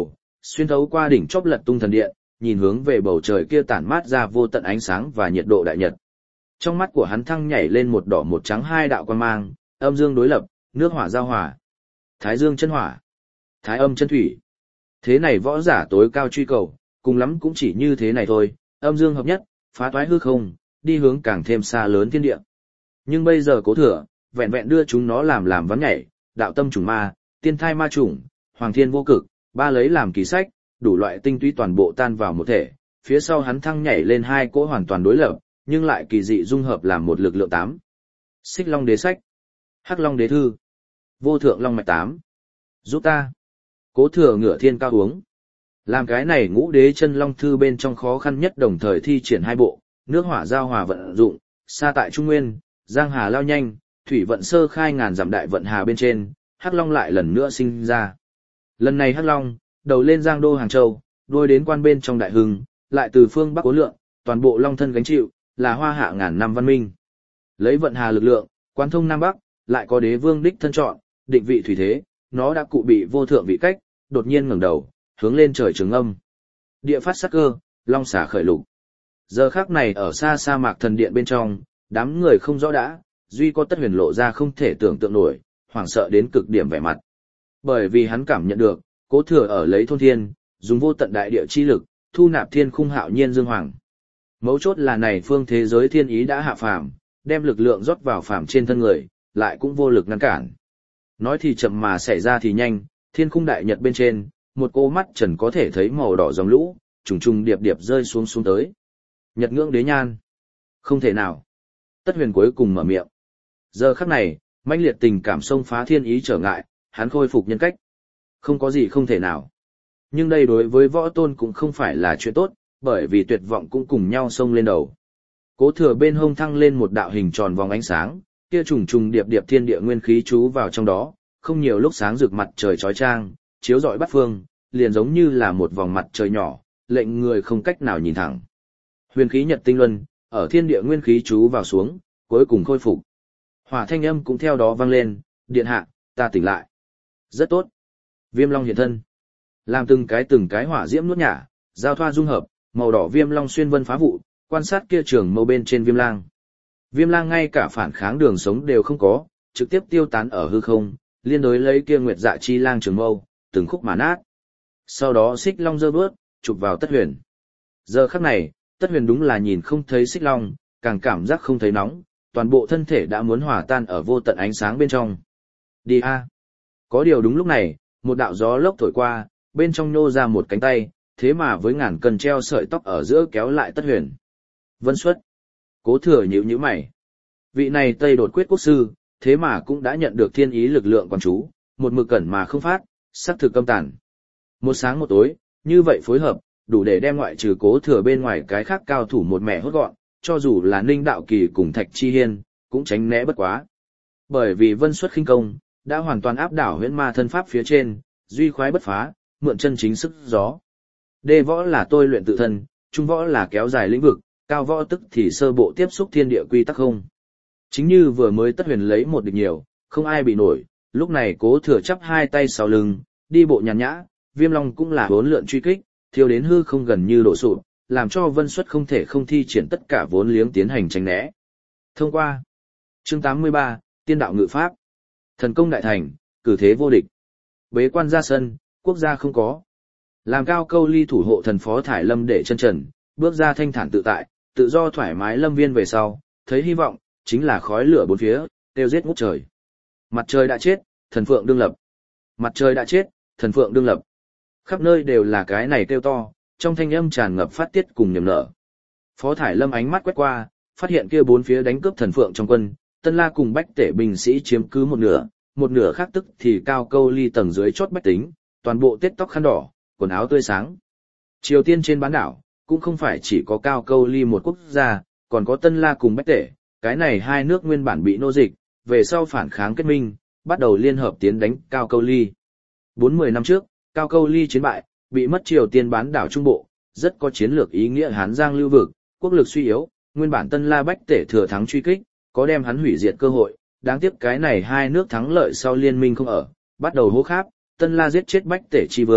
xuyên thấu qua đỉnh chóp lật tung thần điện, nhìn hướng về bầu trời kia tản mát ra vô tận ánh sáng và nhiệt độ đại nhật. Trong mắt của hắn thăng nhảy lên một đỏ một trắng hai đạo quan mang, âm dương đối lập, nước hỏa giao hòa. Thái dương chân hỏa, thái âm chân thủy. Thế này võ giả tối cao truy cầu, cùng lắm cũng chỉ như thế này thôi, âm dương hợp nhất, phá toái hư không, đi hướng càng thêm xa lớn thiên địa. Nhưng bây giờ Cố Thừa, vẹn vẹn đưa chúng nó làm làm vắn nhảy, đạo tâm trùng ma, tiên thai ma trùng, hoàng thiên vô cực, ba lấy làm kỳ sách, đủ loại tinh túy toàn bộ tan vào một thể, phía sau hắn thăng nhảy lên hai cỗ hoàn toàn đối lập, nhưng lại kỳ dị dung hợp làm một lực lượng tám. Xích Long Đế Sách, Hắc Long Đế Thư, Vô Thượng Long Mạch tám. Giúp ta. Cố Thừa ngửa thiên cao uống. Làm cái này ngũ đế chân long thư bên trong khó khăn nhất đồng thời thi triển hai bộ, nước hỏa giao hòa vận dụng, xa tại Trung Nguyên, giang hà lao nhanh, thủy vận sơ khai ngàn dặm đại vận hà bên trên, Hắc Long lại lần nữa sinh ra. Lần này Hắc Long, đầu lên Giang Đô Hàng Châu, đuôi đến quan bên trong Đại Hưng, lại từ phương Bắc Cố Lượng, toàn bộ long thân gánh chịu, là hoa hạ ngàn năm văn minh. Lấy vận hà lực lượng, quán thông Nam Bắc, lại có đế vương đích thân chọn, định vị thủy thế, nó đã cụ bị vô thượng vị cách, đột nhiên ngẩng đầu, hướng lên trời trường âm. Địa phát sắc cơ, long xả khởi lục. Giờ khắc này ở xa sa mạc thần điện bên trong, đám người không rõ đã, duy có Tất Huyền lộ ra không thể tưởng tượng nổi, hoảng sợ đến cực điểm vẻ mặt. Bởi vì hắn cảm nhận được, Cố Thừa ở lấy thôn thiên, dùng vô tận đại địa chi lực, thu nạp thiên khung hạo nhiên dương hoàng. Mấu chốt là này phương thế giới thiên ý đã hạ phàm, đem lực lượng rót vào phàm trên thân người, lại cũng vô lực ngăn cản. Nói thì chậm mà xảy ra thì nhanh, thiên khung đại nhật bên trên, một cô mắt trần có thể thấy màu đỏ dòng lũ, trùng trùng điệp điệp rơi xuống xuống tới. Nhật ngưỡng đế nhan. Không thể nào. Tất Huyền cuối cùng mở miệng. Giờ khắc này, mãnh liệt tình cảm xông phá thiên ý trở ngại, hắn khôi phục nhân cách. Không có gì không thể nào. Nhưng đây đối với võ tôn cũng không phải là chuyện tốt, bởi vì tuyệt vọng cũng cùng nhau xông lên đầu. Cố Thừa bên hông thăng lên một đạo hình tròn vòng ánh sáng, kia trùng trùng điệp điệp thiên địa nguyên khí trú vào trong đó, không nhiều lúc sáng rực mặt trời chói chang, chiếu rọi bát phương, liền giống như là một vòng mặt trời nhỏ, lệnh người không cách nào nhìn thẳng. Huyền khí nhật tinh luân, ở thiên địa nguyên khí trú vào xuống, cuối cùng khôi phục. Hỏa thanh âm cũng theo đó vang lên, điện hạ, ta tỉnh lại. Rất tốt. Viêm long hiện thân. Làm từng cái từng cái hỏa diễm nuốt nhả, giao thoa dung hợp, màu đỏ viêm long xuyên vân phá vụ, quan sát kia trường mâu bên trên viêm lang. Viêm lang ngay cả phản kháng đường sống đều không có, trực tiếp tiêu tán ở hư không, liên đối lấy kia nguyệt dạ chi lang trường mâu, từng khúc mà nát. Sau đó xích long giơ bước, chụp vào Tất Huyền. Giờ khắc này, Tất Huyền đúng là nhìn không thấy xích long, càng cảm giác không thấy nóng, toàn bộ thân thể đã muốn hòa tan ở vô tận ánh sáng bên trong. Đi a. Có điều đúng lúc này, một đạo gió lốc thổi qua, bên trong nô ra một cánh tay, thế mà với ngàn cân treo sợi tóc ở giữa kéo lại Tất Huyền. Vân Xuất. Cố Thừa nhíu nhíu mày. Vị này Tây Đột Quyết quốc sư, thế mà cũng đã nhận được thiên ý lực lượng quan chú, một mực cẩn mà không phát, sắc thực câm tàn. Một sáng một tối, như vậy phối hợp, đủ để đem ngoại trừ Cố Thừa bên ngoài cái khác cao thủ một mẻ hốt gọn, cho dù là Ninh Đạo Kỳ cùng Thạch Chi Hiên, cũng tránh né bất quá. Bởi vì Vân Xuất khinh công, đã hoàn toàn áp đảo huyễn ma thân pháp phía trên, duy khoái bất phá, mượn chân chính sức gió. Đê võ là tôi luyện tự thân, trung võ là kéo dài lĩnh vực, cao võ tức thì sơ bộ tiếp xúc thiên địa quy tắc không. Chính như vừa mới Tất Huyền lấy một địch nhiều, không ai bị nổi, lúc này Cố Thừa chắp hai tay sau lưng, đi bộ nhàn nhã, Viêm Long cũng là vốn lượn truy kích, thiêu đến hư không gần như đổ sụp, làm cho Vân Xuất không thể không thi triển tất cả vốn liếng tiến hành tránh né. Thông qua chương tám mươi ba, Tiên đạo ngự pháp. Thần công đại thành, cử thế vô địch. Bế quan ra sân, quốc gia không có. Làm cao câu ly thủ hộ thần Phó Thải Lâm để chân trần, bước ra thanh thản tự tại, tự do thoải mái lâm viên về sau, thấy hy vọng, chính là khói lửa bốn phía, tiêu giết ngút trời. Mặt trời đã chết, thần phượng đương lập. Mặt trời đã chết, thần phượng đương lập. Khắp nơi đều là cái này kêu to, trong thanh âm tràn ngập phát tiết cùng niềm nở. Phó Thải Lâm ánh mắt quét qua, phát hiện kia bốn phía đánh cướp thần phượng trong quân, Tân La cùng Bách Tể binh sĩ chiếm cứ một nửa, một nửa khác tức thì cao câu ly tầng dưới chót bách tính, toàn bộ tết tóc khăn đỏ, quần áo tươi sáng. Triều Tiên trên bán đảo, cũng không phải chỉ có cao câu ly một quốc gia, còn có Tân La cùng Bách Tể, cái này hai nước nguyên bản bị nô dịch, về sau phản kháng kết minh, bắt đầu liên hợp tiến đánh cao câu ly. Bốn mươi năm trước, cao câu ly chiến bại, bị mất Triều Tiên bán đảo Trung Bộ, rất có chiến lược ý nghĩa Hán Giang lưu vực, quốc lực suy yếu, nguyên bản Tân La Bách Tể thừa thắng truy kích, có đem hắn hủy diệt cơ hội, đáng tiếc cái này hai nước thắng lợi sau liên minh không ở, bắt đầu hô kháp, Tân La giết chết Bách Tể chi vương,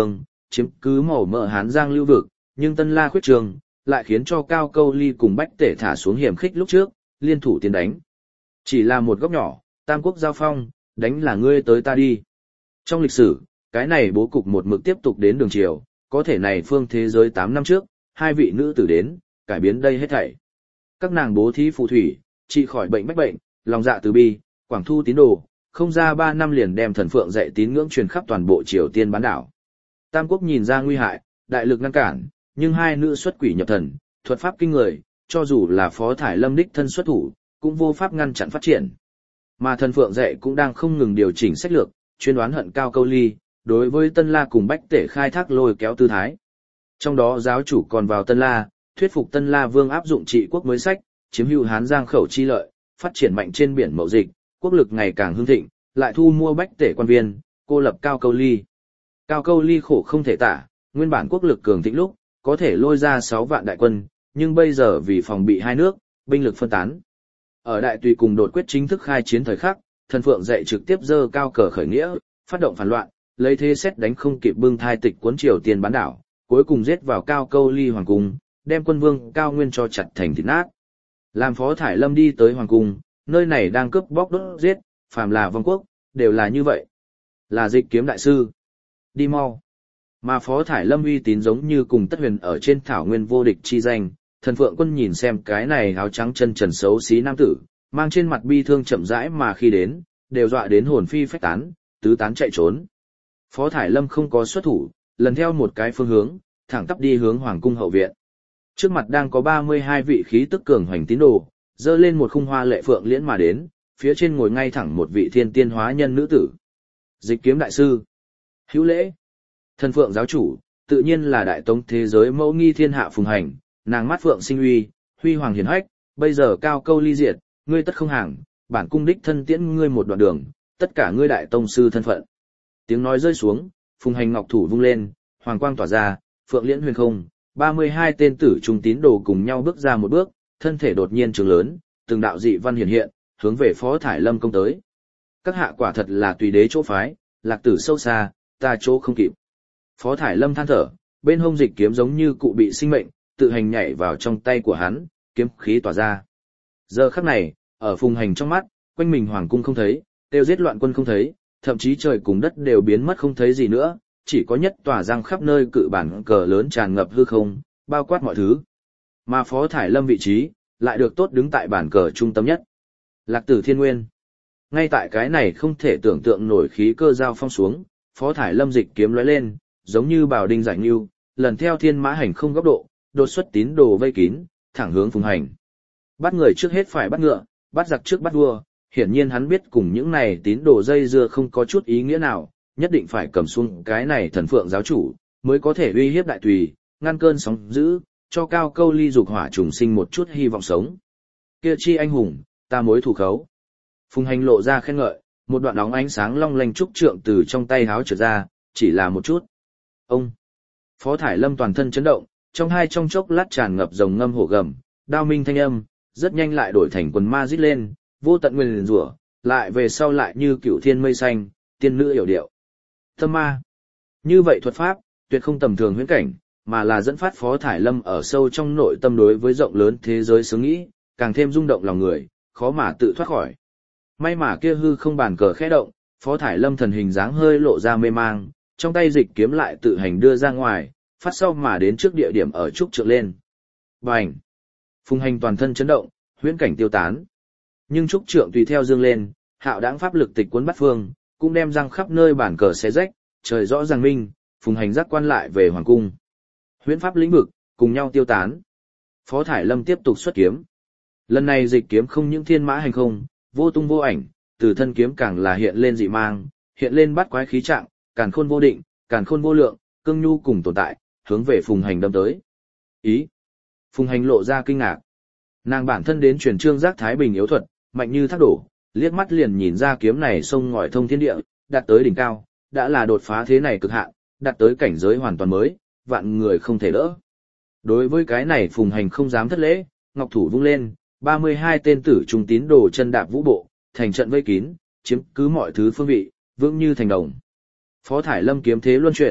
chiếm cứ màu mỡ Hán Giang lưu vực, nhưng Tân La khuyết trường, lại khiến cho Cao Câu Ly cùng Bách Tể thả xuống hiểm khích lúc trước, liên thủ tiến đánh. Chỉ là một góc nhỏ, tam quốc giao phong, đánh là ngươi tới ta đi. Trong lịch sử, cái này bố cục một mực tiếp tục đến đường chiều, có thể này phương thế giới tám năm trước, hai vị nữ tử đến, cải biến đây hết thảy. Các nàng bố thí phù thủy, trị khỏi bệnh bách bệnh, lòng dạ từ bi, quảng thu tín đồ, không ra ba năm liền đem thần phượng dạy tín ngưỡng truyền khắp toàn bộ Triều Tiên bán đảo. Tam quốc nhìn ra nguy hại, đại lực ngăn cản, nhưng hai nữ xuất quỷ nhập thần, thuật pháp kinh người, cho dù là Phó Thải Lâm đích thân xuất thủ, cũng vô pháp ngăn chặn phát triển. Mà thần phượng dạy cũng đang không ngừng điều chỉnh sách lược, chuyên đoán hận Cao Câu Ly, đối với Tân La cùng Bách Tể khai thác lôi kéo tư thái. Trong đó giáo chủ còn vào Tân La, thuyết phục Tân La Vương áp dụng trị quốc mới sách, chiếm hữu Hán Giang khẩu chi lợi, phát triển mạnh trên biển mậu dịch, quốc lực ngày càng hưng thịnh, lại thu mua Bách Tể quan viên, cô lập Cao Câu Ly. Cao Câu Ly khổ không thể tả, nguyên bản quốc lực cường thịnh lúc, có thể lôi ra sáu vạn đại quân, nhưng bây giờ vì phòng bị hai nước, binh lực phân tán. Ở đại tùy cùng đột quyết chính thức khai chiến thời khắc, thần phượng dạy trực tiếp dơ cao cờ khởi nghĩa, phát động phản loạn, lấy thế xét đánh không kịp bưng thai tịch cuốn Triều Tiên bán đảo, cuối cùng giết vào Cao Câu Ly hoàng cung, đem quân vương Cao Nguyên cho chặt thành thịt nát. Làm Phó Thải Lâm đi tới hoàng cung, nơi này đang cướp bóc đốt giết, phàm là vong quốc, đều là như vậy. Là Dịch Kiếm đại sư. Đi mau. Mà Phó Thải Lâm uy tín giống như cùng Tất Huyền ở trên thảo nguyên vô địch chi danh, thần phượng quân nhìn xem cái này áo trắng chân trần xấu xí nam tử, mang trên mặt bi thương chậm rãi mà khi đến, đều dọa đến hồn phi phách tán, tứ tán chạy trốn. Phó Thải Lâm không có xuất thủ, lần theo một cái phương hướng, thẳng tắp đi hướng hoàng cung hậu viện. Trước mặt đang có ba mươi hai vị khí tức cường hoành tín đồ, dơ lên một khung hoa lệ phượng liễn mà đến, phía trên ngồi ngay thẳng một vị thiên tiên hóa nhân nữ tử. Dịch Kiếm đại sư. Hữu lễ. Thần phượng giáo chủ, tự nhiên là đại tống thế giới mẫu nghi thiên hạ phùng hành, nàng mắt phượng sinh uy, huy hoàng hiển hách, bây giờ Cao Câu Ly diệt, ngươi tất không hàng, bản cung đích thân tiễn ngươi một đoạn đường, tất cả ngươi đại tông sư thân phận. Tiếng nói rơi xuống, phùng hành ngọc thủ vung lên, hoàng quang tỏa ra, phượng liễn huyền không, ba mươi hai tên tử trung tín đồ cùng nhau bước ra một bước, thân thể đột nhiên trường lớn, từng đạo dị văn hiện hiện, hướng về Phó Thải Lâm công tới. Các hạ quả thật là tùy đế chỗ phái, lạc tử sâu xa, ta chỗ không kịp. Phó Thải Lâm than thở, bên hông dịch kiếm giống như cụ bị sinh mệnh, tự hành nhảy vào trong tay của hắn, kiếm khí tỏa ra. Giờ khắc này, ở phùng hành trong mắt, quanh mình hoàng cung không thấy, tiêu giết loạn quân không thấy, thậm chí trời cùng đất đều biến mất không thấy gì nữa, chỉ có nhất tỏa giang khắp nơi cự bản cờ lớn tràn ngập hư không, bao quát mọi thứ. Mà Phó Thải Lâm vị trí, lại được tốt đứng tại bản cờ trung tâm nhất. Lạc tử thiên nguyên. Ngay tại cái này không thể tưởng tượng nổi khí cơ giao phong xuống, Phó Thải Lâm dịch kiếm lóe lên, giống như bào đinh giải ngưu, lần theo thiên mã hành không góc độ, đột xuất tín đồ vây kín, thẳng hướng phùng hành. Bắt người trước hết phải bắt ngựa, bắt giặc trước bắt vua, hiển nhiên hắn biết cùng những này tín đồ dây dưa không có chút ý nghĩa nào, nhất định phải cầm xuống cái này thần phượng giáo chủ, mới có thể uy hiếp đại tùy, ngăn cơn sóng dữ, cho Cao Câu Ly dục hỏa trùng sinh một chút hy vọng sống. Kia chi anh hùng, ta mối thủ khấu. Phùng hành lộ ra khen ngợi, một đoạn óng ánh sáng long lanh trúc trượng từ trong tay háo trở ra, chỉ là một chút. Ông! Phó Thải Lâm toàn thân chấn động, trong hai trong chốc lát tràn ngập rồng ngâm hổ gầm, đao minh thanh âm, rất nhanh lại đổi thành quần ma rít lên, vô tận nguyên rủa, lại về sau lại như cửu thiên mây xanh, tiên nữ hiểu điệu. Tâm ma! Như vậy thuật pháp, tuyệt không tầm thường huyễn cảnh, mà là dẫn phát Phó Thải Lâm ở sâu trong nội tâm đối với rộng lớn thế giới sướng nghĩ, càng thêm rung động lòng người, khó mà tự thoát khỏi. May mà kia hư không bàn cờ khẽ động, Phó Thải Lâm thần hình dáng hơi lộ ra mê mang, trong tay dịch kiếm lại tự hành đưa ra ngoài, phát sau mà đến trước địa điểm ở trúc trượng lên. Bành! Phùng hành toàn thân chấn động, huyễn cảnh tiêu tán. Nhưng trúc trượng tùy theo dương lên, hạo đãng pháp lực tịch cuốn bắt phương, cũng đem răng khắp nơi bản cờ xé rách, trời rõ ràng minh, phùng hành giác quan lại về hoàng cung. Huyễn pháp lĩnh vực, cùng nhau tiêu tán. Phó Thải Lâm tiếp tục xuất kiếm. Lần này dịch kiếm không những thiên mã hành không, vô tung vô ảnh, từ thân kiếm càng là hiện lên dị mang, hiện lên bắt quái khí trạng, càn khôn vô định, càn khôn vô lượng, cương nhu cùng tồn tại, hướng về phùng hành đâm tới. Ý! Phùng hành lộ ra kinh ngạc. Nàng bản thân đến truyền trương giác thái bình yếu thuật, mạnh như thác đổ, liếc mắt liền nhìn ra kiếm này sông ngòi thông thiên địa, đạt tới đỉnh cao, đã là đột phá thế này cực hạn, đạt tới cảnh giới hoàn toàn mới, vạn người không thể đỡ. Đối với cái này phùng hành không dám thất lễ, ngọc thủ vung lên, ba mươi hai tên tử trung tín đồ chân đạp vũ bộ, thành trận vây kín, chiếm cứ mọi thứ phương vị, vững như thành đồng. Phó Thải Lâm kiếm thế luân chuyển,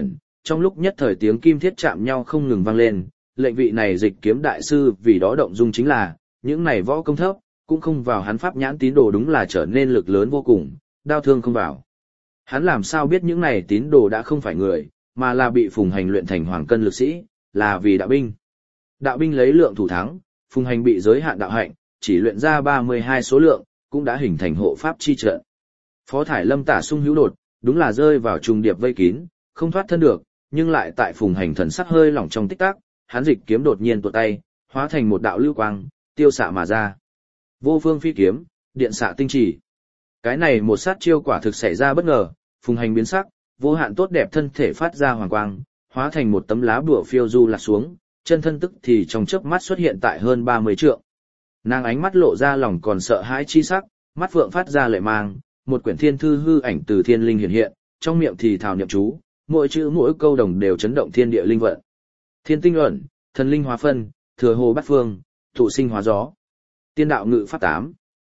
trong lúc nhất thời tiếng kim thiết chạm nhau không ngừng vang lên, lệnh vị này dịch kiếm đại sư vì đó động dung chính là, những này võ công thấp, cũng không vào hắn pháp nhãn tín đồ đúng là trở nên lực lớn vô cùng, đao thương không vào. Hắn làm sao biết những này tín đồ đã không phải người, mà là bị Phùng Hành luyện thành hoàng cân lực sĩ, là vì đạo binh. Đạo binh lấy lượng thủ thắng, Phùng Hành bị giới hạn đạo hạnh, chỉ luyện ra ba mươi hai số lượng, cũng đã hình thành hộ pháp chi trận. Phó Thải Lâm tả sung hữu đột, đúng là rơi vào trùng điệp vây kín, không thoát thân được, nhưng lại tại Phùng Hành thần sắc hơi lỏng trong tích tắc, hắn dịch kiếm đột nhiên tuột tay, hóa thành một đạo lưu quang, tiêu xạ mà ra. Vô phương phi kiếm, điện xạ tinh chỉ. Cái này một sát chiêu quả thực xảy ra bất ngờ, Phùng Hành biến sắc, vô hạn tốt đẹp thân thể phát ra hoàng quang, hóa thành một tấm lá bùa phiêu du lạc xuống, chân thân tức thì trong chớp mắt xuất hiện tại hơn ba mươi trượng. Nàng ánh mắt lộ ra lòng còn sợ hãi chi sắc, mắt phượng phát ra lệ mang, một quyển thiên thư hư ảnh từ thiên linh hiện hiện, trong miệng thì thào niệm chú, mỗi chữ mỗi câu đồng đều chấn động thiên địa linh vận. Thiên tinh ẩn, thần linh hóa phân, thừa hồ bát phương, thụ sinh hóa gió. Tiên đạo ngự pháp tám.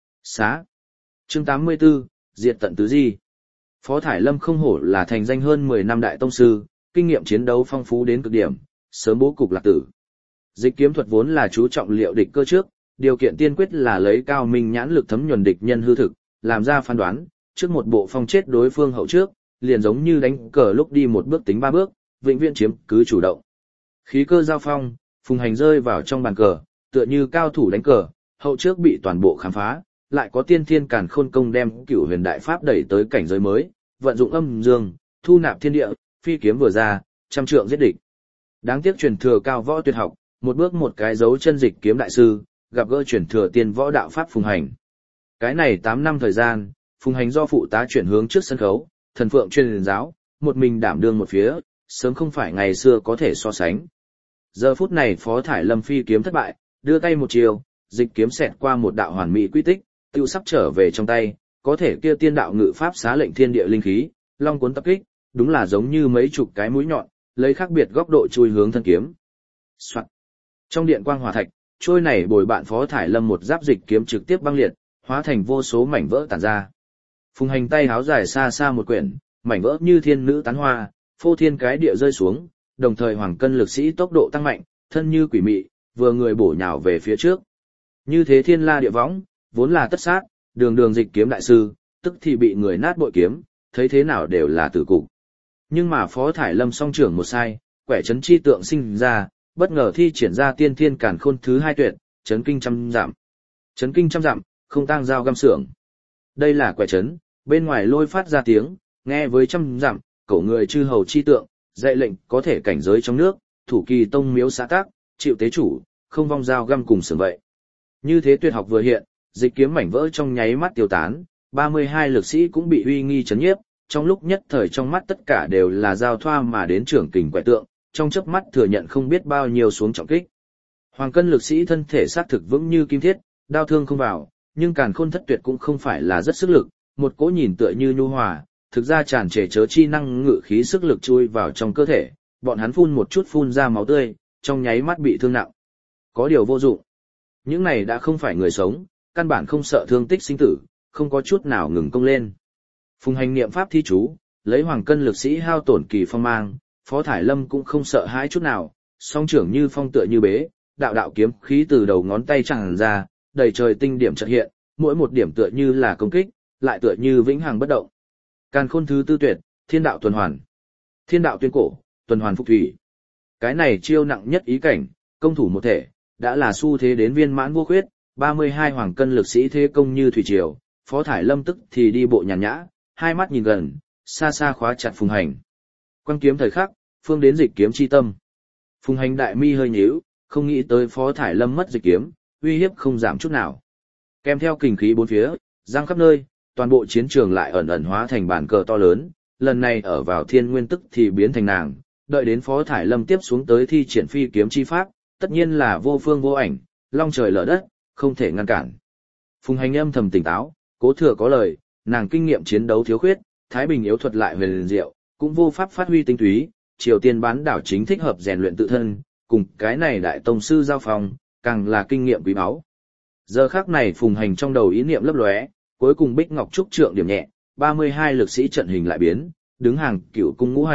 Xá. Chương tám mươi 84, diệt tận tứ di. Phó Thải Lâm không hổ là thành danh hơn mười năm đại tông sư, kinh nghiệm chiến đấu phong phú đến cực điểm, sớm bố cục lạc tử. Dịch kiếm thuật vốn là chú trọng liệu địch cơ trước, điều kiện tiên quyết là lấy cao minh nhãn lực thấm nhuần địch nhân hư thực, làm ra phán đoán, trước một bộ phong chết đối phương hậu trước, liền giống như đánh cờ lúc đi một bước tính ba bước, vĩnh viễn chiếm cứ chủ động. Khí cơ giao phong, Phùng Hành rơi vào trong bàn cờ, tựa như cao thủ đánh cờ, hậu trước bị toàn bộ khám phá, lại có tiên thiên càn khôn công đem cửu huyền đại pháp đẩy tới cảnh giới mới, vận dụng âm dương, thu nạp thiên địa, phi kiếm vừa ra, trăm trượng giết địch. Đáng tiếc truyền thừa cao võ tuyệt học, một bước một cái dấu chân dịch kiếm đại sư, gặp gỡ truyền thừa tiên võ đạo pháp Phùng Hành. Cái này tám năm thời gian, Phùng Hành do phụ tá chuyển hướng trước sân khấu, thần phượng truyền giáo, một mình đảm đương một phía, sớm không phải ngày xưa có thể so sánh. Giờ phút này Phó Thải Lâm phi kiếm thất bại, đưa tay một chiều, dịch kiếm xẹt qua một đạo hoàn mỹ quy tích, tiêu sắp trở về trong tay, có thể kia tiên đạo ngự pháp xá lệnh thiên địa linh khí, long cuốn tập kích, đúng là giống như mấy chục cái mũi nhọn, lấy khác biệt góc độ chui hướng thân kiếm. Soạn. Trong điện quang hỏa thạch, trôi này bồi bạn Phó Thải Lâm một giáp dịch kiếm trực tiếp băng liệt, hóa thành vô số mảnh vỡ tản ra. Phùng Hành tay háo dài xa xa một quyển, mảnh vỡ như thiên nữ tán hoa, phô thiên cái địa rơi xuống, đồng thời hoàng cân lực sĩ tốc độ tăng mạnh, thân như quỷ mị, vừa người bổ nhào về phía trước. Như thế thiên la địa võng, vốn là tất sát, đường đường dịch kiếm đại sư, tức thì bị người nát bội kiếm, thấy thế nào đều là tử cục. Nhưng mà Phó Thải Lâm song trưởng một sai, quẻ chấn chi tượng sinh ra, bất ngờ thi triển ra tiên thiên càn khôn thứ hai tuyệt, chấn kinh trăm dặm. Chấn kinh trăm dặm, không tang dao găm xưởng. Đây là quẻ chấn, bên ngoài lôi phát ra tiếng, nghe với trăm dặm, cổ người chư hầu chi tượng, dạy lệnh có thể cảnh giới trong nước, thủ kỳ tông miếu xã tác, chịu tế chủ, không vong dao găm cùng xưởng vậy. Như thế tuyệt học vừa hiện, dịch kiếm mảnh vỡ trong nháy mắt tiêu tán, ba mươi hai lực sĩ cũng bị uy nghi chấn nhiếp, trong lúc nhất thời trong mắt tất cả đều là giao thoa mà đến trưởng kình quẻ tượng, trong chớp mắt thừa nhận không biết bao nhiêu xuống trọng kích. Hoàng cân lực sĩ thân thể xác thực vững như kim thiết, đao thương không vào, nhưng càn khôn thất tuyệt cũng không phải là rất sức lực, một cỗ nhìn tựa như nhu hòa, thực ra tràn trề chớ chi năng ngự khí sức lực chui vào trong cơ thể, bọn hắn phun một chút phun ra máu tươi, trong nháy mắt bị thương nặng. Có điều vô dụng. Những này đã không phải người sống, căn bản không sợ thương tích sinh tử, không có chút nào ngừng công lên. Phùng Hành niệm pháp thi chú, lấy hoàng cân lực sĩ hao tổn kỳ phong mang, Phó Thải Lâm cũng không sợ hãi chút nào, song trưởng như phong tựa như bế, đạo đạo kiếm khí từ đầu ngón tay tràn ra, đầy trời tinh điểm chợt hiện, mỗi một điểm tựa như là công kích, lại tựa như vĩnh hằng bất động. Càn khôn thứ tư tuyệt, thiên đạo tuần hoàn. Thiên đạo tuyên cổ, tuần hoàn phục thủy. Cái này chiêu nặng nhất ý cảnh, công thủ một thể, đã là xu thế đến viên mãn vô khuyết, ba mươi hai hoàng cân lực sĩ thế công như thủy triều, Phó Thải Lâm tức thì đi bộ nhàn nhã, hai mắt nhìn gần, xa xa khóa chặt Phùng Hành. Quang kiếm thời khắc, phương đến dịch kiếm chi tâm. Phùng Hành đại mi hơi nhíu, không nghĩ tới Phó Thải Lâm mất dịch kiếm, uy hiếp không giảm chút nào. Kèm theo kình khí bốn phía, giang khắp nơi, toàn bộ chiến trường lại ẩn ẩn hóa thành bàn cờ to lớn, lần này ở vào thiên nguyên tức thì biến thành nàng, đợi đến Phó Thải Lâm tiếp xuống tới thi triển phi kiếm chi pháp, tất nhiên là vô phương vô ảnh, long trời lở đất, không thể ngăn cản. Phùng Hành âm thầm tỉnh táo, cố thừa có lời, nàng kinh nghiệm chiến đấu thiếu khuyết, thái bình yếu thuật lại huyền diệu, cũng vô pháp phát huy tinh túy, Triều Tiên bán đảo chính thích hợp rèn luyện tự thân, cùng cái này đại tông sư giao phòng, càng là kinh nghiệm quý báu. Giờ khắc này Phùng Hành trong đầu ý niệm lấp lóe, cuối cùng Bích Ngọc trúc trượng điểm nhẹ, ba mươi hai lực sĩ trận hình lại biến, đứng hàng cửu cung ngũ hành,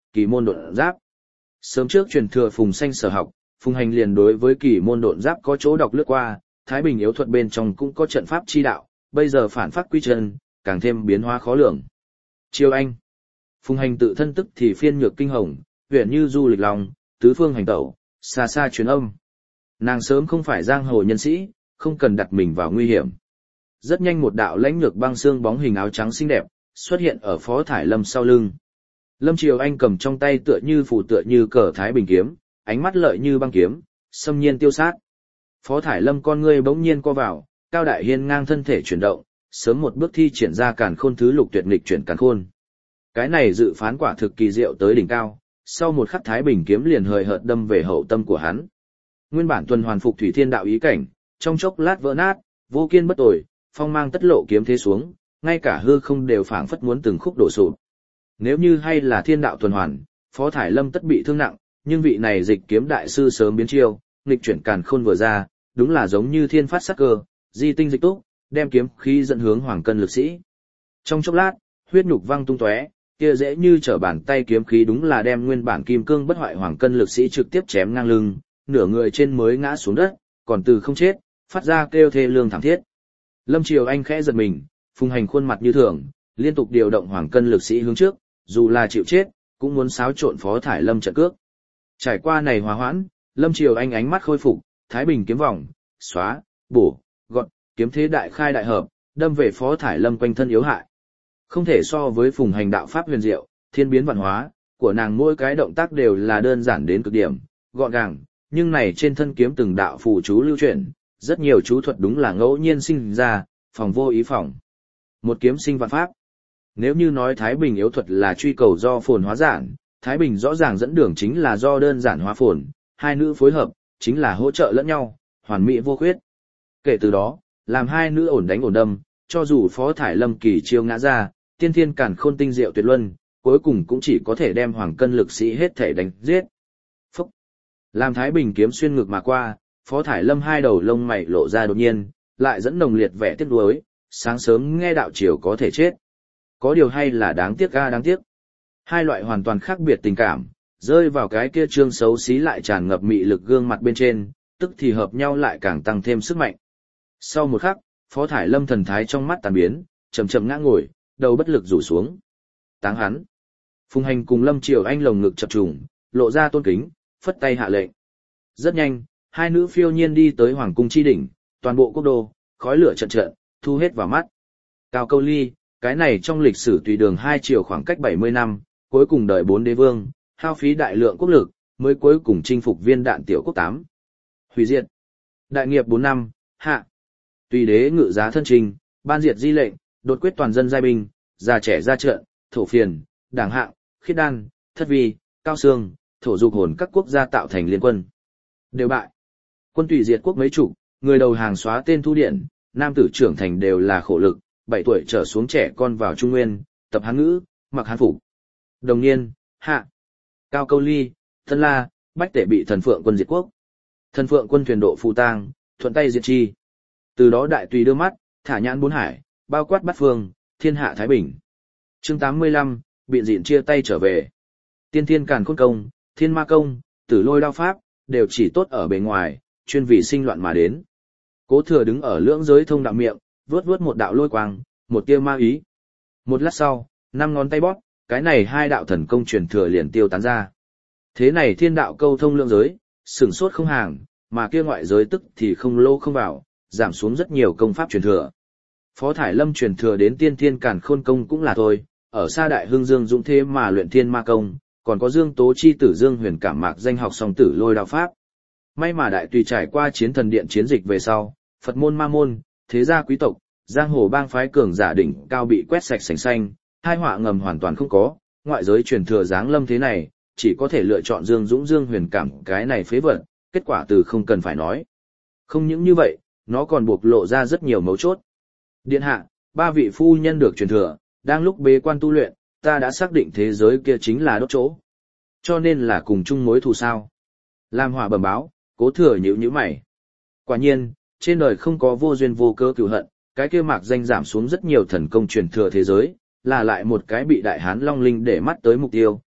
kỳ môn độn giáp. Sớm trước truyền thừa Phùng Xanh sở học, Phùng Hành liền đối với kỳ môn độn giáp có chỗ đọc lướt qua, Thái Bình yếu thuật bên trong cũng có trận pháp chi đạo, bây giờ phản phát quy chân, càng thêm biến hóa khó lường. Chiêu Anh. Phùng Hành tự thân tức thì phiên nhược kinh hồng, huyền như du lịch lòng, tứ phương hành tẩu, xa xa truyền âm. Nàng sớm không phải giang hồ nhân sĩ, không cần đặt mình vào nguy hiểm. Rất nhanh một đạo lãnh lược băng xương bóng hình áo trắng xinh đẹp xuất hiện ở Phó Thải Lâm sau lưng. Lâm Triều Anh cầm trong tay tựa như phù tựa như cờ Thái Bình kiếm, ánh mắt lợi như băng kiếm, xâm nhiên tiêu sát. Phó Thải Lâm con ngươi bỗng nhiên co vào, Cao Đại Hiên ngang thân thể chuyển động, sớm một bước thi triển ra Càn Khôn thứ lục tuyệt nghịch chuyển Càn Khôn. Cái này dự phán quả thực kỳ diệu tới đỉnh cao, sau một khắc Thái Bình kiếm liền hời hợt đâm về hậu tâm của hắn. Nguyên bản tuần hoàn phục thủy thiên đạo ý cảnh, trong chốc lát vỡ nát, vô kiên bất tồi, phong mang tất lộ kiếm thế xuống, ngay cả hư không đều phảng phất muốn từng khúc đổ sụp. Nếu như hay là thiên đạo tuần hoàn, Phó Thải Lâm tất bị thương nặng, nhưng vị này dịch kiếm đại sư sớm biến chiêu, nghịch chuyển Càn Khôn vừa ra, đúng là giống như thiên phát sắc cơ, di tinh dịch túc, đem kiếm khí dẫn hướng Hoàng Cân lực sĩ. Trong chốc lát, huyết nhục văng tung tóe, kia dễ như trở bàn tay kiếm khí đúng là đem nguyên bản kim cương bất hoại Hoàng Cân lực sĩ trực tiếp chém ngang lưng, nửa người trên mới ngã xuống đất, còn từ không chết, phát ra kêu thê lương thảm thiết. Lâm Triều Anh khẽ giật mình, Phùng Hành khuôn mặt như thường, liên tục điều động Hoàng Cân lực sĩ hướng trước, dù là chịu chết, cũng muốn xáo trộn Phó Thải Lâm trận cước. Trải qua này hòa hoãn, Lâm Triều Anh ánh mắt khôi phục, Thái Bình kiếm vòng, xóa, bổ, gọn, kiếm thế đại khai đại hợp, đâm về Phó Thải Lâm quanh thân yếu hại. Không thể so với Phùng Hành đạo pháp huyền diệu, thiên biến vạn hóa, của nàng mỗi cái động tác đều là đơn giản đến cực điểm, gọn gàng, nhưng này trên thân kiếm từng đạo phù chú lưu chuyển, rất nhiều chú thuật đúng là ngẫu nhiên sinh ra, phòng vô ý phòng. Một kiếm sinh vạn pháp. Nếu như nói Thái Bình yếu thuật là truy cầu do phồn hóa giản, Thái Bình rõ ràng dẫn đường chính là do đơn giản hóa phồn, hai nữ phối hợp, chính là hỗ trợ lẫn nhau, hoàn mỹ vô khuyết. Kể từ đó, làm hai nữ ổn đánh ổn đâm, cho dù Phó Thải Lâm kỳ chiêu ngã ra, tiên thiên càn khôn tinh diệu tuyệt luân, cuối cùng cũng chỉ có thể đem Hoàng Cân lực sĩ hết thể đánh giết. Phúc! Làm Thái Bình kiếm xuyên ngực mà qua, Phó Thải Lâm hai đầu lông mày lộ ra đột nhiên, lại dẫn nồng liệt vẻ tiếc nuối, sáng sớm nghe đạo chiều có thể chết. Có điều hay là đáng tiếc ga đáng tiếc. Hai loại hoàn toàn khác biệt tình cảm, rơi vào cái kia trương xấu xí lại tràn ngập mị lực gương mặt bên trên, tức thì hợp nhau lại càng tăng thêm sức mạnh. Sau một khắc, Phó Thải Lâm thần thái trong mắt tàn biến, chậm chậm ngã ngồi, đầu bất lực rủ xuống. Táng hắn. Phùng Hành cùng Lâm Triều Anh lồng ngực chập trùng, lộ ra tôn kính, phất tay hạ lệnh. Rất nhanh, hai nữ phiêu nhiên đi tới Hoàng cung chi đỉnh, toàn bộ quốc đô, khói lửa trận trận, thu hết vào mắt. Cao Câu Ly, cái này trong lịch sử tùy đường hai triều khoảng cách bảy mươi năm, cuối cùng đợi bốn đế vương, hao phí đại lượng quốc lực, mới cuối cùng chinh phục viên đạn tiểu quốc tám. Hủy diệt. Đại nghiệp bốn năm, hạ. Tùy đế ngự giá thân trình, ban diệt di lệnh, đột quyết toàn dân giai binh, già trẻ ra trận, thổ phiền, đảng hạng, khiết đan, thất vi, cao sương, thổ dục hồn các quốc gia tạo thành liên quân. Đều bại. Quân tùy diệt quốc mấy chục, người đầu hàng xóa tên thu điện, nam tử trưởng thành đều là khổ lực, bảy tuổi trở xuống trẻ con vào Trung Nguyên, tập Hán ngữ, mặc Hán phục. Đồng niên, hạ. Cao Câu Ly, Tân La, Bách Tể bị Thần Phượng quân diệt quốc. Thần Phượng quân thuyền độ phù tang, thuận tay diệt chi. Từ đó đại tùy đưa mắt, thả nhãn bốn hải, bao quát bát phương, thiên hạ thái bình. Chương tám mươi lăm, biện diện chia tay trở về. Tiên thiên càn khôn công, thiên ma công, tử lôi đao pháp, đều chỉ tốt ở bề ngoài, chuyên vì sinh loạn mà đến. Cố Thừa đứng ở lưỡng giới thông đạo miệng, vướt vướt một đạo lôi quang, một tia ma ý. Một lát sau, năm ngón tay bóp, cái này hai đạo thần công truyền thừa liền tiêu tán ra. Thế này thiên đạo câu thông lưỡng giới, sửng sốt không hàng, mà kia ngoại giới tức thì không lô không vào, giảm xuống rất nhiều công pháp truyền thừa. Phó Thải Lâm truyền thừa đến tiên thiên càn khôn công cũng là thôi, ở xa đại hương Dương dũng thế mà luyện thiên ma công, còn có Dương Tố chi tử Dương Huyền cảm mạc danh học song tử lôi đạo pháp. May mà đại tùy trải qua chiến thần điện chiến dịch về sau, Phật môn ma môn, thế gia quý tộc, giang hồ bang phái cường giả đỉnh cao bị quét sạch sành xanh, hai họa ngầm hoàn toàn không có, ngoại giới truyền thừa giáng lâm thế này, chỉ có thể lựa chọn Dương Dũng Dương Huyền cảm cái này phế vật, kết quả từ không cần phải nói. Không những như vậy, nó còn buộc lộ ra rất nhiều mấu chốt. Điện hạ, ba vị phu nhân được truyền thừa, đang lúc bế quan tu luyện, ta đã xác định thế giới kia chính là đốt chỗ. Cho nên là cùng chung mối thù sao. Làm hỏa bẩm báo, Cố Thừa nhíu nhíu mày. Quả nhiên, trên đời không có vô duyên vô cớ cửu hận, cái kia mạc danh giảm xuống rất nhiều thần công truyền thừa thế giới, là lại một cái bị đại hán long linh để mắt tới mục tiêu,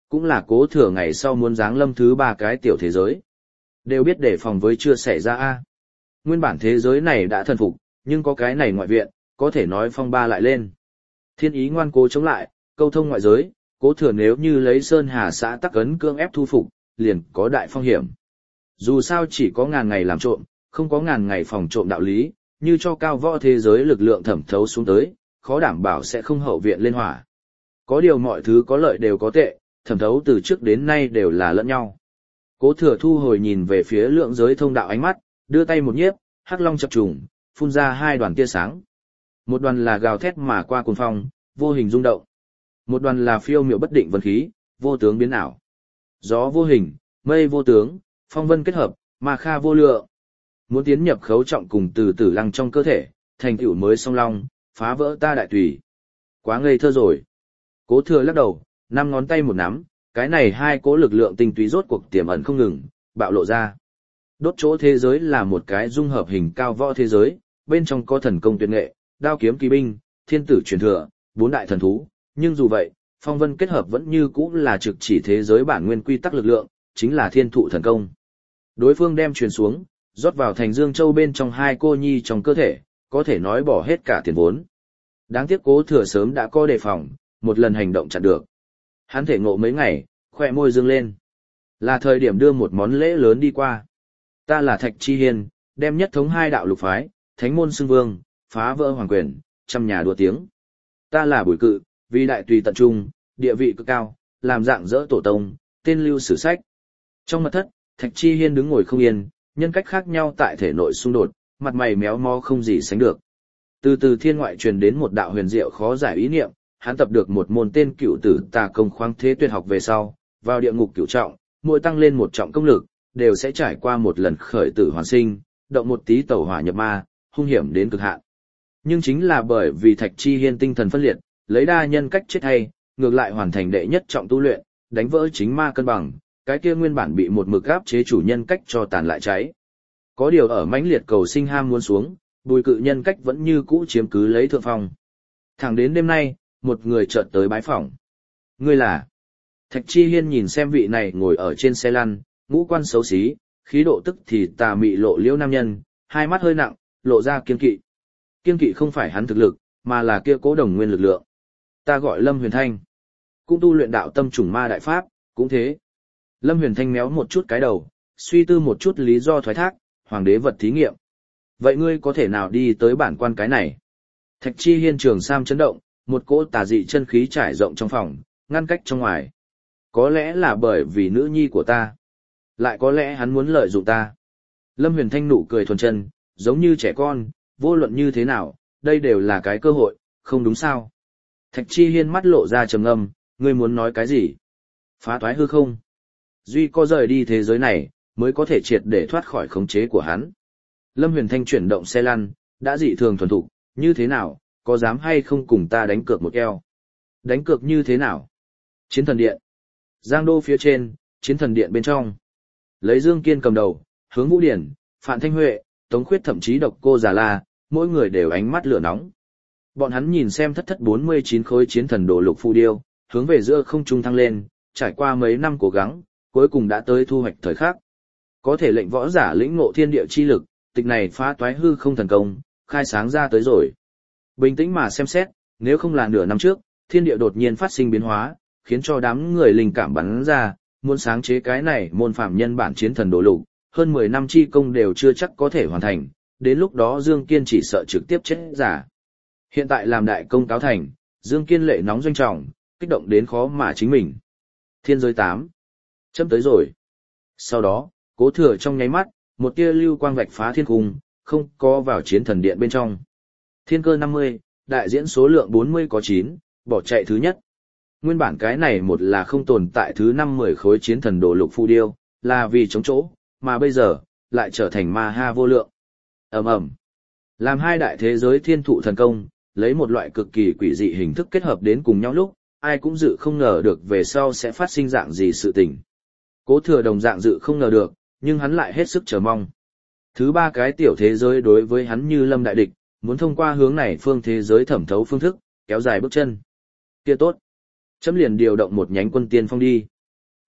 cũng là Cố Thừa ngày sau muốn giáng lâm thứ ba cái tiểu thế giới. Đều biết đề phòng với chưa xảy ra a. Nguyên bản thế giới này đã thần phục, nhưng có cái này ngoại viện, có thể nói phong ba lại lên. Thiên ý ngoan cố chống lại, câu thông ngoại giới, Cố Thừa nếu như lấy Sơn Hà xã tắc ấn cương ép thu phục, liền có đại phong hiểm. Dù sao chỉ có ngàn ngày làm trộm, không có ngàn ngày phòng trộm đạo lý, như cho cao võ thế giới lực lượng thẩm thấu xuống tới, khó đảm bảo sẽ không hậu viện lên hỏa. Có điều mọi thứ có lợi đều có tệ, thẩm thấu từ trước đến nay đều là lẫn nhau. Cố Thừa thu hồi nhìn về phía lượng giới thông đạo ánh mắt, đưa tay một nhiếp, hắc long chập trùng, phun ra hai đoàn tia sáng. Một đoàn là gào thét mà qua cuồng phong, vô hình rung động. Một đoàn là phiêu miệu bất định vân khí, vô tướng biến ảo. Gió vô hình, mây vô tướng, phong vân kết hợp, ma kha vô lượng. Muốn tiến nhập khấu trọng cùng từ tử lăng trong cơ thể, thành tựu mới song long, phá vỡ ta đại tùy. Quá ngây thơ rồi. Cố Thừa lắc đầu, năm ngón tay một nắm, cái này hai cố lực lượng tinh túy rốt cuộc tiềm ẩn không ngừng, bạo lộ ra. Đốt chỗ thế giới là một cái dung hợp hình cao võ thế giới, bên trong có thần công tuyệt nghệ, đao kiếm kỳ binh, thiên tử truyền thừa, bốn đại thần thú, nhưng dù vậy, phong vân kết hợp vẫn như cũ là trực chỉ thế giới bản nguyên quy tắc lực lượng, chính là thiên thụ thần công. Đối phương đem truyền xuống, rót vào thành Dương Châu bên trong hai cô nhi trong cơ thể, có thể nói bỏ hết cả tiền vốn. Đáng tiếc Cố Thừa sớm đã có đề phòng, một lần hành động chặn được. Hắn thể ngộ mấy ngày, khỏe môi dương lên. Là thời điểm đưa một món lễ lớn đi qua. Ta là Thạch Chi Hiên, đem nhất thống hai đạo lục phái, thánh môn xưng vương, phá vỡ hoàng quyền, trăm nhà đua tiếng. Ta là Bùi Cự, vì đại tùy tận trung, địa vị cực cao, làm dạng dỡ tổ tông, tên lưu sử sách. Trong mật thất, Thạch Chi Hiên đứng ngồi không yên, nhân cách khác nhau tại thể nội xung đột, mặt mày méo mó không gì sánh được. Từ từ thiên ngoại truyền đến một đạo huyền diệu khó giải ý niệm, hắn tập được một môn tên cửu tử tà công khoáng thế tuyệt học về sau, vào địa ngục cửu trọng, mỗi tăng lên một trọng công lực, đều sẽ trải qua một lần khởi tử hoàn sinh, động một tí tẩu hỏa nhập ma, hung hiểm đến cực hạn. Nhưng chính là bởi vì Thạch Chi Hiên tinh thần phân liệt, lấy đa nhân cách chết hay, ngược lại hoàn thành đệ nhất trọng tu luyện, đánh vỡ chính ma cân bằng, cái kia nguyên bản bị một mực áp chế chủ nhân cách cho tàn lại cháy. Có điều ở mãnh liệt cầu sinh ham muốn xuống, Bùi Cự nhân cách vẫn như cũ chiếm cứ lấy thượng phong. Thẳng đến đêm nay, một người chợt tới bái phỏng. Ngươi là? Thạch Chi Hiên nhìn xem vị này ngồi ở trên xe lăn, ngũ quan xấu xí, khí độ tức thì tà mị lộ liễu nam nhân, hai mắt hơi nặng, lộ ra kiên kỵ. Kiên kỵ không phải hắn thực lực, mà là kia cố đồng nguyên lực lượng. Ta gọi Lâm Huyền Thanh, cũng tu luyện đạo tâm trùng ma đại pháp, cũng thế. Lâm Huyền Thanh méo một chút cái đầu, suy tư một chút lý do thoái thác, hoàng đế vật thí nghiệm. Vậy ngươi có thể nào đi tới bản quan cái này? Thạch Chi Hiên trường sam chấn động, một cỗ tà dị chân khí trải rộng trong phòng, ngăn cách trong ngoài. Có lẽ là bởi vì nữ nhi của ta. Lại có lẽ hắn muốn lợi dụng ta. Lâm Huyền Thanh nụ cười thuần chân, giống như trẻ con, vô luận như thế nào, đây đều là cái cơ hội, không đúng sao? Thạch Chi Hiên mắt lộ ra trầm ngâm, ngươi muốn nói cái gì? Phá toái hư không? Duy có rời đi thế giới này, mới có thể triệt để thoát khỏi khống chế của hắn. Lâm Huyền Thanh chuyển động xe lăn, đã dị thường thuần thục, như thế nào, có dám hay không cùng ta đánh cược một eo? Đánh cược như thế nào? Chiến thần điện. Giang đô phía trên, chiến thần điện bên trong. Lấy Dương Kiên cầm đầu, Hướng Vũ Điển, Phạm Thanh Huệ, Tống Khuyết thậm chí Độc Cô Già La, mỗi người đều ánh mắt lửa nóng. Bọn hắn nhìn xem thất thất bốn mươi chín khối chiến thần đồ lục phù điêu, hướng về giữa không trung thăng lên, trải qua mấy năm cố gắng, cuối cùng đã tới thu hoạch thời khắc. Có thể lệnh võ giả lĩnh ngộ thiên địa chi lực, tịch này phá toái hư không thần công, khai sáng ra tới rồi. Bình tĩnh mà xem xét, nếu không là nửa năm trước, thiên địa đột nhiên phát sinh biến hóa, khiến cho đám người linh cảm bắn ra, muốn sáng chế cái này môn phạm nhân bản chiến thần đồ lục, hơn mười năm chi công đều chưa chắc có thể hoàn thành, đến lúc đó Dương Kiên chỉ sợ trực tiếp chết giả. Hiện tại làm đại công cáo thành, Dương Kiên lệ nóng doanh trọng, kích động đến khó mà chính mình. Thiên giới tám. Chấm tới rồi. Sau đó, Cố Thừa trong nháy mắt, một tia lưu quang vạch phá thiên cung, không có vào chiến thần điện bên trong. Thiên cơ năm mươi, đại diễn số lượng bốn mươi có chín, bỏ chạy thứ nhất. Nguyên bản cái này một là không tồn tại thứ năm mười khối chiến thần đồ lục phù điêu, là vì chống chỗ, mà bây giờ, lại trở thành ma ha vô lượng. Ầm ầm. Làm hai đại thế giới thiên thụ thần công, lấy một loại cực kỳ quỷ dị hình thức kết hợp đến cùng nhau lúc, ai cũng dự không ngờ được về sau sẽ phát sinh dạng gì sự tình. Cố Thừa đồng dạng dự không ngờ được, nhưng hắn lại hết sức chờ mong. Thứ ba cái tiểu thế giới đối với hắn như lâm đại địch, muốn thông qua hướng này phương thế giới thẩm thấu phương thức, kéo dài bước chân. Kia tốt. Chấm liền điều động một nhánh quân tiên phong đi.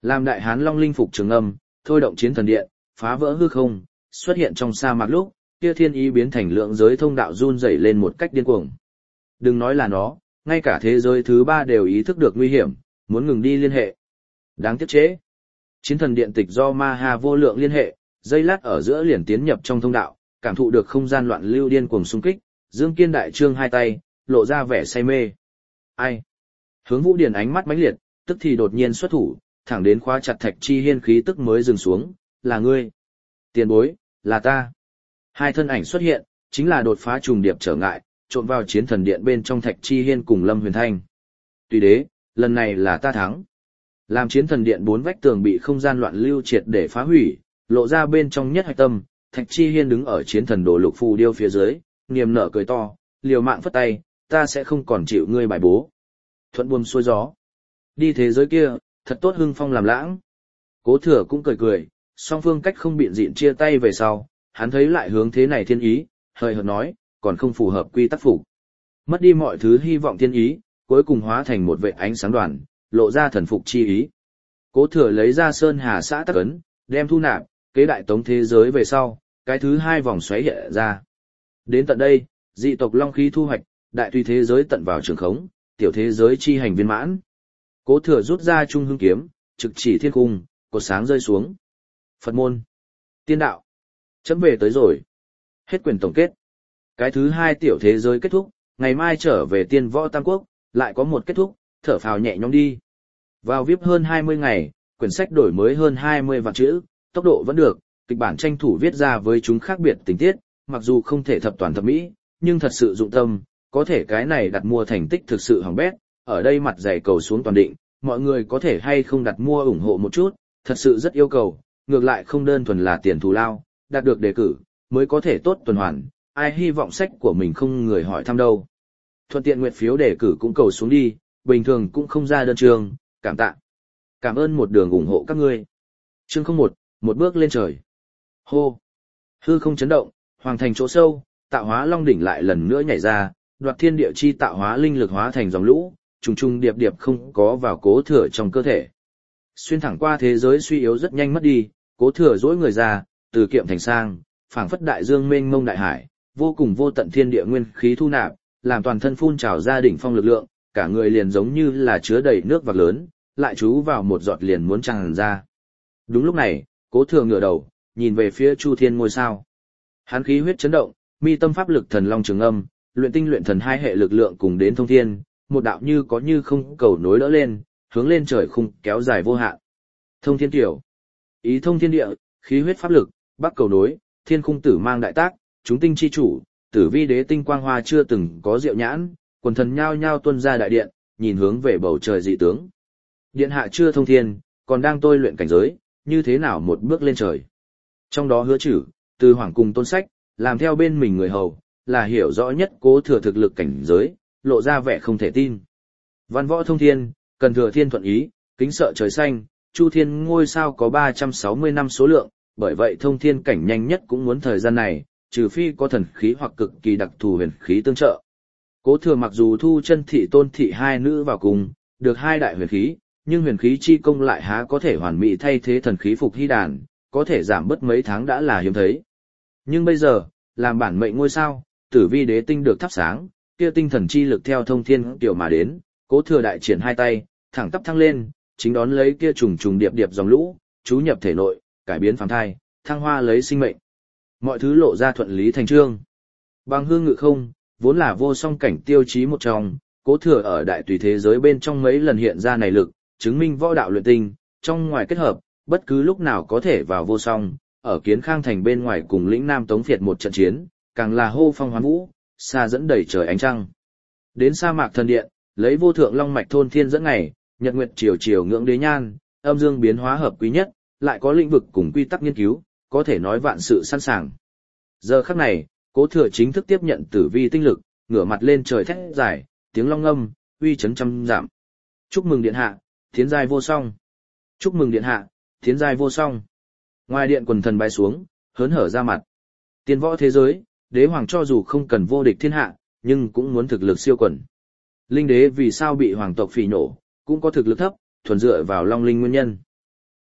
Làm đại hán long linh phục trường âm, thôi động chiến thần điện, phá vỡ hư không, xuất hiện trong sa mạc lúc, kia thiên ý biến thành lượng giới thông đạo run rẩy lên một cách điên cuồng. Đừng nói là nó, ngay cả thế giới thứ ba đều ý thức được nguy hiểm, muốn ngừng đi liên hệ. Đáng tiếc chế. Chiến thần điện tịch do ma ha vô lượng liên hệ, dây lát ở giữa liền tiến nhập trong thông đạo, cảm thụ được không gian loạn lưu điên cuồng xung kích, Dương Kiên đại trương hai tay, lộ ra vẻ say mê. Ai? Hướng Vũ Điền ánh mắt mãnh liệt, tức thì đột nhiên xuất thủ, thẳng đến khóa chặt Thạch Chi Hiên khí tức mới dừng xuống, là ngươi. Tiền bối, là ta. Hai thân ảnh xuất hiện, chính là đột phá trùng điệp trở ngại, trộn vào chiến thần điện bên trong Thạch Chi Hiên cùng Lâm Huyền Thanh. Tùy đế, lần này là ta thắng. Làm chiến thần điện bốn vách tường bị không gian loạn lưu triệt để phá hủy, lộ ra bên trong nhất hạch tâm, Thạch Chi Hiên đứng ở chiến thần đồ lục phù điêu phía dưới, niềm nở cười to, liều mạng phất tay, ta sẽ không còn chịu ngươi bài bố. Thuận buồm xuôi gió. Đi thế giới kia, thật tốt hưng phong làm lãng. Cố Thừa cũng cười cười, song phương cách không biện diện chia tay về sau, hắn thấy lại hướng thế này thiên ý, hơi hợt nói, còn không phù hợp quy tắc phục. Mất đi mọi thứ hy vọng thiên ý, cuối cùng hóa thành một vệt ánh sáng đoàn, lộ ra thần phục chi ý. Cố Thừa lấy ra Sơn Hà xã tắc ấn, đem thu nạp, kế đại tống thế giới về sau, cái thứ hai vòng xoáy hiện ra. Đến tận đây, dị tộc long khí thu hoạch, đại tùy thế giới tận vào trường khống, tiểu thế giới chi hành viên mãn. Cố Thừa rút ra trung hương kiếm, trực chỉ thiên cung, cột sáng rơi xuống. Phật môn, tiên đạo, chấm về tới rồi. Hết quyển tổng kết. Cái thứ hai tiểu thế giới kết thúc, ngày mai trở về tiên võ tam quốc, lại có một kết thúc, thở phào nhẹ nhõm đi. Vào vê i pê hơn hai mươi ngày, quyển sách đổi mới hơn hai mươi vạn chữ, tốc độ vẫn được, kịch bản tranh thủ viết ra với chúng khác biệt tình tiết, mặc dù không thể thập toàn thập mỹ, nhưng thật sự dụng tâm, có thể cái này đặt mua thành tích thực sự hỏng bét, ở đây mặt dày cầu xuống toàn định, mọi người có thể hay không đặt mua ủng hộ một chút, thật sự rất yêu cầu, ngược lại không đơn thuần là tiền thù lao, đạt được đề cử, mới có thể tốt tuần hoàn, ai hy vọng sách của mình không người hỏi thăm đâu. Thuận tiện nguyệt phiếu đề cử cũng cầu xuống đi, bình thường cũng không ra đơn trường, cảm tạ. Cảm ơn một đường ủng hộ các ngươi. Chương không một, một bước lên trời. Hô! Hư không chấn động, hoàng thành chỗ sâu, tạo hóa long đỉnh lại lần nữa nhảy ra, đoạt thiên địa chi tạo hóa linh lực hóa thành dòng lũ, trùng trùng điệp điệp không có vào Cố Thừa trong cơ thể. Xuyên thẳng qua thế giới suy yếu rất nhanh mất đi, Cố Thừa dỗi người ra, từ kiệm thành sang, phảng phất đại dương mênh mông đại hải, vô cùng vô tận thiên địa nguyên khí thu nạp, làm toàn thân phun trào ra đỉnh phong lực lượng, cả người liền giống như là chứa đầy nước vạc lớn, lại chú vào một giọt liền muốn tràn ra. Đúng lúc này, Cố Thừa ngửa đầu, nhìn về phía Chu Thiên ngôi sao. Hắn khí huyết chấn động, mi tâm pháp lực thần long trường âm, luyện tinh luyện thần hai hệ lực lượng cùng đến thông thiên, một đạo như có như không cầu nối đỡ lên, hướng lên trời khung kéo dài vô hạn. Thông thiên tiểu, ý thông thiên địa, khí huyết pháp lực, bắc cầu nối, thiên khung tử mang đại tác, chúng tinh chi chủ, tử vi đế tinh quang hoa chưa từng có diệu nhãn, quần thần nhao nhao tuân ra đại điện, nhìn hướng về bầu trời dị tướng. Điện hạ chưa thông thiên, còn đang tôi luyện cảnh giới, như thế nào một bước lên trời. Trong đó hứa chử, từ hoàng cùng tôn sách, làm theo bên mình người hầu, là hiểu rõ nhất Cố Thừa thực lực cảnh giới, lộ ra vẻ không thể tin. Văn võ thông thiên, cần thừa thiên thuận ý, kính sợ trời xanh, chu thiên ngôi sao có ba trăm sáu mươi năm số lượng, bởi vậy thông thiên cảnh nhanh nhất cũng muốn thời gian này, trừ phi có thần khí hoặc cực kỳ đặc thù huyền khí tương trợ. Cố Thừa mặc dù thu chân thị tôn thị hai nữ vào cùng, được hai đại huyền khí, nhưng huyền khí chi công lại há có thể hoàn mỹ thay thế thần khí phục hy đàn, có thể giảm bớt mấy tháng đã là hiếm thấy. Nhưng bây giờ, làm bản mệnh ngôi sao, tử vi đế tinh được thắp sáng, kia tinh thần chi lực theo thông thiên tiểu mà đến, Cố Thừa đại triển hai tay, thẳng tắp thăng lên, chính đón lấy kia trùng trùng điệp điệp dòng lũ, chú nhập thể nội, cải biến phàm thai, thăng hoa lấy sinh mệnh. Mọi thứ lộ ra thuận lý thành chương. Bằng hương ngự không, vốn là vô song cảnh tiêu chí một trong, Cố Thừa ở đại tùy thế giới bên trong mấy lần hiện ra này lực, chứng minh võ đạo luyện tinh, trong ngoài kết hợp, bất cứ lúc nào có thể vào vô song, ở Kiến Khang thành bên ngoài cùng lĩnh Nam Tống Việt một trận chiến, càng là hô phong hoán vũ, xa dẫn đầy trời ánh trăng. Đến sa mạc thần điện, lấy vô thượng long mạch thôn thiên dẫn ngày, nhật nguyệt chiều chiều ngưỡng đế nhan, âm dương biến hóa hợp quý nhất, lại có lĩnh vực cùng quy tắc nghiên cứu, có thể nói vạn sự sẵn sàng. Giờ khắc này, Cố Thừa chính thức tiếp nhận tử vi tinh lực, ngửa mặt lên trời thét giải, tiếng long ngâm, uy chấn trăm giảm. Chúc mừng điện hạ, tiến giai vô song. Chúc mừng điện hạ, tiến giai vô song. Ngoài điện quần thần bay xuống, hớn hở ra mặt. Tiên võ thế giới, đế hoàng cho dù không cần vô địch thiên hạ, nhưng cũng muốn thực lực siêu quần. Linh đế vì sao bị hoàng tộc phỉ nổ, cũng có thực lực thấp, thuần dựa vào long linh nguyên nhân.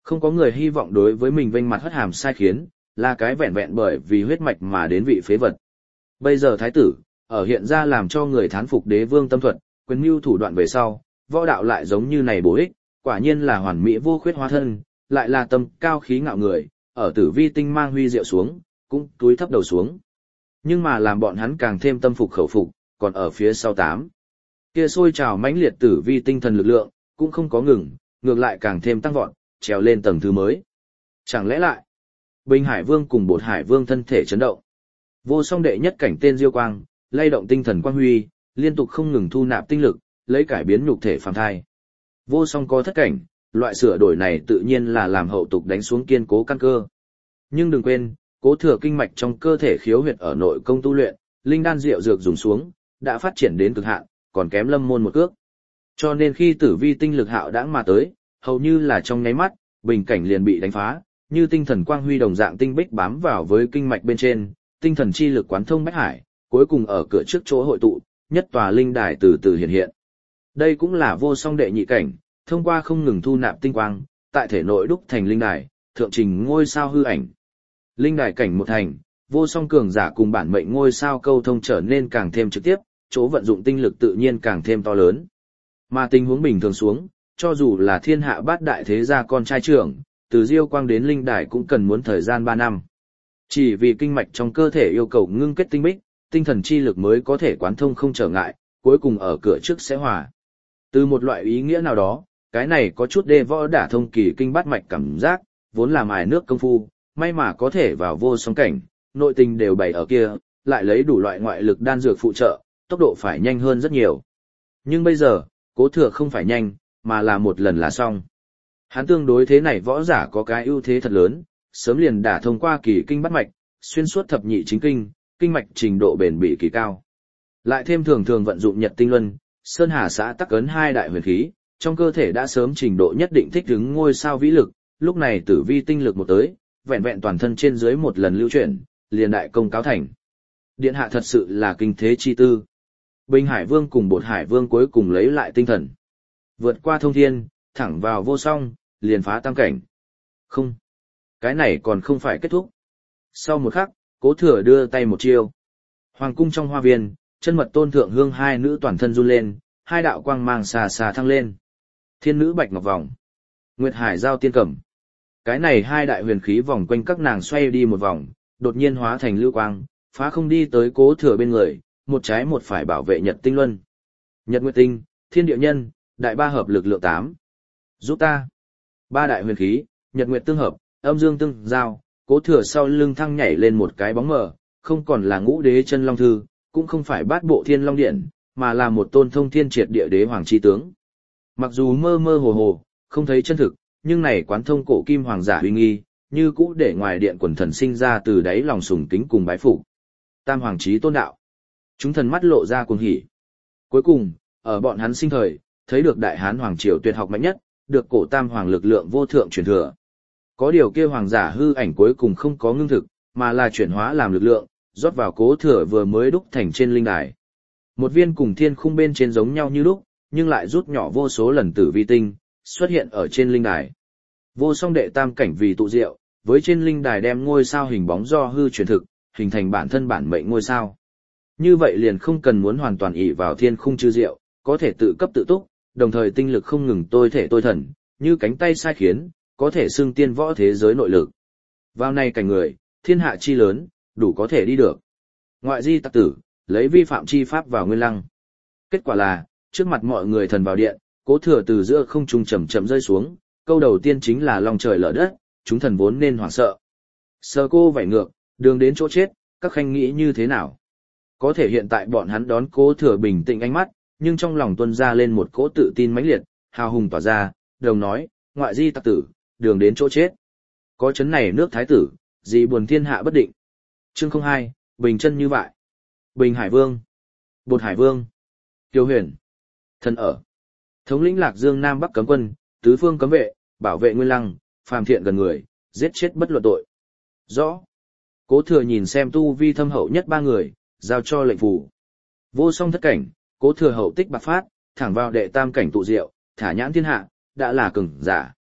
Không có người hy vọng đối với mình vênh mặt hất hàm sai khiến, là cái vẹn vẹn bởi vì huyết mạch mà đến vị phế vật. Bây giờ thái tử, ở hiện ra làm cho người thán phục đế vương tâm thuật, quyền mưu thủ đoạn về sau, võ đạo lại giống như này bổ ích, quả nhiên là hoàn mỹ vô khuyết hóa thân, lại là tâm cao khí ngạo người, ở tử vi tinh mang huy diệu xuống, cũng túi thấp đầu xuống. Nhưng mà làm bọn hắn càng thêm tâm phục khẩu phục, còn ở phía sau tám. Kia sôi trào mãnh liệt tử vi tinh thần lực lượng, cũng không có ngừng, ngược lại càng thêm tăng vọt, trèo lên tầng thứ mới. Chẳng lẽ lại, Bình Hải Vương cùng Bột Hải Vương thân thể chấn động. Vô song đệ nhất cảnh tên Diêu Quang, lay động tinh thần quang huy, liên tục không ngừng thu nạp tinh lực, lấy cải biến nhục thể phàm thai. Vô song có thất cảnh, loại sửa đổi này tự nhiên là làm hậu tục đánh xuống kiên cố căn cơ. Nhưng đừng quên, cố thừa kinh mạch trong cơ thể khiếu huyệt ở nội công tu luyện, linh đan rượu dược dùng xuống, đã phát triển đến cực hạn, còn kém lâm môn một cước. Cho nên khi tử vi tinh lực hạo đãng mà tới, hầu như là trong nháy mắt, bình cảnh liền bị đánh phá, như tinh thần quang huy đồng dạng tinh bích bám vào với kinh mạch bên trên, tinh thần chi lực quán thông bách hải, cuối cùng ở cửa trước chỗ hội tụ, nhất tòa linh đài từ từ hiện hiện. Đây cũng là vô song đệ nhị cảnh, thông qua không ngừng thu nạp tinh quang, tại thể nội đúc thành linh đài, thượng trình ngôi sao hư ảnh. Linh đài cảnh một thành, vô song cường giả cùng bản mệnh ngôi sao câu thông trở nên càng thêm trực tiếp, chỗ vận dụng tinh lực tự nhiên càng thêm to lớn. Mà tình huống bình thường xuống, cho dù là thiên hạ bát đại thế gia con trai trưởng, từ Diêu Quang đến linh đài cũng cần muốn thời gian ba năm. Chỉ vì kinh mạch trong cơ thể yêu cầu ngưng kết tinh bích, tinh thần chi lực mới có thể quán thông không trở ngại, cuối cùng ở cửa trước sẽ hòa. Từ một loại ý nghĩa nào đó, cái này có chút đê võ đả thông kỳ kinh bát mạch cảm giác, vốn là mài nước công phu, may mà có thể vào vô song cảnh, nội tình đều bày ở kia, lại lấy đủ loại ngoại lực đan dược phụ trợ, tốc độ phải nhanh hơn rất nhiều. Nhưng bây giờ, cố thừa không phải nhanh, mà là một lần là xong. Hắn tương đối thế này võ giả có cái ưu thế thật lớn, sớm liền đả thông qua kỳ kinh bát mạch, xuyên suốt thập nhị chính kinh, kinh mạch trình độ bền bỉ kỳ cao. Lại thêm thường thường vận dụng Nhật Tinh Luân, Sơn Hà xã tắc ấn hai đại huyền khí, trong cơ thể đã sớm trình độ nhất định thích ứng ngôi sao vĩ lực, lúc này tử vi tinh lực một tới, vẹn vẹn toàn thân trên dưới một lần lưu chuyển, liền đại công cáo thành. Điện hạ thật sự là kinh thế chi tư. Bình Hải Vương cùng Bột Hải Vương cuối cùng lấy lại tinh thần. Vượt qua thông thiên, thẳng vào vô song, liền phá tam cảnh. Không. Cái này còn không phải kết thúc. Sau một khắc, cố thừa đưa tay một chiêu. Hoàng cung trong hoa viên, chân mật tôn thượng hương hai nữ toàn thân run lên, hai đạo quang mang xà xà thăng lên. Thiên nữ bạch ngọc vòng. Nguyệt hải giao tiên cẩm. Cái này hai đại huyền khí vòng quanh các nàng xoay đi một vòng, đột nhiên hóa thành lưu quang, phá không đi tới cố thừa bên người, một trái một phải bảo vệ Nhật Tinh Luân. Nhật Nguyệt Tinh, Thiên Địa Nhân, đại ba hợp lực lượng tám. Giúp ta. Ba đại huyền khí, Nhật Nguyệt tương hợp, âm dương tương giao, cố thừa sau lưng thăng nhảy lên một cái bóng mờ, không còn là ngũ đế chân long thư, cũng không phải bát bộ thiên long điện, mà là một tôn thông thiên triệt địa đế hoàng chi tướng. Mặc dù mơ mơ hồ hồ, không thấy chân thực, nhưng này quán thông cổ kim hoàng giả uy nghi, như cũ để ngoài điện quần thần sinh ra từ đáy lòng sùng kính cùng bái phục. Tam hoàng chí tôn đạo. Chúng thần mắt lộ ra cuồng hỉ. Cuối cùng, ở bọn hắn sinh thời, thấy được đại hán hoàng triều tuyệt học mạnh nhất, được cổ tam hoàng lực lượng vô thượng truyền thừa. Có điều kia hoàng giả hư ảnh cuối cùng không có ngưng thực, mà là chuyển hóa làm lực lượng, rót vào cố thừa vừa mới đúc thành trên linh đài. Một viên cùng thiên khung bên trên giống nhau như lúc, nhưng lại rút nhỏ vô số lần tử vi tinh, xuất hiện ở trên linh đài. Vô song đệ tam cảnh vì tụ diệu, với trên linh đài đem ngôi sao hình bóng do hư chuyển thực, hình thành bản thân bản mệnh ngôi sao. Như vậy liền không cần muốn hoàn toàn ỷ vào thiên khung chư diệu, có thể tự cấp tự túc, đồng thời tinh lực không ngừng tôi thể tôi thần, như cánh tay sai khiến, có thể xưng tiên võ thế giới nội lực. Vào này cảnh người, thiên hạ chi lớn, đủ có thể đi được. Ngoại di tặc tử, lấy vi phạm chi pháp vào nguyên lăng. Kết quả là, trước mặt mọi người thần vào điện, cố thừa từ giữa không trung chậm chậm rơi xuống, câu đầu tiên chính là lòng trời lở đất, chúng thần vốn nên hoảng sợ. Sờ cô vảy ngược, đường đến chỗ chết, các khanh nghĩ như thế nào? Có thể hiện tại bọn hắn đón cố thừa bình tĩnh ánh mắt, nhưng trong lòng tuôn ra lên một cỗ tự tin mãnh liệt, hào hùng tỏa ra, đồng nói, ngoại di tặc tử, đường đến chỗ chết. Có chấn này nước thái tử, gì buồn thiên hạ bất định. Chương không hai, bình chân như vậy. Bình Hải Vương, Bột Hải Vương, Tiêu Huyền, thần ở. Thống lĩnh Lạc Dương Nam Bắc cấm quân, tứ phương cấm vệ, bảo vệ nguyên lăng, phàm thiện gần người, giết chết bất luận tội. Rõ. Cố thừa nhìn xem tu vi thâm hậu nhất ba người, giao cho lệnh phủ. Vô song thất cảnh, cố thừa hậu tích bạc phát, thẳng vào đệ tam cảnh tụ diệu, thả nhãn thiên hạ, đã là cường giả.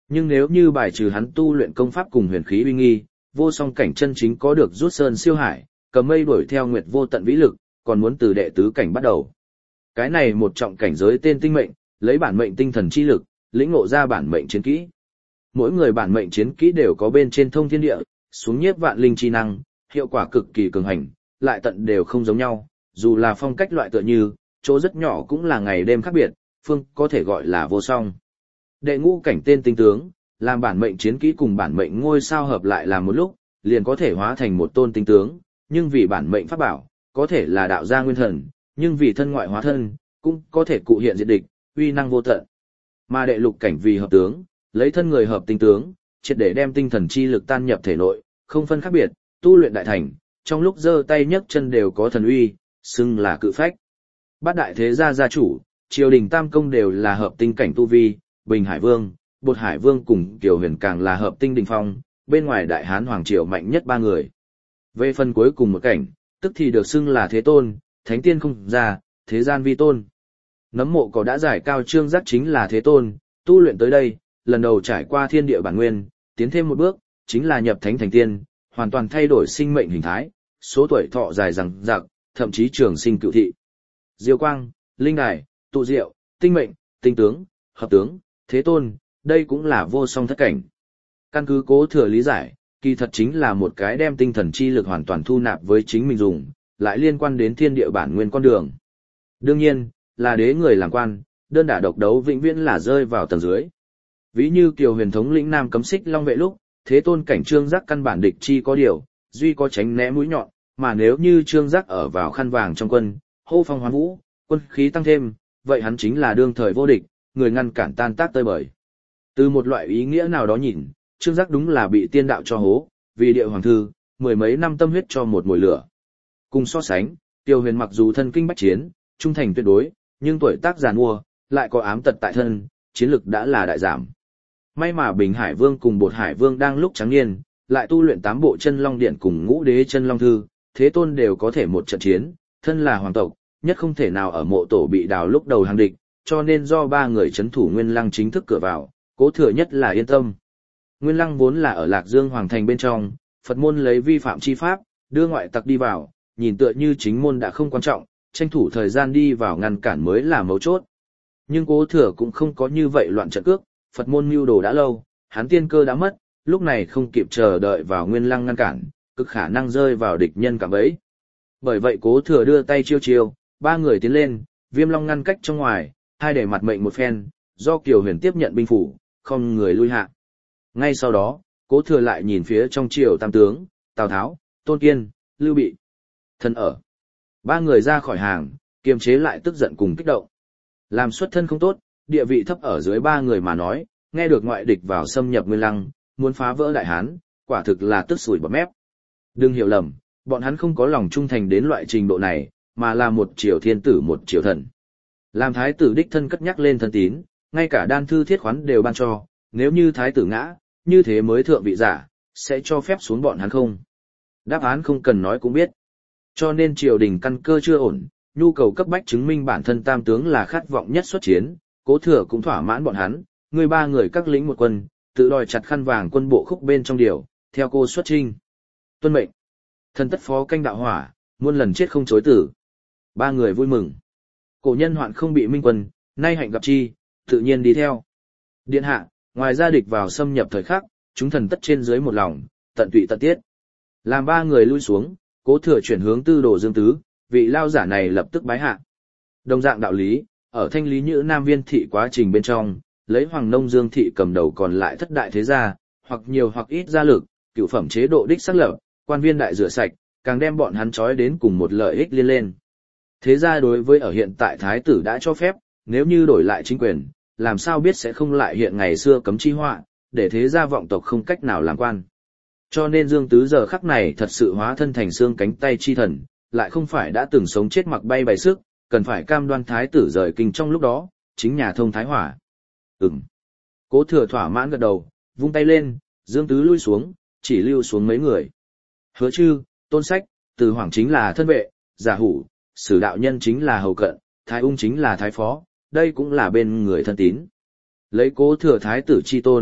Nhưng nếu như bài trừ hắn tu luyện công pháp cùng huyền khí uy nghi, vô song cảnh chân chính có được rút sơn siêu hải, cầm mây đuổi theo nguyệt vô tận vĩ lực, còn muốn từ đệ tứ cảnh bắt đầu. Cái này một trọng cảnh giới tên tinh mệnh, lấy bản mệnh tinh thần chi lực, lĩnh ngộ ra bản mệnh chiến kỹ. Mỗi người bản mệnh chiến kỹ đều có bên trên thông thiên địa, xuống nhiếp vạn linh chi năng, hiệu quả cực kỳ cường hành, lại tận đều không giống nhau, dù là phong cách loại tựa như, chỗ rất nhỏ cũng là ngày đêm khác biệt, phương có thể gọi là vô song. Đệ ngũ cảnh tên tinh tướng, làm bản mệnh chiến kỹ cùng bản mệnh ngôi sao hợp lại làm một lúc, liền có thể hóa thành một tôn tinh tướng, nhưng vì bản mệnh pháp bảo, có thể là đạo gia nguyên thần, nhưng vì thân ngoại hóa thân, cũng có thể cụ hiện diệt địch, uy năng vô tận. Mà đệ lục cảnh vì hợp tướng, lấy thân người hợp tinh tướng, triệt để đem tinh thần chi lực tan nhập thể nội, không phân khác biệt, tu luyện đại thành, trong lúc giơ tay nhấc chân đều có thần uy, xưng là cự phách. Bát đại thế gia gia chủ, triều đình tam công đều là hợp tinh cảnh tu vi, Bình Hải Vương, Bột Hải Vương cùng Kiều Huyền càng là hợp tinh đỉnh phong, bên ngoài đại hán hoàng triều mạnh nhất ba người. Về phần cuối cùng một cảnh, tức thì được xưng là thế tôn, thánh tiên không ra, thế gian vi tôn. Nấm mộ có đã giải cao trương giác chính là thế tôn, tu luyện tới đây, lần đầu trải qua thiên địa bản nguyên, tiến thêm một bước, chính là nhập thánh thành tiên, hoàn toàn thay đổi sinh mệnh hình thái, số tuổi thọ dài rằng rạc, thậm chí trường sinh cựu thị. Diệu quang, linh đài, tụ diệu, tinh mệnh, tinh tướng, hợp tướng, thế tôn, đây cũng là vô song thất cảnh. Căn cứ Cố Thừa lý giải, kỳ thật chính là một cái đem tinh thần chi lực hoàn toàn thu nạp với chính mình dùng, lại liên quan đến thiên địa bản nguyên con đường. Đương nhiên, là đế người làm quan, đơn đả độc đấu vĩnh viễn là rơi vào tầng dưới. Ví như Kiều Huyền thống lĩnh Nam cấm xích long vệ lúc, thế tôn cảnh trương giác căn bản địch chi có điều, duy có tránh né mũi nhọn, mà nếu như trương giác ở vào khăn vàng trong quân, hô phong hoán vũ, quân khí tăng thêm, vậy hắn chính là đương thời vô địch, người ngăn cản tan tác tơi bời. Từ một loại ý nghĩa nào đó nhìn, trương giác đúng là bị tiên đạo cho hố, vì địa hoàng thư, mười mấy năm tâm huyết cho một mùi lửa. Cùng so sánh, Kiều Huyền mặc dù thân kinh bách chiến, trung thành tuyệt đối, nhưng tuổi tác già nua, lại có ám tật tại thân, chiến lực đã là đại giảm. May mà Bình Hải Vương cùng Bột Hải Vương đang lúc trắng niên, lại tu luyện tám bộ chân long điện cùng ngũ đế chân long thư, thế tôn đều có thể một trận chiến, thân là hoàng tộc, nhất không thể nào ở mộ tổ bị đào lúc đầu hàng địch, cho nên do ba người chấn thủ Nguyên Lăng chính thức cửa vào, Cố Thừa nhất là yên tâm. Nguyên Lăng vốn là ở Lạc Dương Hoàng thành bên trong, Phật môn lấy vi phạm chi pháp, đưa ngoại tặc đi vào, nhìn tựa như chính môn đã không quan trọng, tranh thủ thời gian đi vào ngăn cản mới là mấu chốt. Nhưng Cố Thừa cũng không có như vậy loạn trận cước, Phật môn mưu đồ đã lâu, hắn tiên cơ đã mất, lúc này không kịp chờ đợi vào Nguyên Lăng ngăn cản, cực khả năng rơi vào địch nhân cạm bẫy. Bởi vậy Cố Thừa đưa tay chiêu chiêu, ba người tiến lên, Viêm Long ngăn cách trong ngoài, hai để mặt mệnh một phen, do Kiều Huyền tiếp nhận binh phủ, không người lui hạ. Ngay sau đó, Cố Thừa lại nhìn phía trong triều tam tướng, Tào Tháo, Tôn Kiên, Lưu Bị. Thân ở. Ba người ra khỏi hàng, kiềm chế lại tức giận cùng kích động. Làm xuất thân không tốt, địa vị thấp ở dưới ba người mà nói, nghe được ngoại địch vào xâm nhập Nguyên Lăng, muốn phá vỡ Đại Hán, quả thực là tức sủi bọt mép. Đừng hiểu lầm, bọn hắn không có lòng trung thành đến loại trình độ này, mà là một triều thiên tử một triều thần. Làm thái tử đích thân cất nhắc lên thân tín, ngay cả đan thư thiết khoán đều ban cho, nếu như thái tử ngã, như thế mới thượng vị giả, sẽ cho phép xuống bọn hắn không? Đáp án không cần nói cũng biết. Cho nên triều đình căn cơ chưa ổn, nhu cầu cấp bách chứng minh bản thân tam tướng là khát vọng nhất xuất chiến, Cố Thừa cũng thỏa mãn bọn hắn, người ba người các lính một quân, tự đòi chặt khăn vàng quân bộ khúc bên trong điều, theo cô xuất trinh. Tuân mệnh. Thân tất phó canh đạo hỏa, muôn lần chết không chối tử. Ba người vui mừng. Cổ nhân hoạn không bị minh quân, nay hạnh gặp chi, tự nhiên đi theo. Điện hạ, ngoài ra địch vào xâm nhập thời khắc, chúng thần tất trên dưới một lòng, tận tụy tận tiết. Làm ba người lui xuống, Cố Thừa chuyển hướng Tư Đồ Dương Tứ, vị lao giả này lập tức bái hạ. Đồng dạng đạo lý, ở thanh lý Nhữ Nam Viên thị quá trình bên trong, lấy Hoàng Nông Dương thị cầm đầu còn lại thất đại thế gia, hoặc nhiều hoặc ít gia lực, cửu phẩm chế độ đích xác lập, quan viên đại rửa sạch, càng đem bọn hắn trói đến cùng một lợi ích liên lên. Thế gia đối với ở hiện tại thái tử đã cho phép, nếu như đổi lại chính quyền, làm sao biết sẽ không lại hiện ngày xưa cấm chi họa, để thế gia vọng tộc không cách nào làm quan. Cho nên Dương Tứ giờ khắc này thật sự hóa thân thành xương cánh tay chi thần, lại không phải đã từng sống chết mặc bay bày sức, cần phải cam đoan thái tử rời kinh trong lúc đó, chính nhà thông thái hỏa. Ừm. Cố Thừa thỏa mãn gật đầu, vung tay lên, Dương Tứ lui xuống, chỉ lưu xuống mấy người. Hứa Chư, Tôn Sách, Từ Hoàng chính là thân vệ, Giả Hủ, Sử đạo nhân chính là hầu cận, Thái Ung chính là thái phó, đây cũng là bên người thân tín. Lấy Cố Thừa thái tử chi tôn,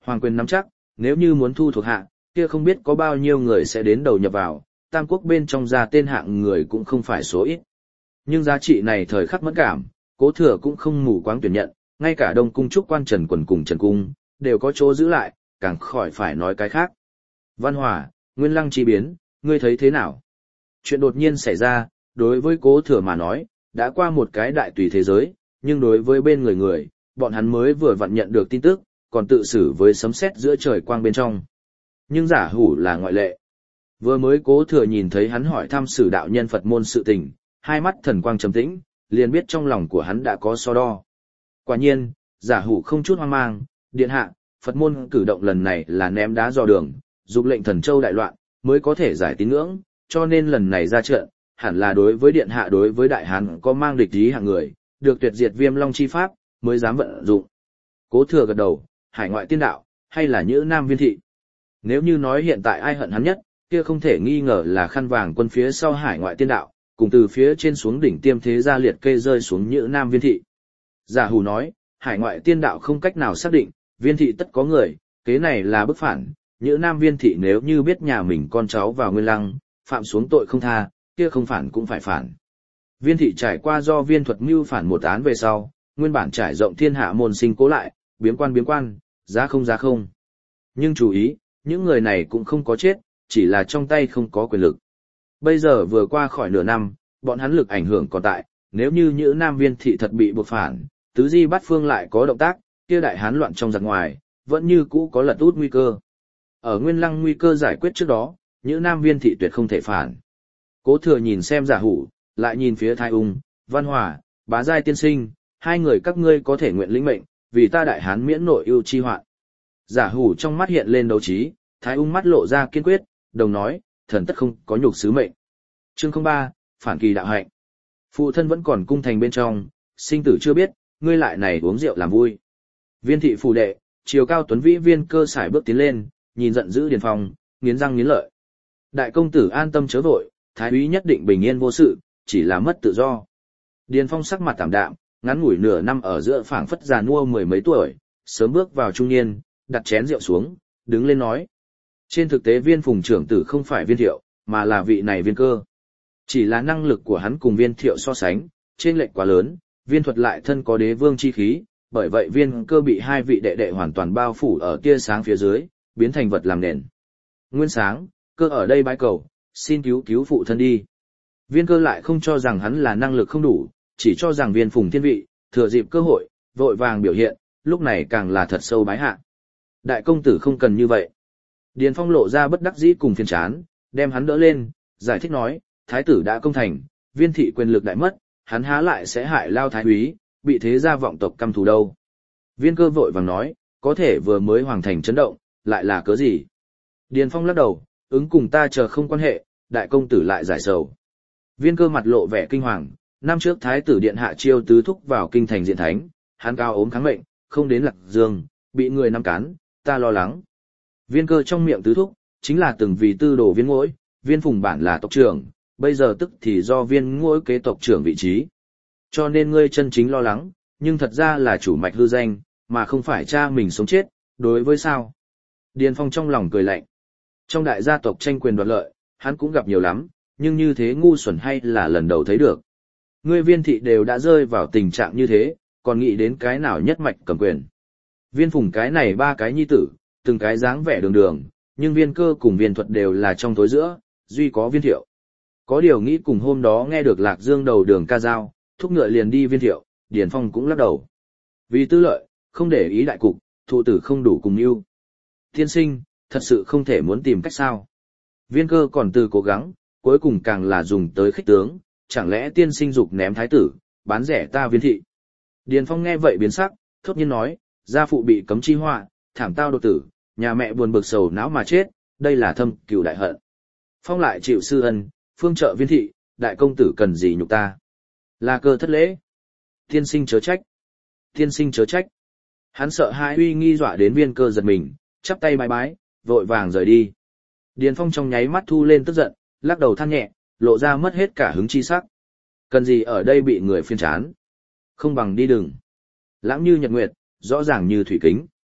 hoàng quyền nắm chắc, nếu như muốn thu thuộc hạ, kia không biết có bao nhiêu người sẽ đến đầu nhập vào, tam quốc bên trong ra tên hạng người cũng không phải số ít. Nhưng giá trị này thời khắc mẫn cảm, Cố Thừa cũng không mù quáng tuyển nhận, ngay cả Đông cung trúc quan Trần Quần cùng Trần Cung, đều có chỗ giữ lại, càng khỏi phải nói cái khác. Văn Hòa, Nguyên Lăng chi biến, ngươi thấy thế nào? Chuyện đột nhiên xảy ra, đối với Cố Thừa mà nói, đã qua một cái đại tùy thế giới, nhưng đối với bên người người, bọn hắn mới vừa vặn nhận được tin tức, còn tự xử với sấm sét giữa trời quang bên trong. Nhưng Giả Hủ là ngoại lệ. Vừa mới Cố Thừa nhìn thấy hắn hỏi thăm sử đạo nhân Phật môn sự tình, hai mắt thần quang trầm tĩnh, liền biết trong lòng của hắn đã có so đo. Quả nhiên, Giả Hủ không chút hoang mang, điện hạ, Phật môn cử động lần này là ném đá dò đường, dục lệnh thần châu đại loạn, mới có thể giải tín ngưỡng, cho nên lần này ra trận, hẳn là đối với điện hạ đối với đại hán có mang địch ý hạng người, được tuyệt diệt Viêm Long chi pháp, mới dám vận dụng. Cố Thừa gật đầu, hải ngoại tiên đạo, hay là Nhữ Nam Viên thị. Nếu như nói hiện tại ai hận hắn nhất, kia không thể nghi ngờ là khăn vàng quân phía sau hải ngoại tiên đạo, cùng từ phía trên xuống đỉnh tiêm thế gia liệt kê rơi xuống Nhữ Nam Viên thị. Giả Hủ nói, hải ngoại tiên đạo không cách nào xác định, Viên thị tất có người, kế này là bức phản, Nhữ Nam Viên thị nếu như biết nhà mình con cháu vào Nguyên Lăng, phạm xuống tội không tha, kia không phản cũng phải phản. Viên thị trải qua do Viên Thuật mưu phản một án về sau, nguyên bản trải rộng thiên hạ môn sinh cố lại, biếm quan biếm quan, giá không giá không. Nhưng chú ý, những người này cũng không có chết, chỉ là trong tay không có quyền lực. Bây giờ vừa qua khỏi nửa năm, bọn hắn lực ảnh hưởng còn tại, nếu như Nhữ Nam Viên thị thật bị buộc phản, tứ di bát phương lại có động tác, kia đại hán loạn trong giặc ngoài, vẫn như cũ có lật út nguy cơ. Ở Nguyên Lăng nguy cơ giải quyết trước đó, Nhữ Nam Viên thị tuyệt không thể phản. Cố Thừa nhìn xem Giả Hủ, lại nhìn phía Thái Ung, Văn Hòa, Bá Giai tiên sinh, hai người các ngươi có thể nguyện lĩnh mệnh, vì ta đại hán miễn nội ưu chi hoạn. Giả Hủ trong mắt hiện lên đấu trí, Thái Ung mắt lộ ra kiên quyết, đồng nói, thần tất không có nhục sứ mệnh. Chương không ba, phản kỳ đạo hạnh. Phụ thân vẫn còn cung thành bên trong, sinh tử chưa biết, ngươi lại này uống rượu làm vui. Viên thị phủ đệ, chiều cao tuấn vĩ Viên Cơ sải bước tiến lên, nhìn giận dữ Điền Phong, nghiến răng nghiến lợi. Đại công tử an tâm chớ vội, thái úy nhất định bình yên vô sự, chỉ là mất tự do. Điền Phong sắc mặt tảm đạm, ngắn ngủi nửa năm ở giữa phảng phất già nua mười mấy tuổi, sớm bước vào trung niên, đặt chén rượu xuống, đứng lên nói. Trên thực tế Viên Phùng trưởng tử không phải Viên Thiệu, mà là vị này Viên Cơ. Chỉ là năng lực của hắn cùng Viên Thiệu so sánh, trên lệch quá lớn, Viên Thuật lại thân có đế vương chi khí, bởi vậy Viên Cơ bị hai vị đệ đệ hoàn toàn bao phủ ở tia sáng phía dưới, biến thành vật làm nền. Nguyên Sáng, Cơ ở đây bái cầu, xin cứu cứu phụ thân đi. Viên Cơ lại không cho rằng hắn là năng lực không đủ, chỉ cho rằng Viên Phùng thiên vị, thừa dịp cơ hội, vội vàng biểu hiện, lúc này càng là thật sâu bái hạ. Đại công tử không cần như vậy. Điền Phong lộ ra bất đắc dĩ cùng phiền chán, đem hắn đỡ lên, giải thích nói, thái tử đã công thành, Viên thị quyền lực đại mất, hắn há lại sẽ hại lao thái úy, bị thế gia vọng tộc căm thù đâu. Viên Cơ vội vàng nói, có thể vừa mới hoàng thành chấn động, lại là cớ gì? Điền Phong lắc đầu, ứng cùng ta chờ không quan hệ, đại công tử lại giải sầu. Viên Cơ mặt lộ vẻ kinh hoàng, năm trước thái tử điện hạ chiêu tứ thúc vào kinh thành diện thánh, hắn cao ốm kháng mệnh, không đến Lạc Dương, bị người nắm cán, ta lo lắng. Viên Cơ trong miệng tứ thúc, chính là từng vì tư đồ Viên Ngỗi, Viên Phùng bản là tộc trưởng, bây giờ tức thì do Viên Ngỗi kế tộc trưởng vị trí. Cho nên ngươi chân chính lo lắng, nhưng thật ra là chủ mạch hư danh, mà không phải cha mình sống chết, đối với sao? Điền Phong trong lòng cười lạnh. Trong đại gia tộc tranh quyền đoạt lợi, hắn cũng gặp nhiều lắm, nhưng như thế ngu xuẩn hay là lần đầu thấy được. Ngươi Viên thị đều đã rơi vào tình trạng như thế, còn nghĩ đến cái nào nhất mạch cầm quyền. Viên Phùng cái này ba cái nhi tử, từng cái dáng vẻ đường đường, nhưng Viên Cơ cùng Viên Thuật đều là trong tối giữa, duy có Viên Thiệu. Có điều nghĩ cùng hôm đó nghe được Lạc Dương đầu đường ca dao, thúc ngựa liền đi Viên Thiệu, Điền Phong cũng lắc đầu. Vì tư lợi, không để ý đại cục, thụ tử không đủ cùng yêu. Tiên sinh, thật sự không thể muốn tìm cách sao. Viên Cơ còn từ cố gắng, cuối cùng càng là dùng tới khích tướng, chẳng lẽ tiên sinh dục ném thái tử, bán rẻ ta Viên thị. Điền Phong nghe vậy biến sắc, thốt nhiên nói, gia phụ bị cấm chi họa, thảm tao đột tử, nhà mẹ buồn bực sầu não mà chết, đây là thâm cừu đại hận. Phong lại chịu sư ân, phương trợ Viên thị, đại công tử cần gì nhục ta. Là Cơ thất lễ. Tiên sinh chớ trách. Tiên sinh chớ trách. Hắn sợ hai uy nghi dọa đến Viên Cơ giật mình, chắp tay bái bái, vội vàng rời đi. Điền Phong trong nháy mắt thu lên tức giận, lắc đầu than nhẹ, lộ ra mất hết cả hứng chi sắc. Cần gì ở đây bị người phiền chán. Không bằng đi đừng. Lãng như nhật nguyệt, rõ ràng như thủy kính.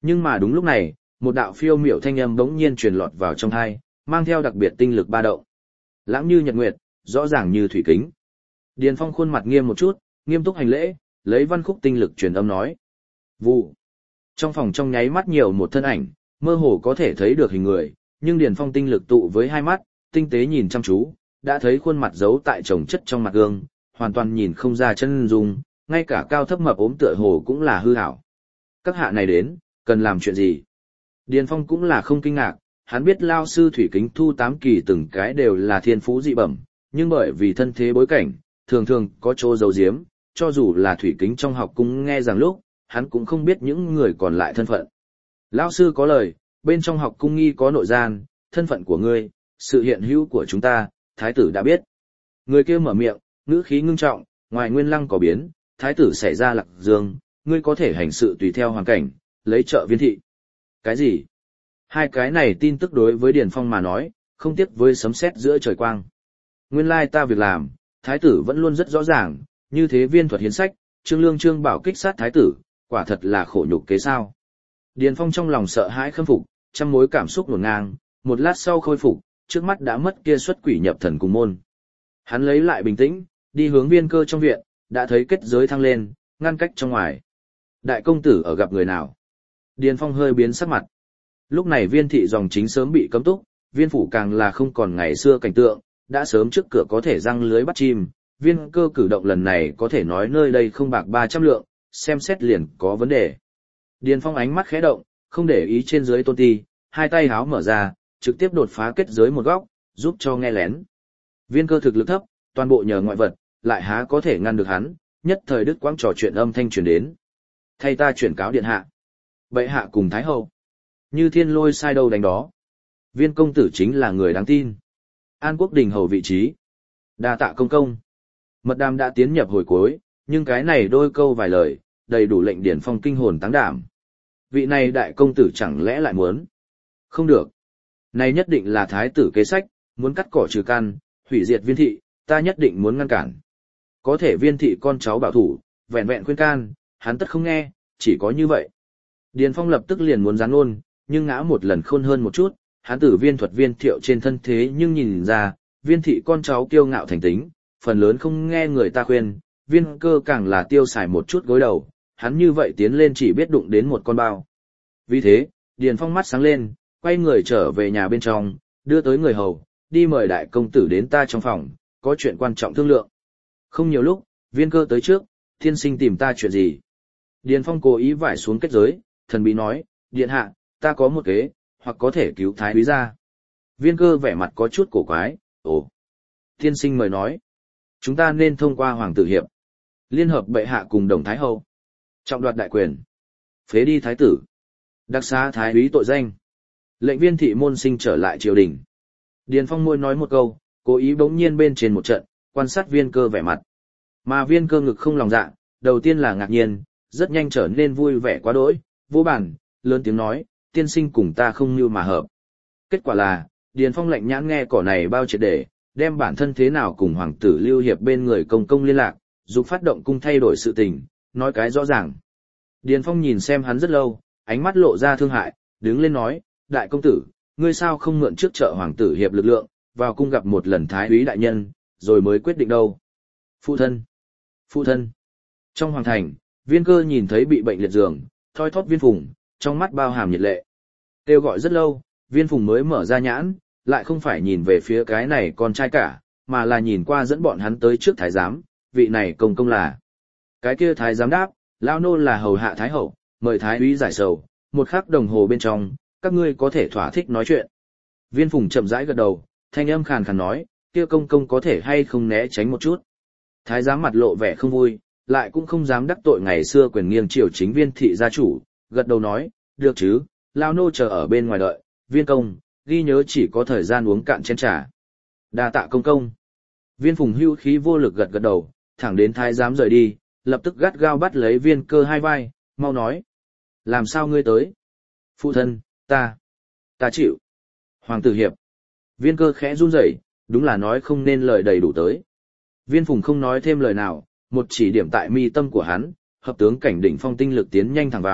Nhưng mà đúng lúc này, một đạo phiêu miểu thanh âm bỗng nhiên truyền lọt vào trong tai, mang theo đặc biệt tinh lực ba động. Lãng như nhật nguyệt, rõ ràng như thủy kính. Điền Phong khuôn mặt nghiêm một chút, nghiêm túc hành lễ, lấy văn khúc tinh lực truyền âm nói. Vụ. Trong phòng trong nháy mắt nhiều một thân ảnh, mơ hồ có thể thấy được hình người, nhưng Điền Phong tinh lực tụ với hai mắt, tinh tế nhìn chăm chú, đã thấy khuôn mặt giấu tại chồng chất trong mặt gương, hoàn toàn nhìn không ra chân dung, ngay cả cao thấp mập ốm tựa hồ cũng là hư ảo. Các hạ này đến, cần làm chuyện gì? Điền Phong cũng là không kinh ngạc, hắn biết lao sư thủy kính thu tám kỳ từng cái đều là thiên phú dị bẩm, nhưng bởi vì thân thế bối cảnh, thường thường có chỗ giấu giếm, cho dù là thủy kính trong học cung nghe rằng lúc, hắn cũng không biết những người còn lại thân phận. Lão sư có lời, bên trong học cung nghi có nội gian, thân phận của ngươi, sự hiện hữu của chúng ta, thái tử đã biết. Người kia mở miệng, ngữ khí ngưng trọng, ngoài nguyên lăng có biến, thái tử xảy ra lạc dương, ngươi có thể hành sự tùy theo hoàn cảnh, lấy trợ viên thị. Cái gì? Hai cái này tin tức đối với Điền Phong mà nói, không tiếc với sấm sét giữa trời quang. Nguyên lai ta việc làm, thái tử vẫn luôn rất rõ ràng, như thế viên thuật hiến sách, Trương Lương Trương Bảo kích sát thái tử, quả thật là khổ nhục kế sao. Điền Phong trong lòng sợ hãi khâm phục, trăm mối cảm xúc ngổn ngang, một lát sau khôi phục, trước mắt đã mất kia xuất quỷ nhập thần cùng môn. Hắn lấy lại bình tĩnh, đi hướng Viên Cơ trong viện, đã thấy kết giới thăng lên, ngăn cách trong ngoài. Đại công tử ở gặp người nào? Điền Phong hơi biến sắc mặt. Lúc này Viên thị dòng chính sớm bị cấm túc, Viên phủ càng là không còn ngày xưa cảnh tượng, đã sớm trước cửa có thể răng lưới bắt chim. Viên Cơ cử động lần này có thể nói nơi đây không bạc ba trăm lượng, xem xét liền có vấn đề. Điền Phong ánh mắt khẽ động, không để ý trên dưới tôn ti, hai tay háo mở ra, trực tiếp đột phá kết giới một góc, giúp cho nghe lén. Viên Cơ thực lực thấp, toàn bộ nhờ ngoại vật, lại há có thể ngăn được hắn, nhất thời đứt quãng trò chuyện âm thanh truyền đến. Thay ta chuyển cáo điện hạ. Bệ hạ cùng thái hậu. Như thiên lôi sai đâu đánh đó. Viên công tử chính là người đáng tin. An Quốc Đình hầu vị trí. Đa tạ công công. Mật đàm đã tiến nhập hồi cuối, nhưng cái này đôi câu vài lời, đầy đủ lệnh Điền Phong kinh hồn táng đảm. Vị này đại công tử chẳng lẽ lại muốn? Không được. Này nhất định là thái tử kế sách, muốn cắt cỏ trừ căn, hủy diệt Viên thị, ta nhất định muốn ngăn cản. Có thể Viên thị con cháu bảo thủ, vẹn vẹn khuyên can, hắn tất không nghe, chỉ có như vậy. Điền Phong lập tức liền muốn giáng ôn, nhưng ngã một lần khôn hơn một chút, hắn tử Viên thuật Viên thiệu trên thân thế nhưng nhìn ra, Viên thị con cháu kiêu ngạo thành tính, phần lớn không nghe người ta khuyên, Viên Cơ càng là tiêu xài một chút gối đầu, hắn như vậy tiến lên chỉ biết đụng đến một con bao. Vì thế, Điền Phong mắt sáng lên, quay người trở về nhà bên trong, đưa tới người hầu, đi mời đại công tử đến ta trong phòng, có chuyện quan trọng thương lượng. Không nhiều lúc, Viên Cơ tới trước, tiên sinh tìm ta chuyện gì? Điền Phong cố ý vải xuống kết giới, thần bí nói, điện hạ, ta có một kế, hoặc có thể cứu thái úy ra. Viên Cơ vẻ mặt có chút cổ quái, ồ. Tiên sinh mời nói, chúng ta nên thông qua hoàng tử hiệp, liên hợp bệ hạ cùng đồng thái hậu, trọng đoạt đại quyền, phế đi thái tử, đặc xá thái úy tội danh, lệnh Viên thị môn sinh trở lại triều đình. Điền Phong môi nói một câu, cố ý bỗng nhiên bên trên một trận, quan sát Viên Cơ vẻ mặt. Mà Viên Cơ ngực không lòng dạ, đầu tiên là ngạc nhiên, rất nhanh trở nên vui vẻ quá đỗi, vô bản, lớn tiếng nói, tiên sinh cùng ta không như mà hợp. Kết quả là, Điền Phong lạnh nhãn nghe cỏ này bao triệt để, đem bản thân thế nào cùng hoàng tử Lưu Hiệp bên người công công liên lạc, dục phát động cung thay đổi sự tình, nói cái rõ ràng. Điền Phong nhìn xem hắn rất lâu, ánh mắt lộ ra thương hại, đứng lên nói, đại công tử, ngươi sao không mượn trước trợ hoàng tử Hiệp lực lượng, vào cung gặp một lần thái úy đại nhân, rồi mới quyết định đâu. Phụ thân! Phụ thân! Trong hoàng thành, Viên Cơ nhìn thấy bị bệnh liệt giường, thoi thóp Viên Phùng, trong mắt bao hàm nhiệt lệ. Kêu gọi rất lâu, Viên Phùng mới mở ra nhãn, lại không phải nhìn về phía cái này con trai cả, mà là nhìn qua dẫn bọn hắn tới trước thái giám, vị này công công là. Cái kia thái giám đáp, lao nô là hầu hạ thái hậu, mời thái úy giải sầu, một khắc đồng hồ bên trong, các ngươi có thể thỏa thích nói chuyện. Viên Phùng chậm rãi gật đầu, thanh âm khàn khàn nói, kia công công có thể hay không né tránh một chút. Thái giám mặt lộ vẻ không vui, lại cũng không dám đắc tội ngày xưa quyền nghiêng triều chính Viên thị gia chủ, gật đầu nói, được chứ, lao nô chờ ở bên ngoài đợi, Viên công, ghi nhớ chỉ có thời gian uống cạn chén trà. Đa tạ công công. Viên Phùng hưu khí vô lực gật gật đầu, thẳng đến thái giám rời đi, lập tức gắt gao bắt lấy Viên Cơ hai vai, mau nói. Làm sao ngươi tới? Phụ thân, ta, ta chịu. Hoàng tử Hiệp. Viên Cơ khẽ run rẩy, đúng là nói không nên lời đầy đủ tới. Viên Phùng không nói thêm lời nào, một chỉ điểm tại mi tâm của hắn, hợp tướng cảnh đỉnh phong tinh lực tiến nhanh thẳng vào,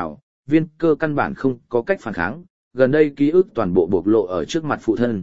viên cơ căn bản không có cách phản kháng, gần đây ký ức toàn bộ bộc lộ ở trước mặt phụ thân.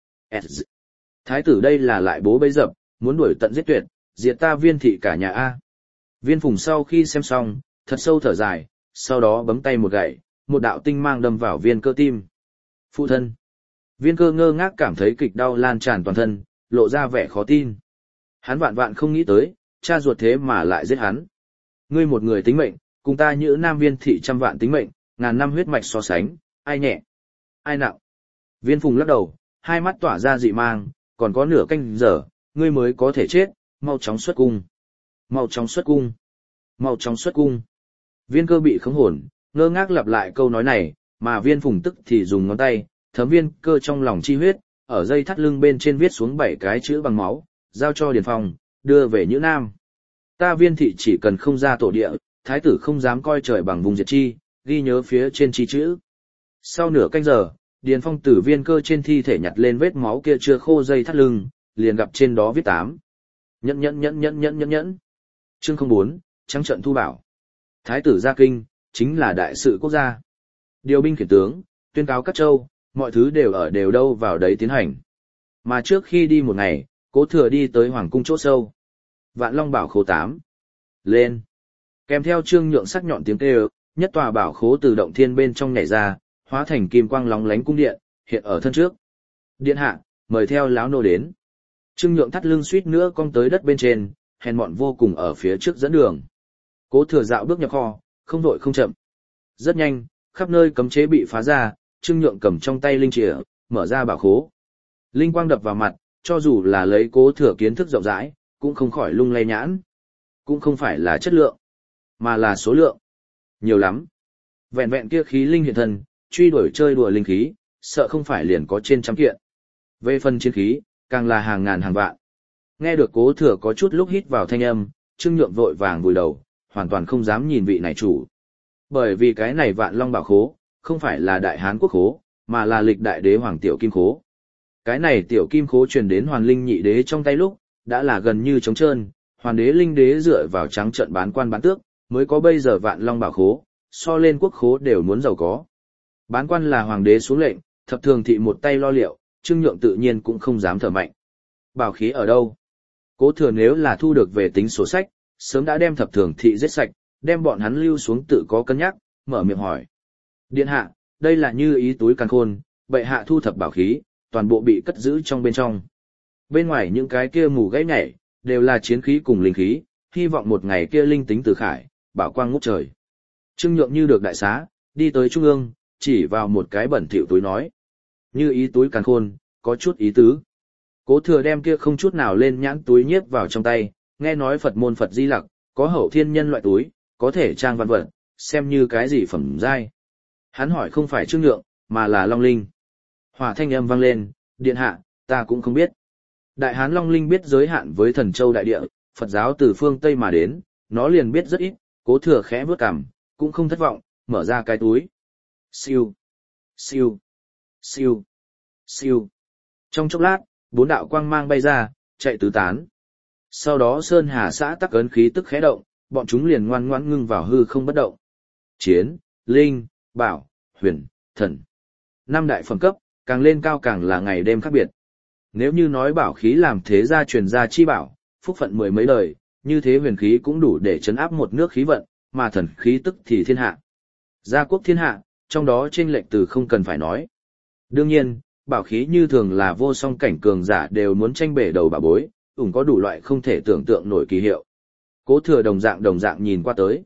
Thái tử đây là lại bố bấy dập, muốn đuổi tận giết tuyệt, diệt ta viên thị cả nhà A. Viên Phùng sau khi xem xong, thật sâu thở dài, sau đó bấm tay một gậy, một đạo tinh mang đâm vào viên cơ tim. Phụ thân. Viên cơ ngơ ngác cảm thấy kịch đau lan tràn toàn thân, lộ ra vẻ khó tin. Hắn vạn vạn không nghĩ tới, cha ruột thế mà lại giết hắn. Ngươi một người tính mệnh, cùng ta Nhữ Nam viên thị trăm vạn tính mệnh, ngàn năm huyết mạch so sánh, ai nhẹ, ai nặng. Viên Phùng lắc đầu, hai mắt tỏa ra dị mang, còn có nửa canh giờ, ngươi mới có thể chết, mau chóng xuất cung. Mau chóng xuất cung. Mau chóng xuất cung. Viên cơ bị khống hồn, ngơ ngác lặp lại câu nói này, mà viên Phùng tức thì dùng ngón tay, thấm viên cơ trong lòng chi huyết, ở dây thắt lưng bên trên viết xuống bảy cái chữ bằng máu, giao cho Điền Phong, đưa về Nhữ Nam. Ta viên thị chỉ cần không ra tổ địa, thái tử không dám coi trời bằng vùng diệt chi, ghi nhớ phía trên chi chữ. Sau nửa canh giờ, Điền Phong từ viên cơ trên thi thể nhặt lên vết máu kia chưa khô dây thắt lưng, liền gặp trên đó viết tám. Nhẫn nhẫn nhẫn nhẫn nhẫn nhẫn nhẫn. Chương không bốn, trắng trận thu bảo. Thái tử ra kinh, chính là đại sự quốc gia. Điều binh khiển tướng, tuyên cáo các châu, mọi thứ đều ở đều đâu vào đấy tiến hành. Mà trước khi đi một ngày, Cố Thừa đi tới hoàng cung chỗ sâu. Vạn Long bảo khố tám. Lên. Kèm theo Trương Nhượng sắc nhọn tiếng kêu, nhất tòa bảo khố từ động thiên bên trong nhảy ra, hóa thành kim quang lóng lánh cung điện, hiện ở thân trước. Điện hạ, mời theo lão nô đến. Trương Nhượng thắt lưng suýt nữa cong tới đất bên trên, hèn mọn vô cùng ở phía trước dẫn đường. Cố Thừa dạo bước nhập kho, không vội không chậm. Rất nhanh, khắp nơi cấm chế bị phá ra, Trương Nhượng cầm trong tay linh chìa, mở ra bảo khố. Linh quang đập vào mặt, cho dù là lấy Cố Thừa kiến thức rộng rãi, cũng không khỏi lung lay nhãn. Cũng không phải là chất lượng, mà là số lượng. Nhiều lắm. Vẹn vẹn kia khí linh hiện thân, truy đuổi chơi đùa linh khí, sợ không phải liền có trên trăm kiện. Về phần chiến khí, càng là hàng ngàn hàng vạn. Nghe được Cố Thừa có chút lúc hít vào thanh âm, Trương Nhượng vội vàng vùi đầu, hoàn toàn không dám nhìn vị này chủ. Bởi vì cái này Vạn Long bảo khố, không phải là đại hán quốc khố, mà là lịch đại đế hoàng tiểu kim khố. Cái này tiểu kim khố truyền đến hoàn linh nhị đế trong tay lúc, đã là gần như trống trơn, hoàn đế linh đế dựa vào trắng trận bán quan bán tước, mới có bây giờ Vạn Long bảo khố, so lên quốc khố đều muốn giàu có. Bán quan là hoàng đế xuống lệnh, thập thường thị một tay lo liệu, Trương Nhượng tự nhiên cũng không dám thở mạnh. Bảo khí ở đâu? Cố Thừa nếu là thu được về tính sổ sách, sớm đã đem thập thường thị giết sạch, đem bọn hắn lưu xuống tự có cân nhắc, mở miệng hỏi. Điện hạ, đây là như ý túi càn khôn, bệ hạ thu thập bảo khí, toàn bộ bị cất giữ trong bên trong. Bên ngoài những cái kia mù gãy nhảy, đều là chiến khí cùng linh khí, hy vọng một ngày kia linh tính từ khải, bảo quang ngút trời. Trương Nhượng như được đại xá, đi tới trung ương, chỉ vào một cái bẩn thỉu túi nói. Như ý túi càn khôn, có chút ý tứ. Cố Thừa đem kia không chút nào lên nhãn túi nhiếp vào trong tay, nghe nói Phật môn Phật Di Lặc, có hậu thiên nhân loại túi, có thể trang văn vật, xem như cái gì phẩm giai. Hắn hỏi không phải Trương Nhượng, mà là Long Linh. Hỏa thanh âm vang lên, điện hạ, ta cũng không biết. Đại hán Long Linh biết giới hạn với Thần Châu đại địa, Phật giáo từ phương Tây mà đến, nó liền biết rất ít, Cố Thừa khẽ bước cằm, cũng không thất vọng, mở ra cái túi. Siêu, siêu, siêu, siêu. Trong chốc lát, bốn đạo quang mang bay ra, chạy tứ tán. Sau đó Sơn Hà xã tắc ấn khí tức khẽ động, bọn chúng liền ngoan ngoãn ngưng vào hư không bất động. Chiến, linh, bảo, huyền, thần. Năm đại phẩm cấp, càng lên cao càng là ngày đêm khác biệt. Nếu như nói bảo khí làm thế gia truyền gia chi bảo, phúc phận mười mấy đời, như thế huyền khí cũng đủ để chấn áp một nước khí vận, mà thần khí tức thì thiên hạ. Gia quốc thiên hạ, trong đó chênh lệch từ không cần phải nói. Đương nhiên, bảo khí như thường là vô song cảnh cường giả đều muốn tranh bể đầu bà bối, ủng có đủ loại không thể tưởng tượng nổi kỳ hiệu. Cố Thừa đồng dạng đồng dạng nhìn qua tới.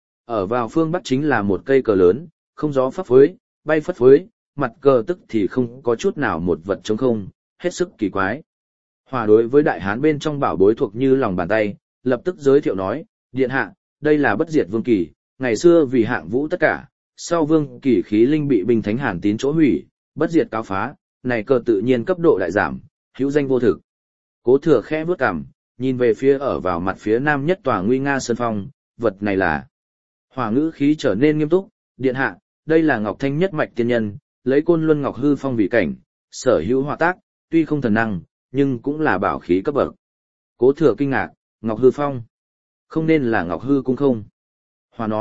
Ở vào phương bắc chính là một cây cờ lớn, không gió phấp phới, bay phất phới, mặt cờ tức thì không có chút nào một vật trống không, hết sức kỳ quái. Hòa đối với đại hán bên trong bảo bối thuộc như lòng bàn tay, lập tức giới thiệu nói, điện hạ, đây là bất diệt vương kỳ, ngày xưa vì hạng vũ tất cả, sau vương kỳ khí linh bị binh thánh hàn tín chỗ hủy, bất diệt cáo phá, này cờ tự nhiên cấp độ đại giảm, hữu danh vô thực. Cố Thừa khẽ bước cằm, nhìn về phía ở vào mặt phía nam nhất tòa nguy nga sơn phong, vật này là. Hỏa ngữ khí trở nên nghiêm túc, điện hạ, đây là Ngọc Thanh nhất mạch tiên nhân, lấy Côn Luân Ngọc Hư Phong vì cảnh, sở hữu hỏa tác, tuy không thần năng, nhưng cũng là bảo khí cấp bậc. Cố Thừa kinh ngạc, Ngọc Hư Phong, không nên là Ngọc Hư Cung không? Hòa nói,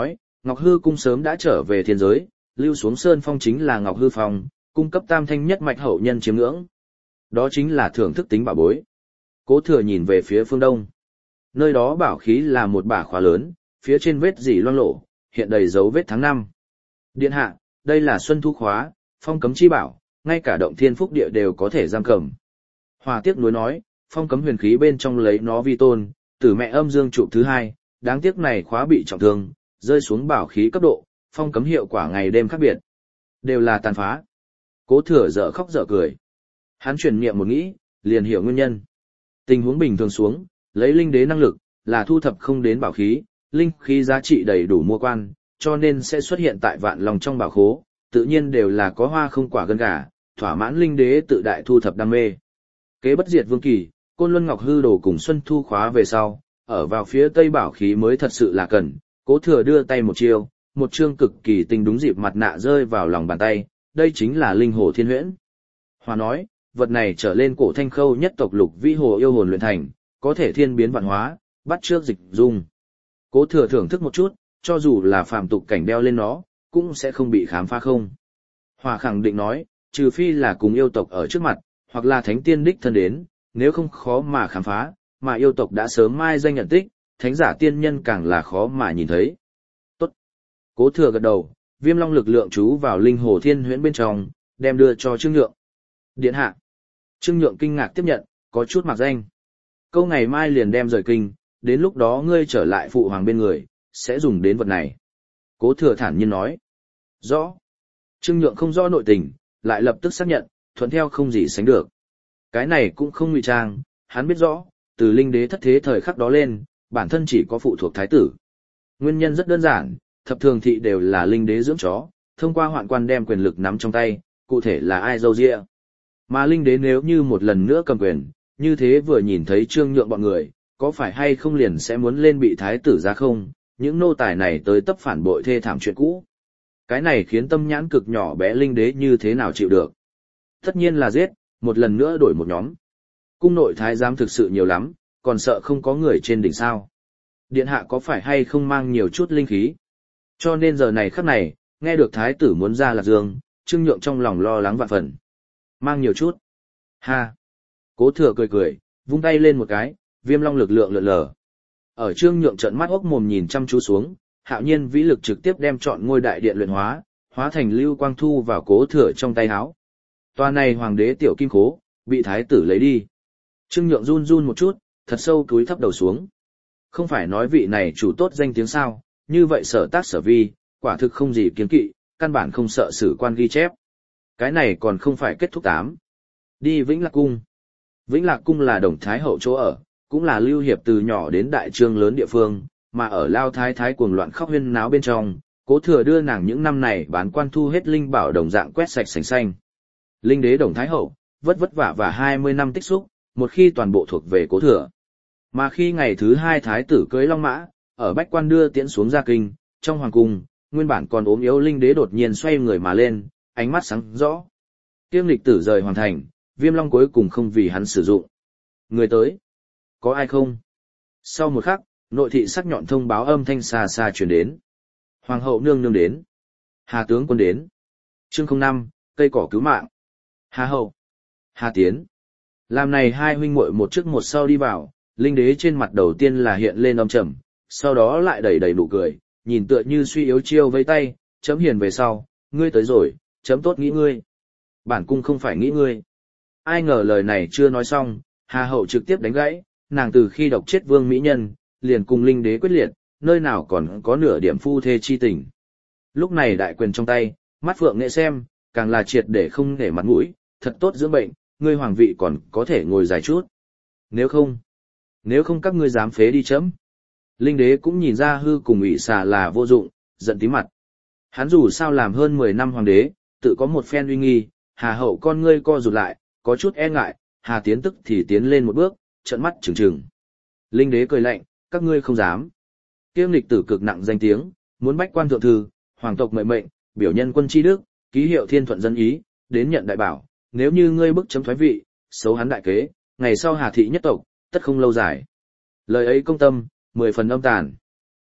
Ngọc Hư cung sớm đã trở về thiên giới, lưu xuống sơn phong chính là Ngọc Hư Phong, cung cấp tam thanh nhất mạch hậu nhân chiếm ngưỡng. Đó chính là thưởng thức tính bảo bối. Cố Thừa nhìn về phía phương đông. Nơi đó bảo khí là một bả khóa lớn, phía trên vết dỉ loang lổ, hiện đầy dấu vết tháng năm. Điện hạ, đây là Xuân Thu khóa, phong cấm chi bảo, ngay cả động thiên phúc địa đều có thể giam cầm. Hòa tiếc nuối nói, phong cấm huyền khí bên trong lấy nó vi tôn, tử mẹ âm dương trụ thứ hai, đáng tiếc này khóa bị trọng thương, rơi xuống bảo khí cấp độ, phong cấm hiệu quả ngày đêm khác biệt. Đều là tàn phá. Cố Thừa dở khóc dở cười. Hắn chuyển niệm một nghĩ, liền hiểu nguyên nhân. Tình huống bình thường xuống, lấy linh đế năng lực, là thu thập không đến bảo khí, linh khí giá trị đầy đủ mua quan, cho nên sẽ xuất hiện tại vạn lòng trong bảo khố, tự nhiên đều là có hoa không quả gân gà, thỏa mãn linh đế tự đại thu thập đam mê. Kế bất diệt vương kỳ, Côn Luân Ngọc Hư đồ cùng Xuân Thu khóa về sau, ở vào phía tây bảo khí mới thật sự là cần. Cố Thừa đưa tay một chiêu, một chương cực kỳ tinh đúng dịp mặt nạ rơi vào lòng bàn tay, đây chính là linh hồ thiên huyễn. Hòa nói, vật này trở lên cổ thanh khâu nhất tộc lục vi hồ yêu hồn luyện thành, có thể thiên biến vạn hóa, bắt trước dịch dung. Cố Thừa thưởng thức một chút, cho dù là phàm tục cảnh đeo lên nó, cũng sẽ không bị khám phá không. Hòa khẳng định nói, trừ phi là cùng yêu tộc ở trước mặt, hoặc là thánh tiên đích thân đến, nếu không khó mà khám phá, mà yêu tộc đã sớm mai danh nhận tích, thánh giả tiên nhân càng là khó mà nhìn thấy. Tốt. Cố Thừa gật đầu, Viêm Long lực lượng chú vào linh hồ thiên huyễn bên trong, đem đưa cho Trương Nhượng. Điện hạ. Trương Nhượng kinh ngạc tiếp nhận, có chút mặc danh. Câu ngày mai liền đem rời kinh, đến lúc đó ngươi trở lại phụ hoàng bên người, sẽ dùng đến vật này. Cố Thừa thản nhiên nói. Rõ. Trương Nhượng không rõ nội tình, lại lập tức xác nhận, thuận theo không gì sánh được. Cái này cũng không ngụy trang, hắn biết rõ, từ linh đế thất thế thời khắc đó lên, bản thân chỉ có phụ thuộc thái tử. Nguyên nhân rất đơn giản, thập thường thị đều là linh đế dưỡng chó, thông qua hoạn quan đem quyền lực nắm trong tay, cụ thể là ai dâu dịa. Mà linh đế nếu như một lần nữa cầm quyền, như thế vừa nhìn thấy Trương Nhượng bọn người, có phải hay không liền sẽ muốn lên bị thái tử ra không, những nô tài này tới tấp phản bội thê thảm chuyện cũ. Cái này khiến tâm nhãn cực nhỏ bé linh đế như thế nào chịu được. Tất nhiên là giết, một lần nữa đổi một nhóm. Cung nội thái giám thực sự nhiều lắm, còn sợ không có người trên đỉnh sao. Điện hạ có phải hay không mang nhiều chút linh khí. Cho nên giờ này khắc này, nghe được thái tử muốn ra Lạc Dương, Trương Nhượng trong lòng lo lắng vạn phần. Mang nhiều chút. Ha. Cố Thừa cười cười, vung tay lên một cái, Viêm Long lực lượng lượn lờ. Ở Trương Nhượng trợn mắt ốc mồm nhìn chăm chú xuống, hạo nhiên vĩ lực trực tiếp đem trọn ngôi đại điện luyện hóa, hóa thành lưu quang thu vào Cố Thừa trong tay áo. Tòa này hoàng đế tiểu kim khố, bị thái tử lấy đi. Trương Nhượng run run một chút, thật sâu cúi thấp đầu xuống. Không phải nói vị này chủ tốt danh tiếng sao, như vậy sở tác sở vi, quả thực không gì kiêng kỵ, căn bản không sợ sử quan ghi chép. Cái này còn không phải kết thúc tám. Đi Vĩnh Lạc Cung. Vĩnh Lạc Cung là Đồng Thái Hậu chỗ ở, cũng là Lưu Hiệp từ nhỏ đến đại trương lớn địa phương, mà ở Lao Thái Thái cuồng loạn khóc huyên náo bên trong, Cố Thừa đưa nàng những năm này bán quan thu hết linh bảo đồng dạng quét sạch sành xanh. Linh đế Đồng Thái Hậu, vất vất vả và hai mươi năm tích xúc, một khi toàn bộ thuộc về Cố Thừa. Mà khi ngày thứ hai thái tử cưới long mã, ở bách quan đưa tiễn xuống ra kinh, trong hoàng cung, nguyên bản còn ốm yếu linh đế đột nhiên xoay người mà lên, ánh mắt sáng rõ. Kiêm lịch tử rời hoàn thành, Viêm Long cuối cùng không vì hắn sử dụng. Người tới, có ai không? Sau một khắc, nội thị sắc nhọn thông báo âm thanh xa xa truyền đến. Hoàng hậu nương nương đến. Hà tướng quân đến. Chương không năm, cây cỏ cứu mạng. Hà hậu. Hà tiến. Làm này hai huynh muội một trước một sau đi vào, linh đế trên mặt đầu tiên là hiện lên âm trầm, sau đó lại đầy đầy nụ cười, nhìn tựa như suy yếu chiêu vây tay, chấm hiền về sau, ngươi tới rồi, chấm tốt nghĩ ngươi. Bản cung không phải nghĩ ngươi. Ai ngờ lời này chưa nói xong, Hà hậu trực tiếp đánh gãy, nàng từ khi độc chết vương mỹ nhân, liền cùng linh đế quyết liệt, nơi nào còn có nửa điểm phu thê chi tình. Lúc này đại quyền trong tay, mắt phượng nghệ xem, càng là triệt để không để mặt mũi, thật tốt dưỡng bệnh, ngươi hoàng vị còn có thể ngồi dài chút. Nếu không, nếu không các ngươi dám phế đi chấm. Linh đế cũng nhìn ra hư cùng ủy xà là vô dụng, giận tí mặt. Hắn dù sao làm hơn mười năm hoàng đế, tự có một phen uy nghi, Hà hậu con ngươi co rụt lại, có chút e ngại, Hà tiến tức thì tiến lên một bước, trợn mắt trừng trừng. Linh đế cười lạnh, các ngươi không dám. Kiêm lịch tử cực nặng danh tiếng, muốn bách quan thượng thư, hoàng tộc mệnh mệnh, biểu nhân quân chi đức, ký hiệu thiên thuận dân ý, đến nhận đại bảo, nếu như ngươi bức chấm thoái vị, xấu hắn đại kế, ngày sau Hà thị nhất tộc, tất không lâu dài. Lời ấy công tâm, mười phần âm tàn.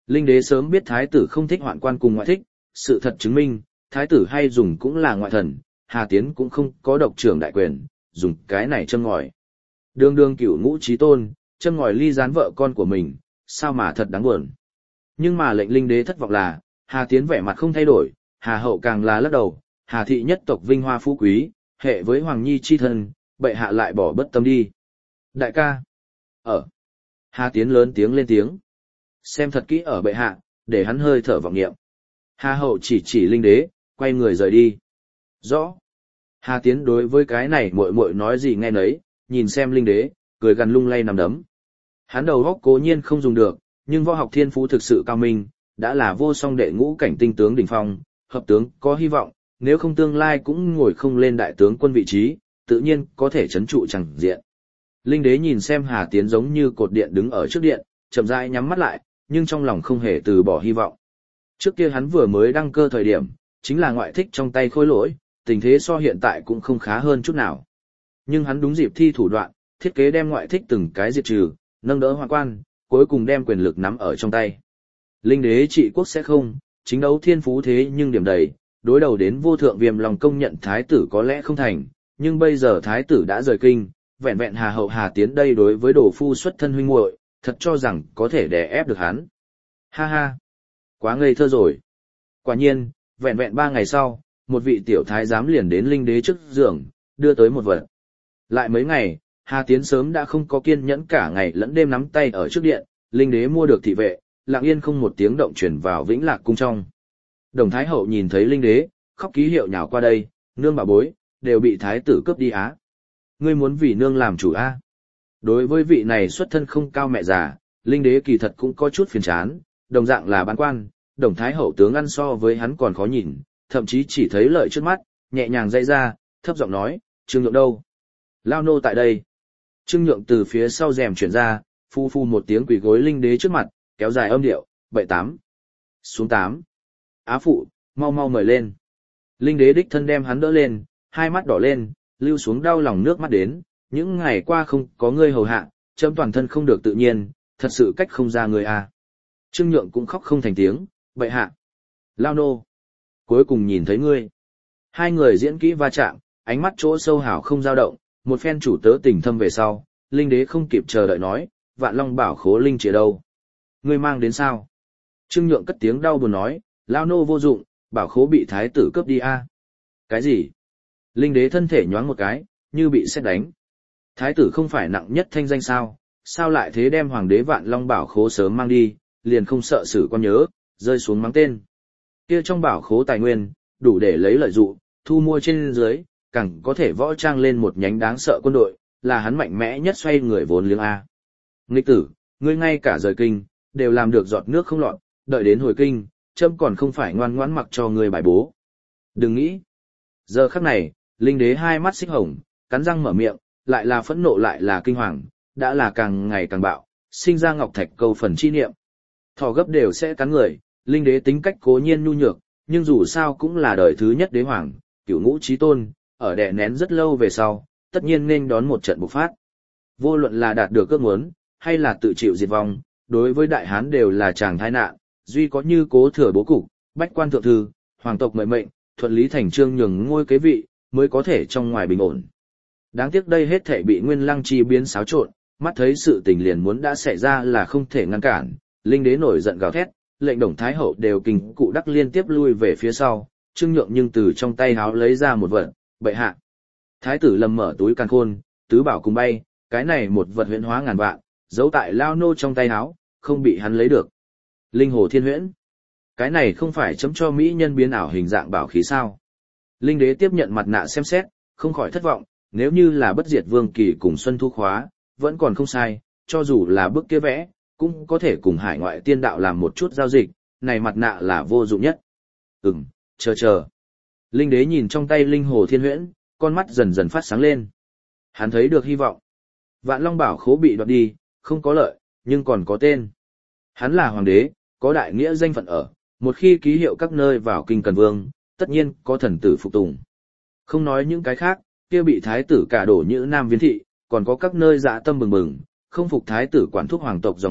Linh đế sớm biết thái tử không thích hoạn quan cùng ngoại thích, sự thật chứng minh, thái tử hay dùng cũng là ngoại thần, Hà Tiến cũng không có độc trưởng đại quyền, dùng cái này châm ngòi. Đường đường cửu ngũ trí tôn, châm ngòi ly gián vợ con của mình, sao mà thật đáng buồn. Nhưng mà lệnh linh đế thất vọng là, Hà Tiến vẻ mặt không thay đổi, Hà Hậu càng là lắc đầu, Hà thị nhất tộc vinh hoa phú quý, hệ với Hoàng Nhi chi thân, bệ hạ lại bỏ bất tâm đi. Đại ca. Ở. Hà Tiến lớn tiếng lên tiếng. Xem thật kỹ ở bệ hạ, để hắn hơi thở vọng nghiệm. Hà Hậu chỉ chỉ linh đế, quay người rời đi. Rõ. Hà Tiến đối với cái này muội muội nói gì nghe nấy, nhìn xem linh đế, cười gằn lung lay nằm đấm. Hắn đầu góc cố nhiên không dùng được, nhưng võ học thiên phú thực sự cao minh, đã là vô song đệ ngũ cảnh tinh tướng đỉnh phong, hợp tướng có hy vọng, nếu không tương lai cũng ngồi không lên đại tướng quân vị trí, tự nhiên có thể chấn trụ chẳng diện. Linh đế nhìn xem Hà Tiến giống như cột điện đứng ở trước điện, chậm rãi nhắm mắt lại, nhưng trong lòng không hề từ bỏ hy vọng. Trước kia hắn vừa mới đăng cơ thời điểm, chính là ngoại thích trong tay khôi lỗi, tình thế so hiện tại cũng không khá hơn chút nào. Nhưng hắn đúng dịp thi thủ đoạn, thiết kế đem ngoại thích từng cái diệt trừ, nâng đỡ hoạn quan, cuối cùng đem quyền lực nắm ở trong tay. Linh đế trị quốc sẽ không, chính đấu thiên phú thế nhưng điểm đầy, đối đầu đến vô thượng viêm lòng công nhận thái tử có lẽ không thành, nhưng bây giờ thái tử đã rời kinh, vẹn vẹn Hà Hậu Hà Tiến đây đối với đồ phu xuất thân huynh muội, thật cho rằng có thể đè ép được hắn. Ha ha, quá ngây thơ rồi. Quả nhiên, vẹn vẹn ba ngày sau, một vị tiểu thái giám liền đến linh đế trước giường, đưa tới một vật. Lại mấy ngày, Hà Tiến sớm đã không có kiên nhẫn cả ngày lẫn đêm nắm tay ở trước điện, linh đế mua được thị vệ, lặng yên không một tiếng động chuyển vào Vĩnh Lạc cung trong. Đồng Thái Hậu nhìn thấy linh đế, khóc ký hiệu nhào qua đây, nương bà bối, đều bị thái tử cướp đi á. Ngươi muốn vì nương làm chủ a? Đối với vị này xuất thân không cao mẹ già, linh đế kỳ thật cũng có chút phiền chán, đồng dạng là bán quan, Đồng Thái Hậu tướng ăn so với hắn còn khó nhìn, thậm chí chỉ thấy lợi trước mắt, nhẹ nhàng dây ra, thấp giọng nói, Trương Nhượng đâu? Lao nô tại đây. Trương Nhượng từ phía sau rèm chuyển ra, phu phu một tiếng quỳ gối linh đế trước mặt, kéo dài âm điệu, bậy tám. Xuống tám. Á phụ, mau mau mời lên. Linh đế đích thân đem hắn đỡ lên, hai mắt đỏ lên, lưu xuống đau lòng nước mắt đến, những ngày qua không có ngươi hầu hạ, chấm toàn thân không được tự nhiên, thật sự cách không ra người à. Trương Nhượng cũng khóc không thành tiếng, bậy hạ. Lao nô. Cuối cùng nhìn thấy ngươi. Hai người diễn kỹ va chạm, ánh mắt chỗ sâu hảo không dao động, một phen chủ tớ tình thâm về sau, linh đế không kịp chờ đợi nói, Vạn Long bảo khố linh chìa đâu? Ngươi mang đến sao? Trương Nhượng cất tiếng đau buồn nói, lao nô vô dụng, bảo khố bị thái tử cướp đi a. Cái gì? Linh đế thân thể nhoáng một cái, như bị sét đánh. Thái tử không phải nặng nhất thanh danh sao, sao lại thế đem hoàng đế Vạn Long bảo khố sớm mang đi, liền không sợ xử con nhớ, rơi xuống mắng tên. Kia trong bảo khố tài nguyên, đủ để lấy lợi dụng, thu mua trên dưới, càng có thể võ trang lên một nhánh đáng sợ quân đội, là hắn mạnh mẽ nhất xoay người vốn liếng a. Nghịch tử, ngươi ngay cả rời kinh, đều làm được giọt nước không lọt, đợi đến hồi kinh, châm còn không phải ngoan ngoãn mặc cho ngươi bài bố. Đừng nghĩ. Giờ khắc này, linh đế hai mắt xích hồng, cắn răng mở miệng, lại là phẫn nộ lại là kinh hoàng, đã là càng ngày càng bạo, sinh ra ngọc thạch câu phần chi niệm. Thỏ gấp đều sẽ cắn người, linh đế tính cách cố nhiên nhu nhược, nhưng dù sao cũng là đời thứ nhất đế hoàng, cửu ngũ chí tôn, ở đè nén rất lâu về sau, tất nhiên nên đón một trận bộc phát. Vô luận là đạt được ước muốn, hay là tự chịu diệt vong, đối với đại hán đều là chàng tai nạn, duy có như cố thừa bố cục, bách quan thượng thư, hoàng tộc mệnh mệnh, thuận lý thành trương nhường ngôi kế vị, mới có thể trong ngoài bình ổn. Đáng tiếc đây hết thể bị Nguyên Lăng chi biến xáo trộn, mắt thấy sự tình liền muốn đã xảy ra là không thể ngăn cản, linh đế nổi giận gào thét, lệnh Đồng Thái Hậu đều kinh cụ đắc liên tiếp lui về phía sau, Trương Nhượng nhưng từ trong tay háo lấy ra một vật, bệ hạ. Thái tử lầm mở túi càn khôn, tứ bảo cùng bay, cái này một vật huyễn hóa ngàn vạn, giấu tại lao nô trong tay háo, không bị hắn lấy được. Linh hồ thiên huyễn. Cái này không phải chấm cho mỹ nhân biến ảo hình dạng bảo khí sao. Linh đế tiếp nhận mặt nạ xem xét, không khỏi thất vọng, nếu như là bất diệt vương kỳ cùng Xuân Thu khóa, vẫn còn không sai, cho dù là bức kia vẽ, cũng có thể cùng hải ngoại tiên đạo làm một chút giao dịch, này mặt nạ là vô dụng nhất. Ừm, chờ chờ. Linh đế nhìn trong tay linh hồ thiên huyễn, con mắt dần dần phát sáng lên. Hắn thấy được hy vọng. Vạn Long bảo khố bị đoạt đi, không có lợi, nhưng còn có tên. Hắn là hoàng đế, có đại nghĩa danh phận ở, một khi ký hiệu các nơi vào kinh cần vương, tất nhiên có thần tử phục tùng. Không nói những cái khác, kia bị thái tử cả đổ như Nam Viên Thị, còn có các nơi dạ tâm bừng bừng, không phục thái tử quản thúc hoàng tộc dòng họ,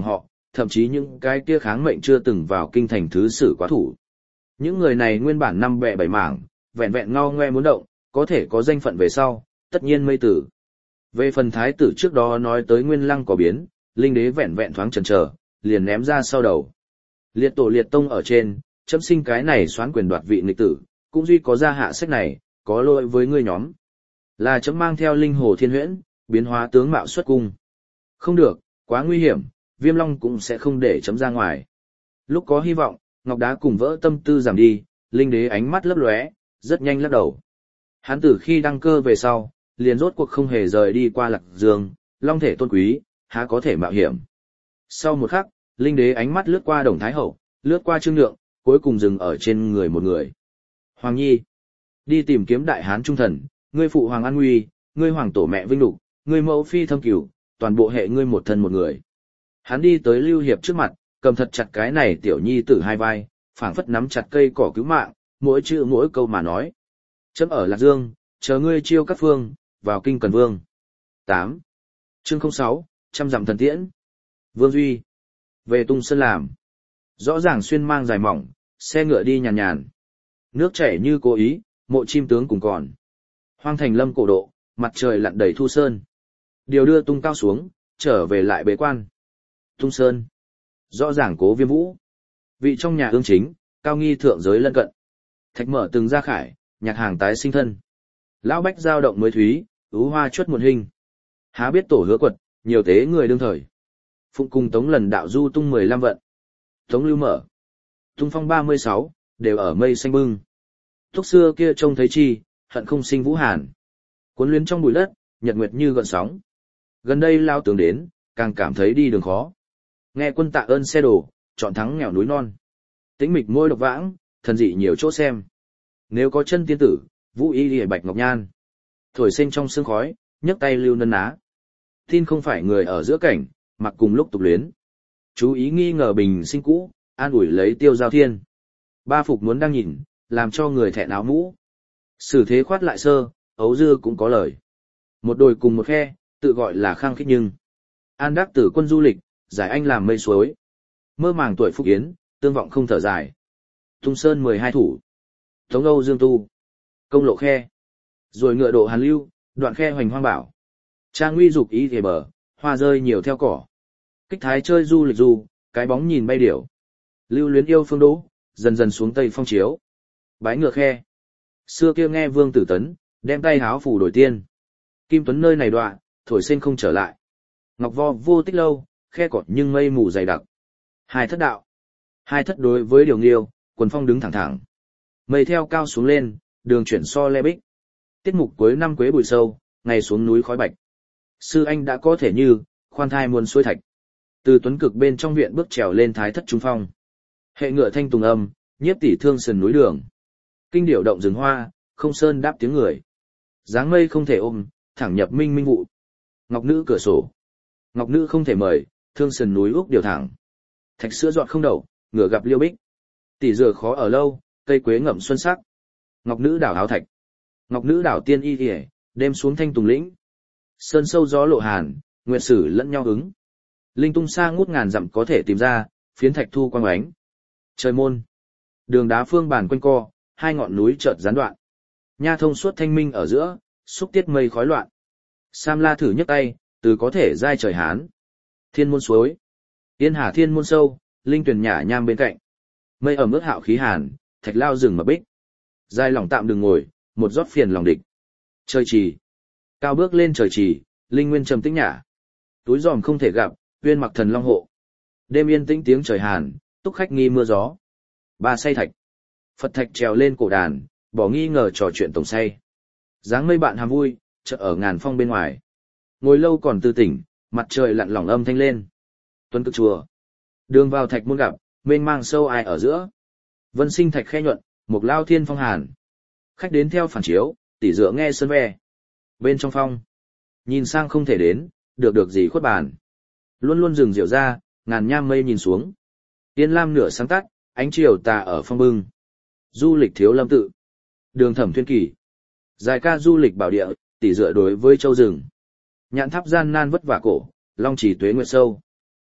thậm chí những cái kia kháng mệnh chưa từng vào kinh thành thứ sử quá thủ. Những người này nguyên bản năm bẹ bảy mảng, vẹn vẹn ngao ngoe muốn động, có thể có danh phận về sau, tất nhiên mây tử. Về phần thái tử trước đó nói tới nguyên lăng có biến, linh đế vẹn vẹn thoáng chần chờ, liền ném ra sau đầu. Liệt tổ liệt tông ở trên, chấm sinh cái này xoán quyền đoạt vị nghịch tử, cũng duy có ra hạ sách này, có lỗi với ngươi nhóm. Là chấm mang theo linh hồ thiên huyễn, biến hóa tướng mạo xuất cung. Không được, quá nguy hiểm, Viêm Long cũng sẽ không để chấm ra ngoài. Lúc có hy vọng, ngọc đá cùng vỡ tâm tư giảm đi, linh đế ánh mắt lấp lóe, rất nhanh lắc đầu. Hắn từ khi đăng cơ về sau, liền rốt cuộc không hề rời đi qua Lạc Dương, long thể tôn quý, há có thể mạo hiểm. Sau một khắc, linh đế ánh mắt lướt qua Đồng Thái Hậu, lướt qua Trương Nhượng, cuối cùng dừng ở trên người một người. Hoàng Nhi, đi tìm kiếm đại hán trung thần, ngươi phụ hoàng an nguy, ngươi hoàng tổ mẹ vinh lục, ngươi mẫu phi thâm cửu, toàn bộ hệ ngươi một thân một người. Hắn đi tới Lưu Hiệp trước mặt, cầm thật chặt cái này tiểu nhi tử hai vai, phảng phất nắm chặt cây cỏ cứu mạng, mỗi chữ mỗi câu mà nói. Chấm ở Lạc Dương, chờ ngươi chiêu các phương, vào kinh Cần Vương. tám. Chương không sáu, trăm dặm thần tiễn. Vương Duy. Về Tung Sơn làm. Rõ ràng xuyên mang dài mỏng, xe ngựa đi nhàn nhàn. Nước chảy như cố ý, mộ chim tướng cùng còn. Hoang thành lâm cổ độ, mặt trời lặn đầy thu sơn. Điều đưa Tung cao xuống, trở về lại bế quan. Tung Sơn. Rõ ràng Cố Viêm Vũ. Vị trong nhà ương chính, cao nghi thượng giới lân cận. Thạch mở từng ra khải, nhạc hàng tái sinh thân. Lão bách giao động mới thúy, ứ hoa chuất muộn hình. Há biết tổ hứa quật, nhiều tế người đương thời. Phụng cùng Tống lần đạo du tung mười lăm vận. Tống lưu mở. Tung phong ba mươi sáu, đều ở mây xanh bưng. Thúc xưa kia trông thấy chi, hận không sinh vũ hàn. Cuốn luyến trong bụi đất, nhật nguyệt như gợn sóng. Gần đây lao tướng đến, càng cảm thấy đi đường khó. Nghe quân tạ ơn xe đổ, chọn thắng nghèo núi non. Tĩnh mịch môi độc vãng, thần dị nhiều chỗ xem. Nếu có chân tiên tử, vũ y lìa bạch ngọc nhan. Thổi sinh trong sương khói, nhấc tay lưu nân ná. Tin không phải người ở giữa cảnh, mặc cùng lúc tục luyến. Chú ý nghi ngờ bình sinh cũ, an ủi lấy tiêu giao thiên. Ba phục muốn đang nhìn, làm cho người thẹn áo mũ. Sử thế khoát lại sơ, ấu dưa cũng có lời. Một đồi cùng một khe, tự gọi là khang khích nhưng. An đắc tử quân du lịch, giải anh làm mây suối. Mơ màng tuổi phúc yến, tương vọng không thở dài. Tung Sơn mười hai thủ. Tống Âu Dương Tu. Công lộ khe. Rồi ngựa độ hàn lưu, đoạn khe hoành hoang bảo. Trang nguy dục ý thề bờ, hoa rơi nhiều theo cỏ. Kích thái chơi du lịch du, cái bóng nhìn bay điểu. Lưu luyến yêu phương đỗ, dần dần xuống tây phong chiếu. Bái ngựa khe. Xưa kia nghe Vương Tử Tấn, đem tay háo phủ đổi tiên. Kim Tuấn nơi này đoạn, thổi sinh không trở lại. Ngọc vo vô tích lâu, khe cọt nhưng mây mù dày đặc. Hai thất đạo. Hai thất đối với điều nghiêu, quần phong đứng thẳng thẳng. Mây theo cao xuống lên, đường chuyển so le bích. Tiết mục cuối năm quế bụi sâu, ngày xuống núi khói bạch. Sư anh đã có thể như, khoan thai muôn suối thạch. Từ tuấn cực bên trong viện bước trèo lên thái thất trung phong. Hệ ngựa thanh tùng âm, nhiếp tỷ thương sườn núi đường. Kinh điệu động rừng hoa, không sơn đáp tiếng người. Dáng mây không thể ôm, thẳng nhập minh minh vụ. Ngọc nữ cửa sổ. Ngọc nữ không thể mời, thương sườn núi úc điều thẳng. Thạch sữa dọn không đậu, ngựa gặp liêu bích. Tỷ dừa khó ở lâu, cây quế ngậm xuân sắc. Ngọc nữ đảo áo thạch. Ngọc nữ đảo tiên y kìa, đêm xuống thanh tùng lĩnh. Sơn sâu gió lộ hàn, nguyệt sử lẫn nhau ứng. Linh tung xa ngút ngàn dặm có thể tìm ra, phiến thạch thu quang ánh. Trời môn. Đường đá phương bàn quanh co, hai ngọn núi chợt gián đoạn. Nha thông suốt thanh minh ở giữa, xúc tiết mây khói loạn. Sam la thử nhấc tay, từ có thể giai trời hán. Thiên môn suối. Yên hà thiên môn sâu, linh tuyển nhả nham bên cạnh. Mây ẩm ướt hạo khí hàn, thạch lao rừng mà bích. Giai lòng tạm đừng ngồi, một rót phiền lòng địch. Trời trì. Cao bước lên trời trì, linh nguyên trầm tĩnh nhả. Túi giòm không thể gặp, uyên mặc thần long hộ. Đêm yên tĩnh tiếng trời hàn, túc khách nghi mưa gió. Ba say thạch. Phật thạch trèo lên cổ đàn, bỏ nghi ngờ trò chuyện tổng say. Dáng mây bạn hàm vui, chợ ở ngàn phong bên ngoài. Ngồi lâu còn tư tỉnh, mặt trời lặn lỏng âm thanh lên. Tuấn cực chùa. Đường vào thạch môn gặp, mênh mang sâu ai ở giữa. Vân sinh thạch khe nhuận, mục lao thiên phong hàn. Khách đến theo phản chiếu, tỉ dựa nghe sơn ve. Bên trong phong. Nhìn sang không thể đến, được được gì khuất bàn. Luôn luôn rừng rượu ra, ngàn nham mây nhìn xuống. Tiên lam nửa sáng tắt, ánh chiều tà ở phong bưng. Du lịch thiếu lâm tự. Đường thẩm thuyên kỳ. Dài ca du lịch bảo địa, tỉ dựa đối với châu rừng. Nhạn tháp gian nan vất vả cổ, long chỉ tuế nguyệt sâu.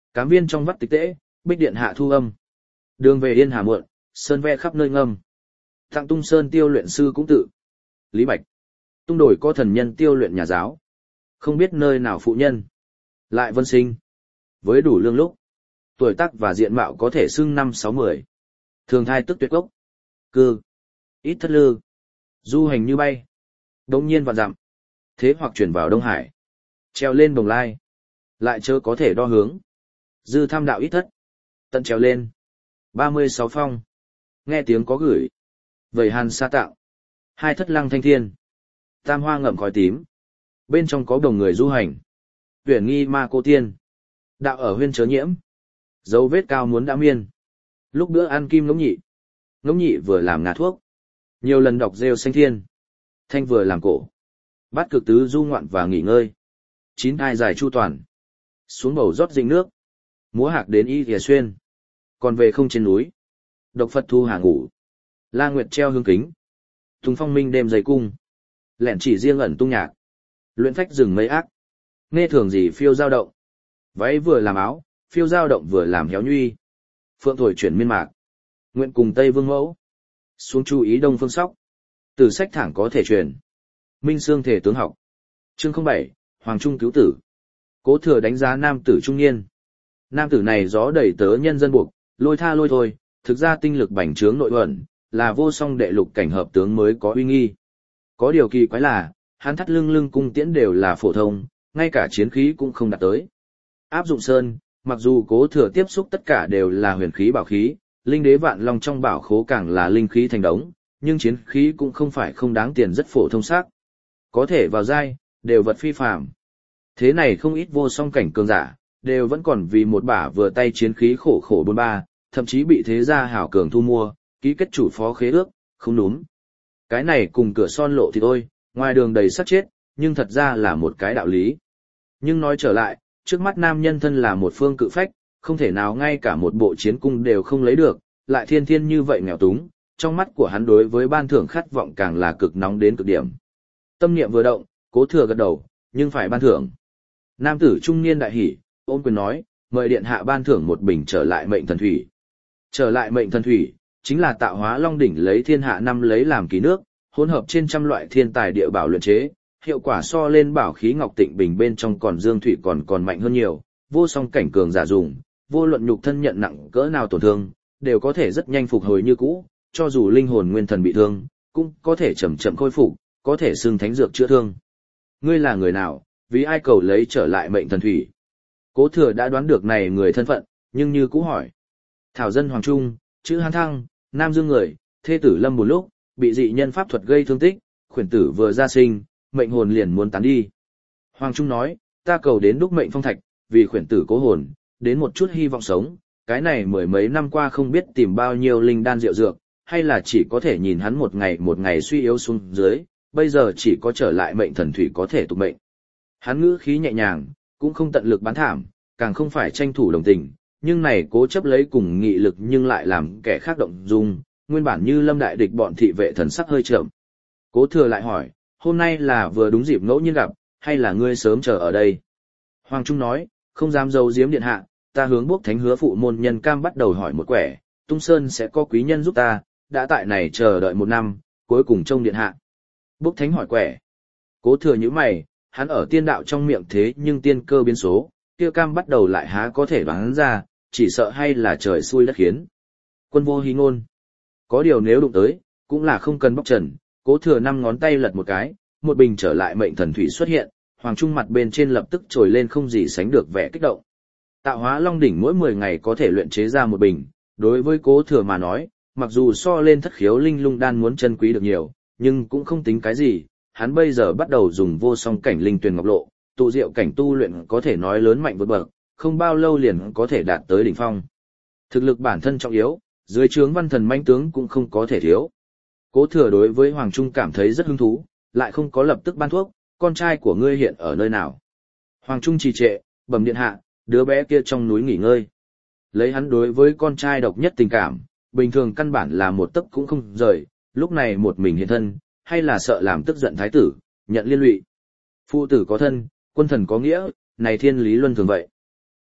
Cám viên trong vắt tịch tễ, bích điện hạ thu âm. Đường về yên hà muộn, sơn ve khắp nơi ngâm. Tặng tung sơn tiêu luyện sư cũng tự. Lý Bạch. Tung đổi có thần nhân tiêu luyện nhà giáo. Không biết nơi nào phụ nhân. Lại vân sinh. Với đủ lương lúc. Tuổi tác và diện mạo có thể xưng năm sáu mười. Thường thai tức tuyệt gốc. Cư. Ít thất lư. Du hành như bay. Đông nhiên vạn dặm. Thế hoặc chuyển vào Đông Hải. Treo lên Bồng Lai. Lại chớ có thể đo hướng. Dư tham đạo ít thất. Tận treo lên. ba mươi sáu phong. Nghe tiếng có gửi. Vầy hàn sa tạo. Hai thất lăng thanh thiên. Tam hoa ngậm khói tím. Bên trong có đồng người du hành. Tuyển nghi ma cô tiên. Đạo ở huyên chớ nhiễm. Dấu vết cao muốn đã miên. Lúc bữa ăn kim ngỗng nhị. Ngỗng nhị vừa làm ngà thuốc. Nhiều lần đọc rêu xanh thiên. Thanh vừa làm cổ. Bát cực tứ du ngoạn và nghỉ ngơi. Chín ai dài chu toàn. Xuống bầu rót dinh nước. Múa hạc đến y thìa xuyên. Còn về không trên núi. Độc Phật thu hà ngủ. La Nguyệt treo hương kính. Tùng phong minh đêm dày cung. Lẹn chỉ riêng ẩn tung nhạc. Luyện phách rừng mây ác. Nghe thường gì phiêu dao động. Váy vừa làm áo, phiêu dao động vừa làm héo nhuy. Phượng thổi chuyển miên mạc. Nguyện cùng Tây Vương mẫu. Xuống chú ý Đông Phương Sóc. Từ sách thẳng có thể truyền. Minh Sương thể tướng học. Chương không bảy, Hoàng Trung cứu tử. Cố Thừa đánh giá nam tử trung niên. Nam tử này gió đẩy tớ nhân dân buộc, lôi tha lôi thôi, thực ra tinh lực bành trướng nội ẩn, là vô song đệ lục cảnh hợp tướng mới có uy nghi. Có điều kỳ quái là, hắn thắt lưng lưng cung tiễn đều là phổ thông, ngay cả chiến khí cũng không đạt tới. Áp dụng sơn, mặc dù Cố Thừa tiếp xúc tất cả đều là huyền khí bảo khí, linh đế vạn long trong bảo khố càng là linh khí thành đống, nhưng chiến khí cũng không phải không đáng tiền, rất phổ thông sắc. Có thể vào giai, đều vật phi phàm. Thế này không ít vô song cảnh cường giả, đều vẫn còn vì một bả vừa tay chiến khí khổ khổ bôn ba, thậm chí bị thế gia hảo cường thu mua, ký kết chủ phó khế ước, không đúng. Cái này cùng cửa son lộ thì thôi, ngoài đường đầy sát chết, nhưng thật ra là một cái đạo lý. Nhưng nói trở lại, trước mắt nam nhân thân là một phương cự phách, không thể nào ngay cả một bộ chiến cung đều không lấy được, lại thiên thiên như vậy nghèo túng, trong mắt của hắn đối với ban thưởng khát vọng càng là cực nóng đến cực điểm. Tâm niệm vừa động, Cố Thừa gật đầu, nhưng phải ban thưởng. Nam tử trung niên đại hỉ, ôm quyền nói, mời điện hạ ban thưởng một bình trở lại mệnh thần thủy. Trở lại mệnh thần thủy, chính là tạo hóa long đỉnh lấy thiên hạ năm lấy làm ký nước, hỗn hợp trên trăm loại thiên tài địa bảo luyện chế, hiệu quả so lên bảo khí ngọc tịnh bình bên trong còn dương thủy còn còn mạnh hơn nhiều, vô song cảnh cường giả dùng, vô luận nhục thân nhận nặng cỡ nào tổn thương, đều có thể rất nhanh phục hồi như cũ, cho dù linh hồn nguyên thần bị thương, cũng có thể chậm chậm khôi phục, có thể xưng thánh dược chữa thương. Ngươi là người nào, vì ai cầu lấy trở lại mệnh thần thủy? Cố Thừa đã đoán được này người thân phận, nhưng như cũ hỏi. Thảo dân Hoàng Trung, chữ Hán Thăng, Nam Dương người, thê tử lâm một lúc, bị dị nhân pháp thuật gây thương tích, khuyển tử vừa ra sinh, mệnh hồn liền muốn tán đi. Hoàng Trung nói, ta cầu đến đúc mệnh phong thạch, vì khuyển tử cố hồn, đến một chút hy vọng sống, cái này mười mấy năm qua không biết tìm bao nhiêu linh đan rượu dược, hay là chỉ có thể nhìn hắn một ngày một ngày suy yếu xuống dưới, bây giờ chỉ có trở lại mệnh thần thủy có thể tục mệnh. Hắn ngữ khí nhẹ nhàng, cũng không tận lực bán thảm, càng không phải tranh thủ đồng tình, nhưng này cố chấp lấy cùng nghị lực nhưng lại làm kẻ khác động dung, nguyên bản như lâm đại địch bọn thị vệ thần sắc hơi chậm. Cố Thừa lại hỏi, hôm nay là vừa đúng dịp ngẫu nhiên gặp, hay là ngươi sớm chờ ở đây? Hoàng Trung nói, không dám giấu giếm điện hạ, ta hướng Bốc Thánh hứa phụ môn nhân cam bắt đầu hỏi một quẻ, Tung Sơn sẽ có quý nhân giúp ta, đã tại này chờ đợi một năm, cuối cùng trông điện hạ. Bốc Thánh hỏi quẻ. Cố Thừa nhíu mày, hắn ở tiên đạo trong miệng thế nhưng tiên cơ biến số, kia cam bắt đầu lại há có thể đoán ra, chỉ sợ hay là trời xui đất khiến. Quân vô hí ngôn. Có điều nếu đụng tới, cũng là không cần bóc trần, Cố Thừa năm ngón tay lật một cái, một bình trở lại mệnh thần thủy xuất hiện, Hoàng Trung mặt bên trên lập tức trồi lên không gì sánh được vẻ kích động. Tạo hóa long đỉnh mỗi mười ngày có thể luyện chế ra một bình, đối với Cố Thừa mà nói, mặc dù so lên thất khiếu linh lung đan muốn chân quý được nhiều, nhưng cũng không tính cái gì, hắn bây giờ bắt đầu dùng vô song cảnh linh tuyền ngọc lộ, tụ diệu cảnh tu luyện có thể nói lớn mạnh vượt bậc, không bao lâu liền có thể đạt tới đỉnh phong. Thực lực bản thân trọng yếu, dưới trướng văn thần manh tướng cũng không có thể thiếu. Cố Thừa đối với Hoàng Trung cảm thấy rất hứng thú, lại không có lập tức ban thuốc, con trai của ngươi hiện ở nơi nào? Hoàng Trung trì trệ, bẩm điện hạ, đứa bé kia trong núi nghỉ ngơi. Lấy hắn đối với con trai độc nhất tình cảm, bình thường căn bản là một tấc cũng không rời, lúc này một mình hiện thân, hay là sợ làm tức giận thái tử, nhận liên lụy. Phụ tử có thân, quân thần có nghĩa, này thiên lý luân thường vậy.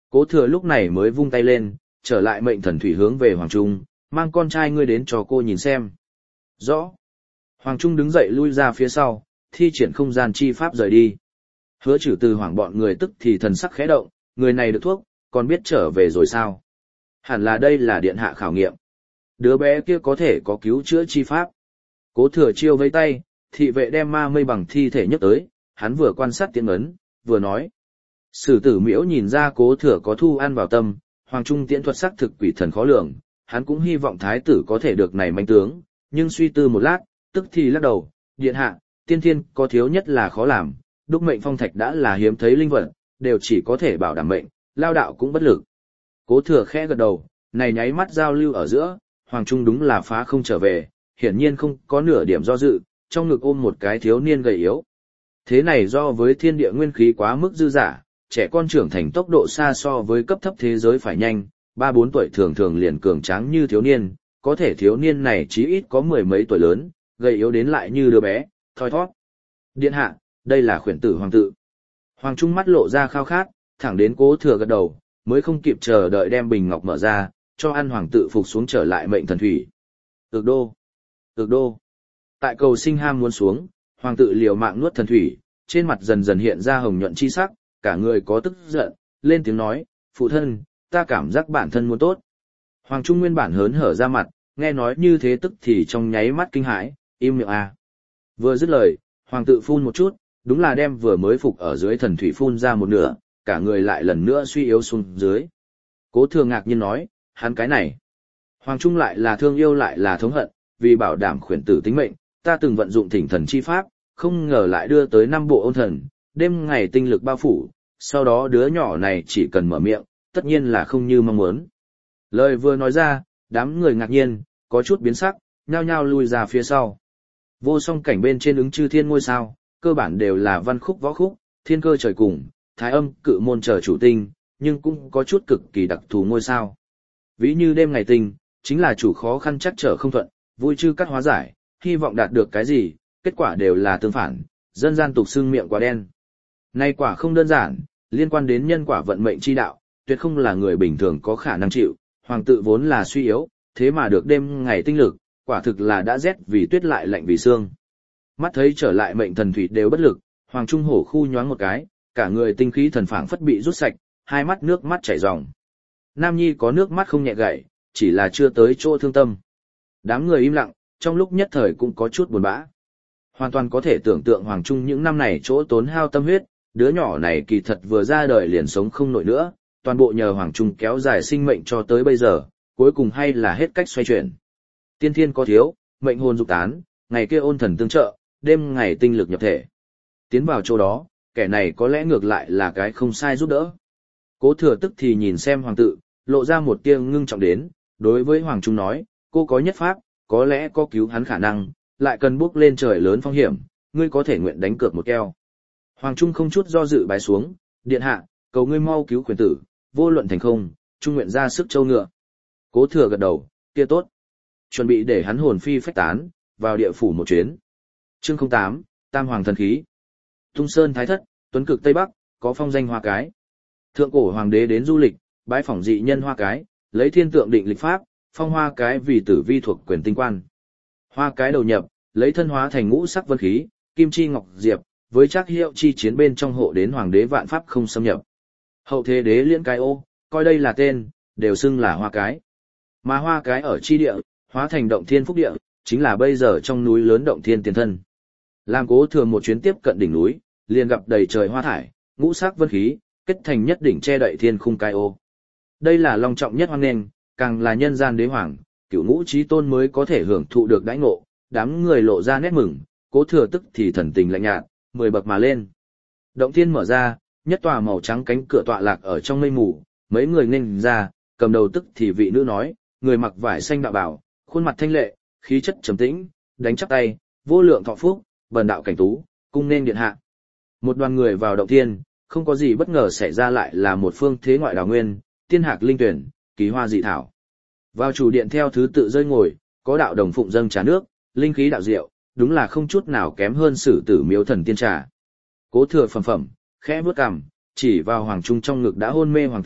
Cố thừa lúc này mới vung tay lên, trở lại mệnh thần thủy hướng về Hoàng Trung, mang con trai ngươi đến cho cô nhìn xem. Rõ. Hoàng Trung đứng dậy lui ra phía sau, thi triển không gian chi pháp rời đi. Hứa Trừ từ hoảng bọn người tức thì thần sắc khẽ động, người này được thuốc, còn biết trở về rồi sao? Hẳn là đây là điện hạ khảo nghiệm. Đứa bé kia có thể có cứu chữa chi pháp. Cố thừa chiêu vây tay, thị vệ đem ma mây bằng thi thể nhấc tới, hắn vừa quan sát tiễn ấn, vừa nói. Sử tử miễu nhìn ra cố thừa có thu ăn vào tâm, Hoàng Trung tiễn thuật sắc thực quỷ thần khó lường, hắn cũng hy vọng thái tử có thể được này manh tướng, nhưng suy tư một lát, tức thì lắc đầu, điện hạ, tiên thiên có thiếu nhất là khó làm, đúc mệnh phong thạch đã là hiếm thấy linh vật, đều chỉ có thể bảo đảm mệnh, lao đạo cũng bất lực. Cố thừa khẽ gật đầu, này nháy mắt giao lưu ở giữa, Hoàng Trung đúng là phá không trở về, hiển nhiên không có nửa điểm do dự, trong ngực ôm một cái thiếu niên gầy yếu. Thế này do với thiên địa nguyên khí quá mức dư dả, trẻ con trưởng thành tốc độ xa so với cấp thấp thế giới phải nhanh, ba bốn tuổi thường thường liền cường tráng như thiếu niên, có thể thiếu niên này chí ít có mười mấy tuổi lớn, gầy yếu đến lại như đứa bé, thoi thoát. Điện hạ, đây là khuyển tử hoàng tự. Hoàng Trung mắt lộ ra khao khát, thẳng đến cố thừa gật đầu, mới không kịp chờ đợi đem bình ngọc mở ra, cho ăn hoàng tự phục xuống trở lại mệnh thần thủy. Ược đô, ược đô. Tại cầu sinh ham muốn xuống, hoàng tự liều mạng nuốt thần thủy, trên mặt dần dần hiện ra hồng nhuận chi sắc, cả người có tức giận, lên tiếng nói, phụ thân, ta cảm giác bản thân muốn tốt. Hoàng Trung nguyên bản hớn hở ra mặt, nghe nói như thế tức thì trong nháy mắt kinh hãi, im miệng à. Vừa dứt lời, hoàng tự phun một chút, đúng là đem vừa mới phục ở dưới thần thủy phun ra một nửa, cả người lại lần nữa suy yếu xuống dưới. Cố thừa ngạc nhiên nói, hắn cái này. Hoàng Trung lại là thương yêu lại là thống hận, vì bảo đảm khuyển tử tính mệnh, ta từng vận dụng thỉnh thần chi pháp, không ngờ lại đưa tới năm bộ ôn thần, đêm ngày tinh lực bao phủ, sau đó đứa nhỏ này chỉ cần mở miệng, tất nhiên là không như mong muốn. Lời vừa nói ra, đám người ngạc nhiên, có chút biến sắc, nhao nhao lui ra phía sau. Vô song cảnh bên trên ứng chư thiên ngôi sao, cơ bản đều là văn khúc võ khúc, thiên cơ trời cùng, thái âm cự môn chờ chủ tinh, nhưng cũng có chút cực kỳ đặc thù ngôi sao. Ví như đêm ngày tinh, chính là chủ khó khăn chắc trở không thuận, vui chư cắt hóa giải, hy vọng đạt được cái gì, kết quả đều là tương phản, dân gian tục xưng miệng quá đen. Nay quả không đơn giản, liên quan đến nhân quả vận mệnh chi đạo, tuyệt không là người bình thường có khả năng chịu, hoàng tự vốn là suy yếu, thế mà được đêm ngày tinh lực, quả thực là đã rét vì tuyết lại lạnh vì xương. Mắt thấy trở lại mệnh thần thủy đều bất lực, Hoàng Trung hổ khu nhoáng một cái, cả người tinh khí thần phảng phất bị rút sạch, hai mắt nước mắt chảy ròng. Nam Nhi có nước mắt không nhẹ gậy, chỉ là chưa tới chỗ thương tâm. Đám người im lặng, trong lúc nhất thời cũng có chút buồn bã. Hoàn toàn có thể tưởng tượng Hoàng Trung những năm này chỗ tốn hao tâm huyết, đứa nhỏ này kỳ thật vừa ra đời liền sống không nổi nữa, toàn bộ nhờ Hoàng Trung kéo dài sinh mệnh cho tới bây giờ, cuối cùng hay là hết cách xoay chuyển. Tiên thiên có thiếu, mệnh hồn dục tán, ngày kia ôn thần tương trợ, đêm ngày tinh lực nhập thể. Tiến vào chỗ đó, kẻ này có lẽ ngược lại là cái không sai giúp đỡ. Cố thừa tức thì nhìn xem hoàng tự, lộ ra một tia ngưng trọng đến, đối với Hoàng Trung nói, cô có nhất pháp, có lẽ có cứu hắn khả năng, lại cần bước lên trời lớn phong hiểm, ngươi có thể nguyện đánh cược một keo. Hoàng Trung không chút do dự bái xuống, điện hạ, cầu ngươi mau cứu quyền tử, vô luận thành không, trung nguyện ra sức châu ngựa. Cố thừa gật đầu, kia tốt. Chuẩn bị để hắn hồn phi phách tán, vào địa phủ một chuyến. Chương không tám, Tam Hoàng thần khí. Tung Sơn Thái Thất, Tuấn Cực Tây Bắc, có phong danh Hoa Cái. Thượng cổ hoàng đế đến du lịch, bái phỏng dị nhân Hoa Cái, lấy thiên tượng định lịch pháp, phong Hoa Cái vì tử vi thuộc quyền tinh quan. Hoa Cái đầu nhập, lấy thân hóa thành ngũ sắc vân khí, kim chi ngọc diệp, với chắc hiệu chi chiến bên trong hộ đến hoàng đế vạn pháp không xâm nhập. Hậu thế đế Liên Cái Ô, coi đây là tên, đều xưng là Hoa Cái. Mà Hoa Cái ở chi địa, hóa thành động thiên phúc địa, chính là bây giờ trong núi lớn động thiên tiền thân. Làm Cố Thừa một chuyến tiếp cận đỉnh núi, liền gặp đầy trời hoa thải, ngũ sắc vân khí, kết thành nhất đỉnh che đậy thiên khung Cái Ô. Đây là long trọng nhất hoan nghênh, càng là nhân gian đế hoàng, cửu ngũ chí tôn mới có thể hưởng thụ được đãi ngộ, đám người lộ ra nét mừng, Cố Thừa tức thì thần tình lạnh nhạt, mười bậc mà lên. Động thiên mở ra, nhất tòa màu trắng cánh cửa tọa lạc ở trong mây mù, mấy người nghênh ra, cầm đầu tức thì vị nữ nói, người mặc vải xanh đạo bảo, khuôn mặt thanh lệ, khí chất trầm tĩnh, đánh chắp tay, vô lượng thọ phúc, bần đạo cảnh tú, cung nên điện hạ. Một đoàn người vào động thiên, không có gì bất ngờ xảy ra lại là một phương thế ngoại đào nguyên, tiên hạc linh tuyển, kỳ hoa dị thảo. Vào chủ điện theo thứ tự rơi ngồi, có đạo đồng phụng dâng trà nước, linh khí đạo diệu, đúng là không chút nào kém hơn sử tử miếu thần tiên trà. Cố Thừa phẩm phẩm, khẽ bước cằm, chỉ vào Hoàng Trung trong ngực đã hôn mê hoàng tự,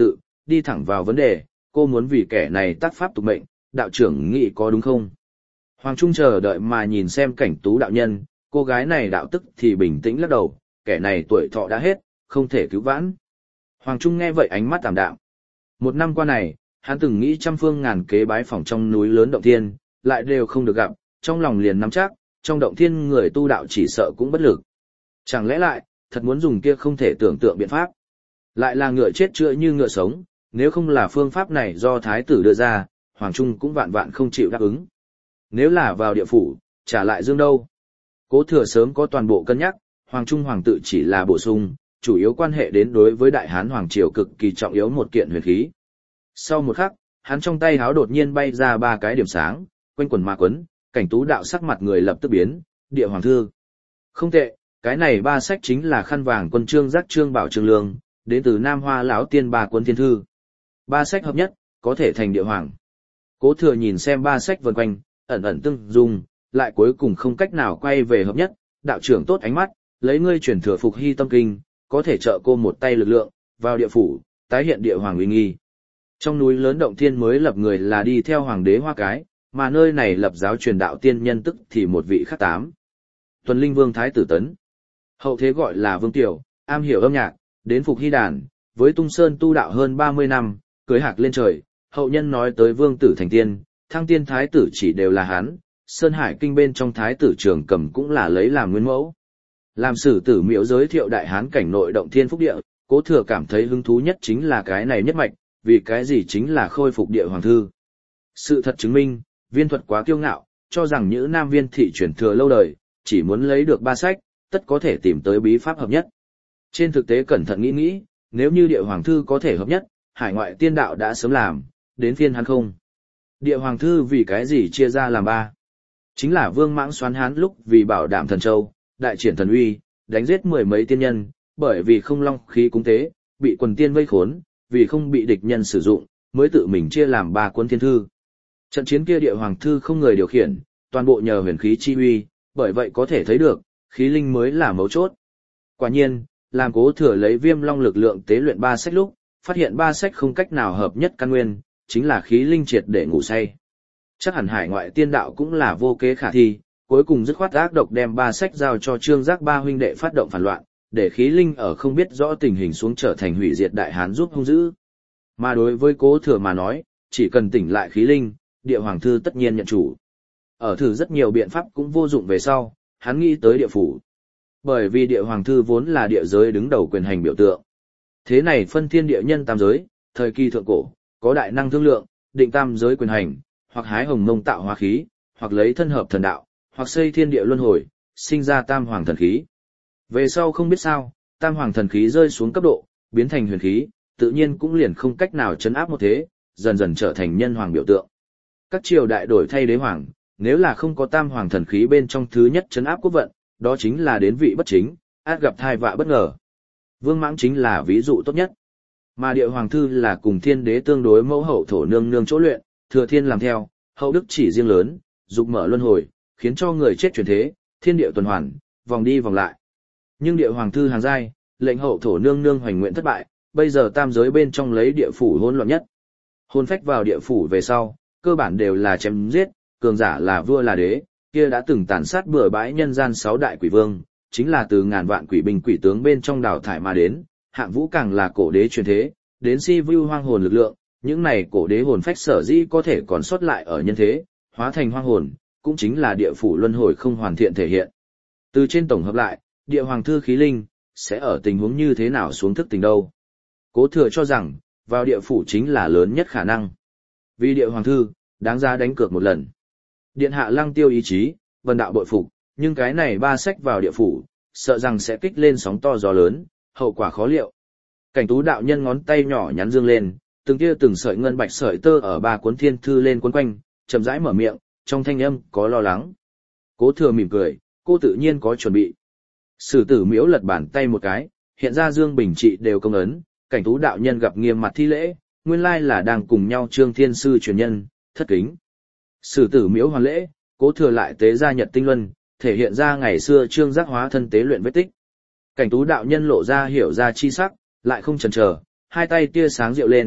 đi thẳng vào vấn đề, cô muốn vì kẻ này tác pháp tục mệnh, đạo trưởng nghĩ có đúng không? Hoàng Trung chờ đợi mà nhìn xem Cảnh Tú đạo nhân, cô gái này đạo tức thì bình tĩnh lắc đầu, kẻ này tuổi thọ đã hết, không thể cứu vãn. Hoàng Trung nghe vậy ánh mắt tạm đạm. Một năm qua này, hắn từng nghĩ trăm phương ngàn kế bái phỏng trong núi lớn động thiên, lại đều không được gặp, trong lòng liền nắm chắc, trong động thiên người tu đạo chỉ sợ cũng bất lực. Chẳng lẽ lại, thật muốn dùng kia không thể tưởng tượng biện pháp. Lại là ngựa chết chữa như ngựa sống, nếu không là phương pháp này do thái tử đưa ra, Hoàng Trung cũng vạn vạn không chịu đáp ứng. Nếu là vào địa phủ, trả lại dương đâu. Cố Thừa sớm có toàn bộ cân nhắc, Hoàng Trung hoàng tự chỉ là bổ sung, chủ yếu quan hệ đến đối với Đại Hán Hoàng Triều cực kỳ trọng yếu một kiện huyền khí. Sau một khắc, hắn trong tay háo đột nhiên bay ra ba cái điểm sáng, quanh quần ma quấn, Cảnh Tú đạo sắc mặt người lập tức biến, địa hoàng thư. Không tệ, cái này ba sách chính là khăn vàng quân trương giác trương bảo trương lương, đến từ Nam Hoa lão tiên ba cuốn thiên thư. Ba sách hợp nhất, có thể thành địa hoàng. Cố Thừa nhìn xem ba sách vần quanh, ẩn ẩn tương dung, lại cuối cùng không cách nào quay về hợp nhất, đạo trưởng tốt ánh mắt, lấy ngươi chuyển thừa phục hy tâm kinh, có thể trợ cô một tay lực lượng, vào địa phủ, tái hiện địa hoàng uy nghi. Trong núi lớn động thiên mới lập người là đi theo hoàng đế Hoa Cái, mà nơi này lập giáo truyền đạo tiên nhân tức thì một vị khác tám. Tuần Linh Vương Thái tử Tấn. Hậu thế gọi là Vương Tiểu, am hiểu âm nhạc, đến phục hy đàn, với Tung Sơn tu đạo hơn ba mươi năm, cưới hạc lên trời, hậu nhân nói tới vương tử thành tiên, thăng tiên thái tử chỉ đều là hắn, Sơn Hải kinh bên trong thái tử Trường Cầm cũng là lấy làm nguyên mẫu. Làm sử tử miễu giới thiệu đại hán cảnh nội động thiên phúc địa, Cố Thừa cảm thấy hứng thú nhất chính là cái này nhất mạch, vì cái gì chính là khôi phục địa hoàng thư. Sự thật chứng minh, Viên Thuật quá kiêu ngạo, cho rằng những nam viên thị truyền thừa lâu đời, chỉ muốn lấy được ba sách, tất có thể tìm tới bí pháp hợp nhất. Trên thực tế cẩn thận nghĩ nghĩ, nếu như địa hoàng thư có thể hợp nhất, hải ngoại tiên đạo đã sớm làm, đến phiên hắn không. Địa hoàng thư vì cái gì chia ra làm ba? Chính là Vương Mãng Xoán Hán lúc vì bảo đảm thần châu, đại triển thần uy, đánh giết mười mấy tiên nhân, bởi vì không long khí cúng tế, bị quần tiên vây khốn, vì không bị địch nhân sử dụng, mới tự mình chia làm ba cuốn thiên thư. Trận chiến kia địa hoàng thư không người điều khiển, toàn bộ nhờ huyền khí chi uy, bởi vậy có thể thấy được, khí linh mới là mấu chốt. Quả nhiên, làm Cố Thừa lấy Viêm Long lực lượng tế luyện ba sách lúc, phát hiện ba sách không cách nào hợp nhất căn nguyên, chính là khí linh triệt để ngủ say. Chắc hẳn hải ngoại tiên đạo cũng là vô kế khả thi, cuối cùng dứt khoát ác độc đem ba sách giao cho Trương Giác ba huynh đệ phát động phản loạn, để khí linh ở không biết rõ tình hình xuống trở thành hủy diệt đại hán giúp hung dữ. Mà đối với Cố Thừa mà nói, chỉ cần tỉnh lại khí linh, địa hoàng thư tất nhiên nhận chủ. Ở thử rất nhiều biện pháp cũng vô dụng về sau, hắn nghĩ tới địa phủ. Bởi vì địa hoàng thư vốn là địa giới đứng đầu quyền hành biểu tượng. Thế này phân thiên địa nhân tam giới, thời kỳ thượng cổ, có đại năng thương lượng, định tam giới quyền hành, hoặc hái hồng mông tạo hóa khí, hoặc lấy thân hợp thần đạo, hoặc xây thiên địa luân hồi, sinh ra tam hoàng thần khí. Về sau không biết sao, tam hoàng thần khí rơi xuống cấp độ, biến thành huyền khí, tự nhiên cũng liền không cách nào chấn áp một thế, dần dần trở thành nhân hoàng biểu tượng. Các triều đại đổi thay đế hoàng, nếu là không có tam hoàng thần khí bên trong thứ nhất chấn áp quốc vận, đó chính là đến vị bất chính, át gặp thai vạ bất ngờ. Vương Mãng chính là ví dụ tốt nhất. Mà địa hoàng thư là cùng thiên đế tương đối mẫu hậu thổ nương nương chỗ luyện, thừa thiên làm theo, hậu đức chỉ riêng lớn, dục mở luân hồi, khiến cho người chết chuyển thế, thiên địa tuần hoàn, vòng đi vòng lại. Nhưng địa hoàng thư hàng giai, lệnh hậu thổ nương nương hoành nguyện thất bại, bây giờ tam giới bên trong lấy địa phủ hỗn loạn nhất. Hồn phách vào địa phủ về sau, cơ bản đều là chém giết, cường giả là vua là đế, kia đã từng tàn sát bừa bãi nhân gian sáu đại quỷ vương, chính là từ ngàn vạn quỷ binh quỷ tướng bên trong đào thải mà đến, hạng vũ càng là cổ đế truyền thế, đến si view hoang hồn lực lượng, những này cổ đế hồn phách sở dĩ có thể còn sót lại ở nhân thế, hóa thành hoang hồn, cũng chính là địa phủ luân hồi không hoàn thiện thể hiện. Từ trên tổng hợp lại, địa hoàng thư khí linh, sẽ ở tình huống như thế nào xuống thức tình đâu. Cố Thừa cho rằng, vào địa phủ chính là lớn nhất khả năng. Vì địa hoàng thư, đáng ra đánh cược một lần. Điện hạ lăng tiêu ý chí, vần đạo bội phục, nhưng cái này ba sách vào địa phủ, sợ rằng sẽ kích lên sóng to gió lớn, hậu quả khó liệu. Cảnh Tú đạo nhân ngón tay nhỏ nhắn dương lên, từng tia từng sợi ngân bạch sợi tơ ở ba cuốn thiên thư lên quấn quanh, chậm rãi mở miệng, trong thanh âm có lo lắng. Cố Thừa mỉm cười, cô tự nhiên có chuẩn bị. Sử tử miễu lật bàn tay một cái, hiện ra Dương Bình Trị đều công ấn, Cảnh Tú đạo nhân gặp nghiêm mặt thi lễ, nguyên lai là đang cùng nhau Trương Thiên sư truyền nhân, thất kính. Sử tử miễu hoàn lễ, Cố Thừa lại tế ra Nhật Tinh Luân, thể hiện ra ngày xưa Trương Giác hóa thân tế luyện vết tích. Cảnh Tú đạo nhân lộ ra hiểu ra chi sắc, lại không chần chờ, hai tay tia sáng diệu lên,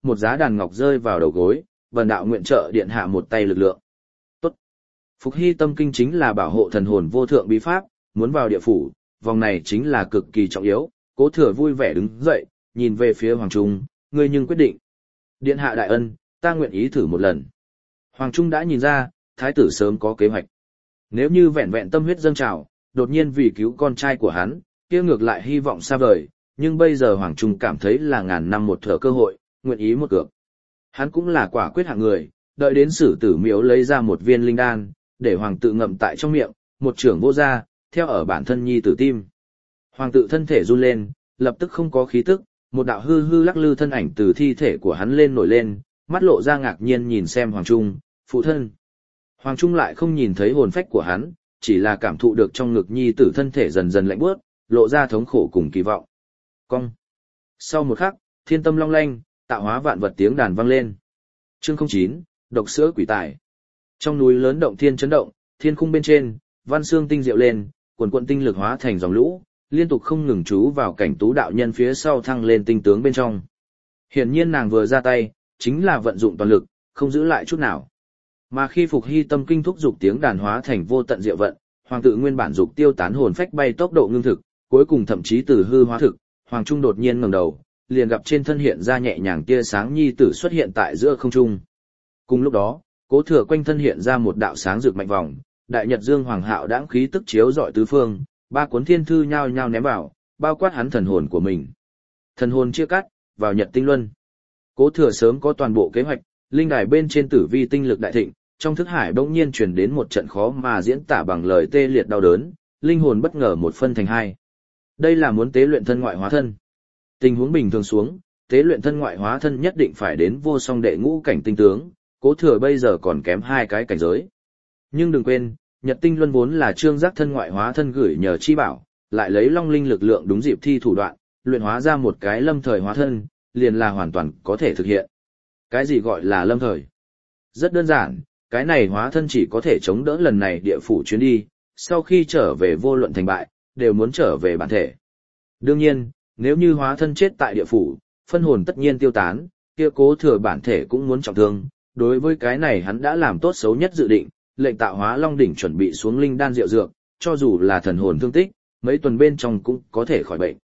một giá đàn ngọc rơi vào đầu gối, bần đạo nguyện trợ điện hạ một tay lực lượng. Tốt. Phục hy tâm kinh chính là bảo hộ thần hồn vô thượng bí pháp, muốn vào địa phủ, vòng này chính là cực kỳ trọng yếu. Cố Thừa vui vẻ đứng dậy, nhìn về phía Hoàng Trung, ngươi nhưng quyết định. Điện hạ đại ân, ta nguyện ý thử một lần. Hoàng Trung đã nhìn ra, thái tử sớm có kế hoạch. Nếu như vẹn vẹn tâm huyết dâng trào, đột nhiên vì cứu con trai của hắn, kia ngược lại hy vọng xa vời, nhưng bây giờ Hoàng Trung cảm thấy là ngàn năm một thở cơ hội, nguyện ý một cược. Hắn cũng là quả quyết hạng người, đợi đến Sử Tử Miếu lấy ra một viên linh đan, để hoàng tự ngậm tại trong miệng, một trưởng vô ra, theo ở bản thân nhi tử tim. Hoàng tự thân thể run lên, lập tức không có khí tức, một đạo hư hư lắc lư thân ảnh từ thi thể của hắn lên nổi lên, mắt lộ ra ngạc nhiên nhìn xem Hoàng Trung, phụ thân. Hoàng Trung lại không nhìn thấy hồn phách của hắn, chỉ là cảm thụ được trong ngực nhi tử thân thể dần dần lạnh bước, lộ ra thống khổ cùng kỳ vọng. Cong. Sau một khắc, thiên tâm long lanh, tạo hóa vạn vật tiếng đàn vang lên. Chương không chín, độc sữa quỷ tài. Trong núi lớn động thiên chấn động, thiên khung bên trên, văn xương tinh diệu lên, quần quận tinh lực hóa thành dòng lũ, liên tục không ngừng trú vào cảnh tú đạo nhân phía sau thăng lên tinh tướng bên trong. Hiển nhiên nàng vừa ra tay, chính là vận dụng toàn lực, không giữ lại chút nào. Mà khi Phục Hy tâm kinh thúc dục tiếng đàn hóa thành vô tận diệu vận, hoàng tự nguyên bản dục tiêu tán hồn phách bay tốc độ ngưng thực, cuối cùng thậm chí từ hư hóa thực, Hoàng Trung đột nhiên ngẩng đầu, liền gặp trên thân hiện ra nhẹ nhàng tia sáng nhi tử xuất hiện tại giữa không trung. Cùng lúc đó, Cố Thừa quanh thân hiện ra một đạo sáng rực mạnh vòng, đại nhật dương hoàng hạo đãng khí tức chiếu rọi tứ phương, ba cuốn thiên thư nhao nhao ném vào, bao quát hắn thần hồn của mình. Thần hồn chia cắt, vào nhật tinh luân. Cố Thừa sớm có toàn bộ kế hoạch, linh đài bên trên tử vi tinh lực đại thịnh, trong thức hải bỗng nhiên truyền đến một trận khó mà diễn tả bằng lời tê liệt đau đớn, linh hồn bất ngờ một phân thành hai. Đây là muốn tế luyện thân ngoại hóa thân. Tình huống bình thường xuống, tế luyện thân ngoại hóa thân nhất định phải đến vô song đệ ngũ cảnh tinh tướng, Cố Thừa bây giờ còn kém hai cái cảnh giới. Nhưng đừng quên, Nhật Tinh Luân vốn là trương giác thân ngoại hóa thân gửi nhờ chi bảo, lại lấy long linh lực lượng đúng dịp thi thủ đoạn, luyện hóa ra một cái lâm thời hóa thân, liền là hoàn toàn có thể thực hiện. Cái gì gọi là lâm thời? Rất đơn giản, cái này hóa thân chỉ có thể chống đỡ lần này địa phủ chuyến đi, sau khi trở về vô luận thành bại, đều muốn trở về bản thể. Đương nhiên, nếu như hóa thân chết tại địa phủ, phân hồn tất nhiên tiêu tán, kia Cố Thừa bản thể cũng muốn trọng thương, đối với cái này hắn đã làm tốt xấu nhất dự định, lệnh tạo hóa long đỉnh chuẩn bị xuống linh đan diệu dược, cho dù là thần hồn thương tích, mấy tuần bên trong cũng có thể khỏi bệnh.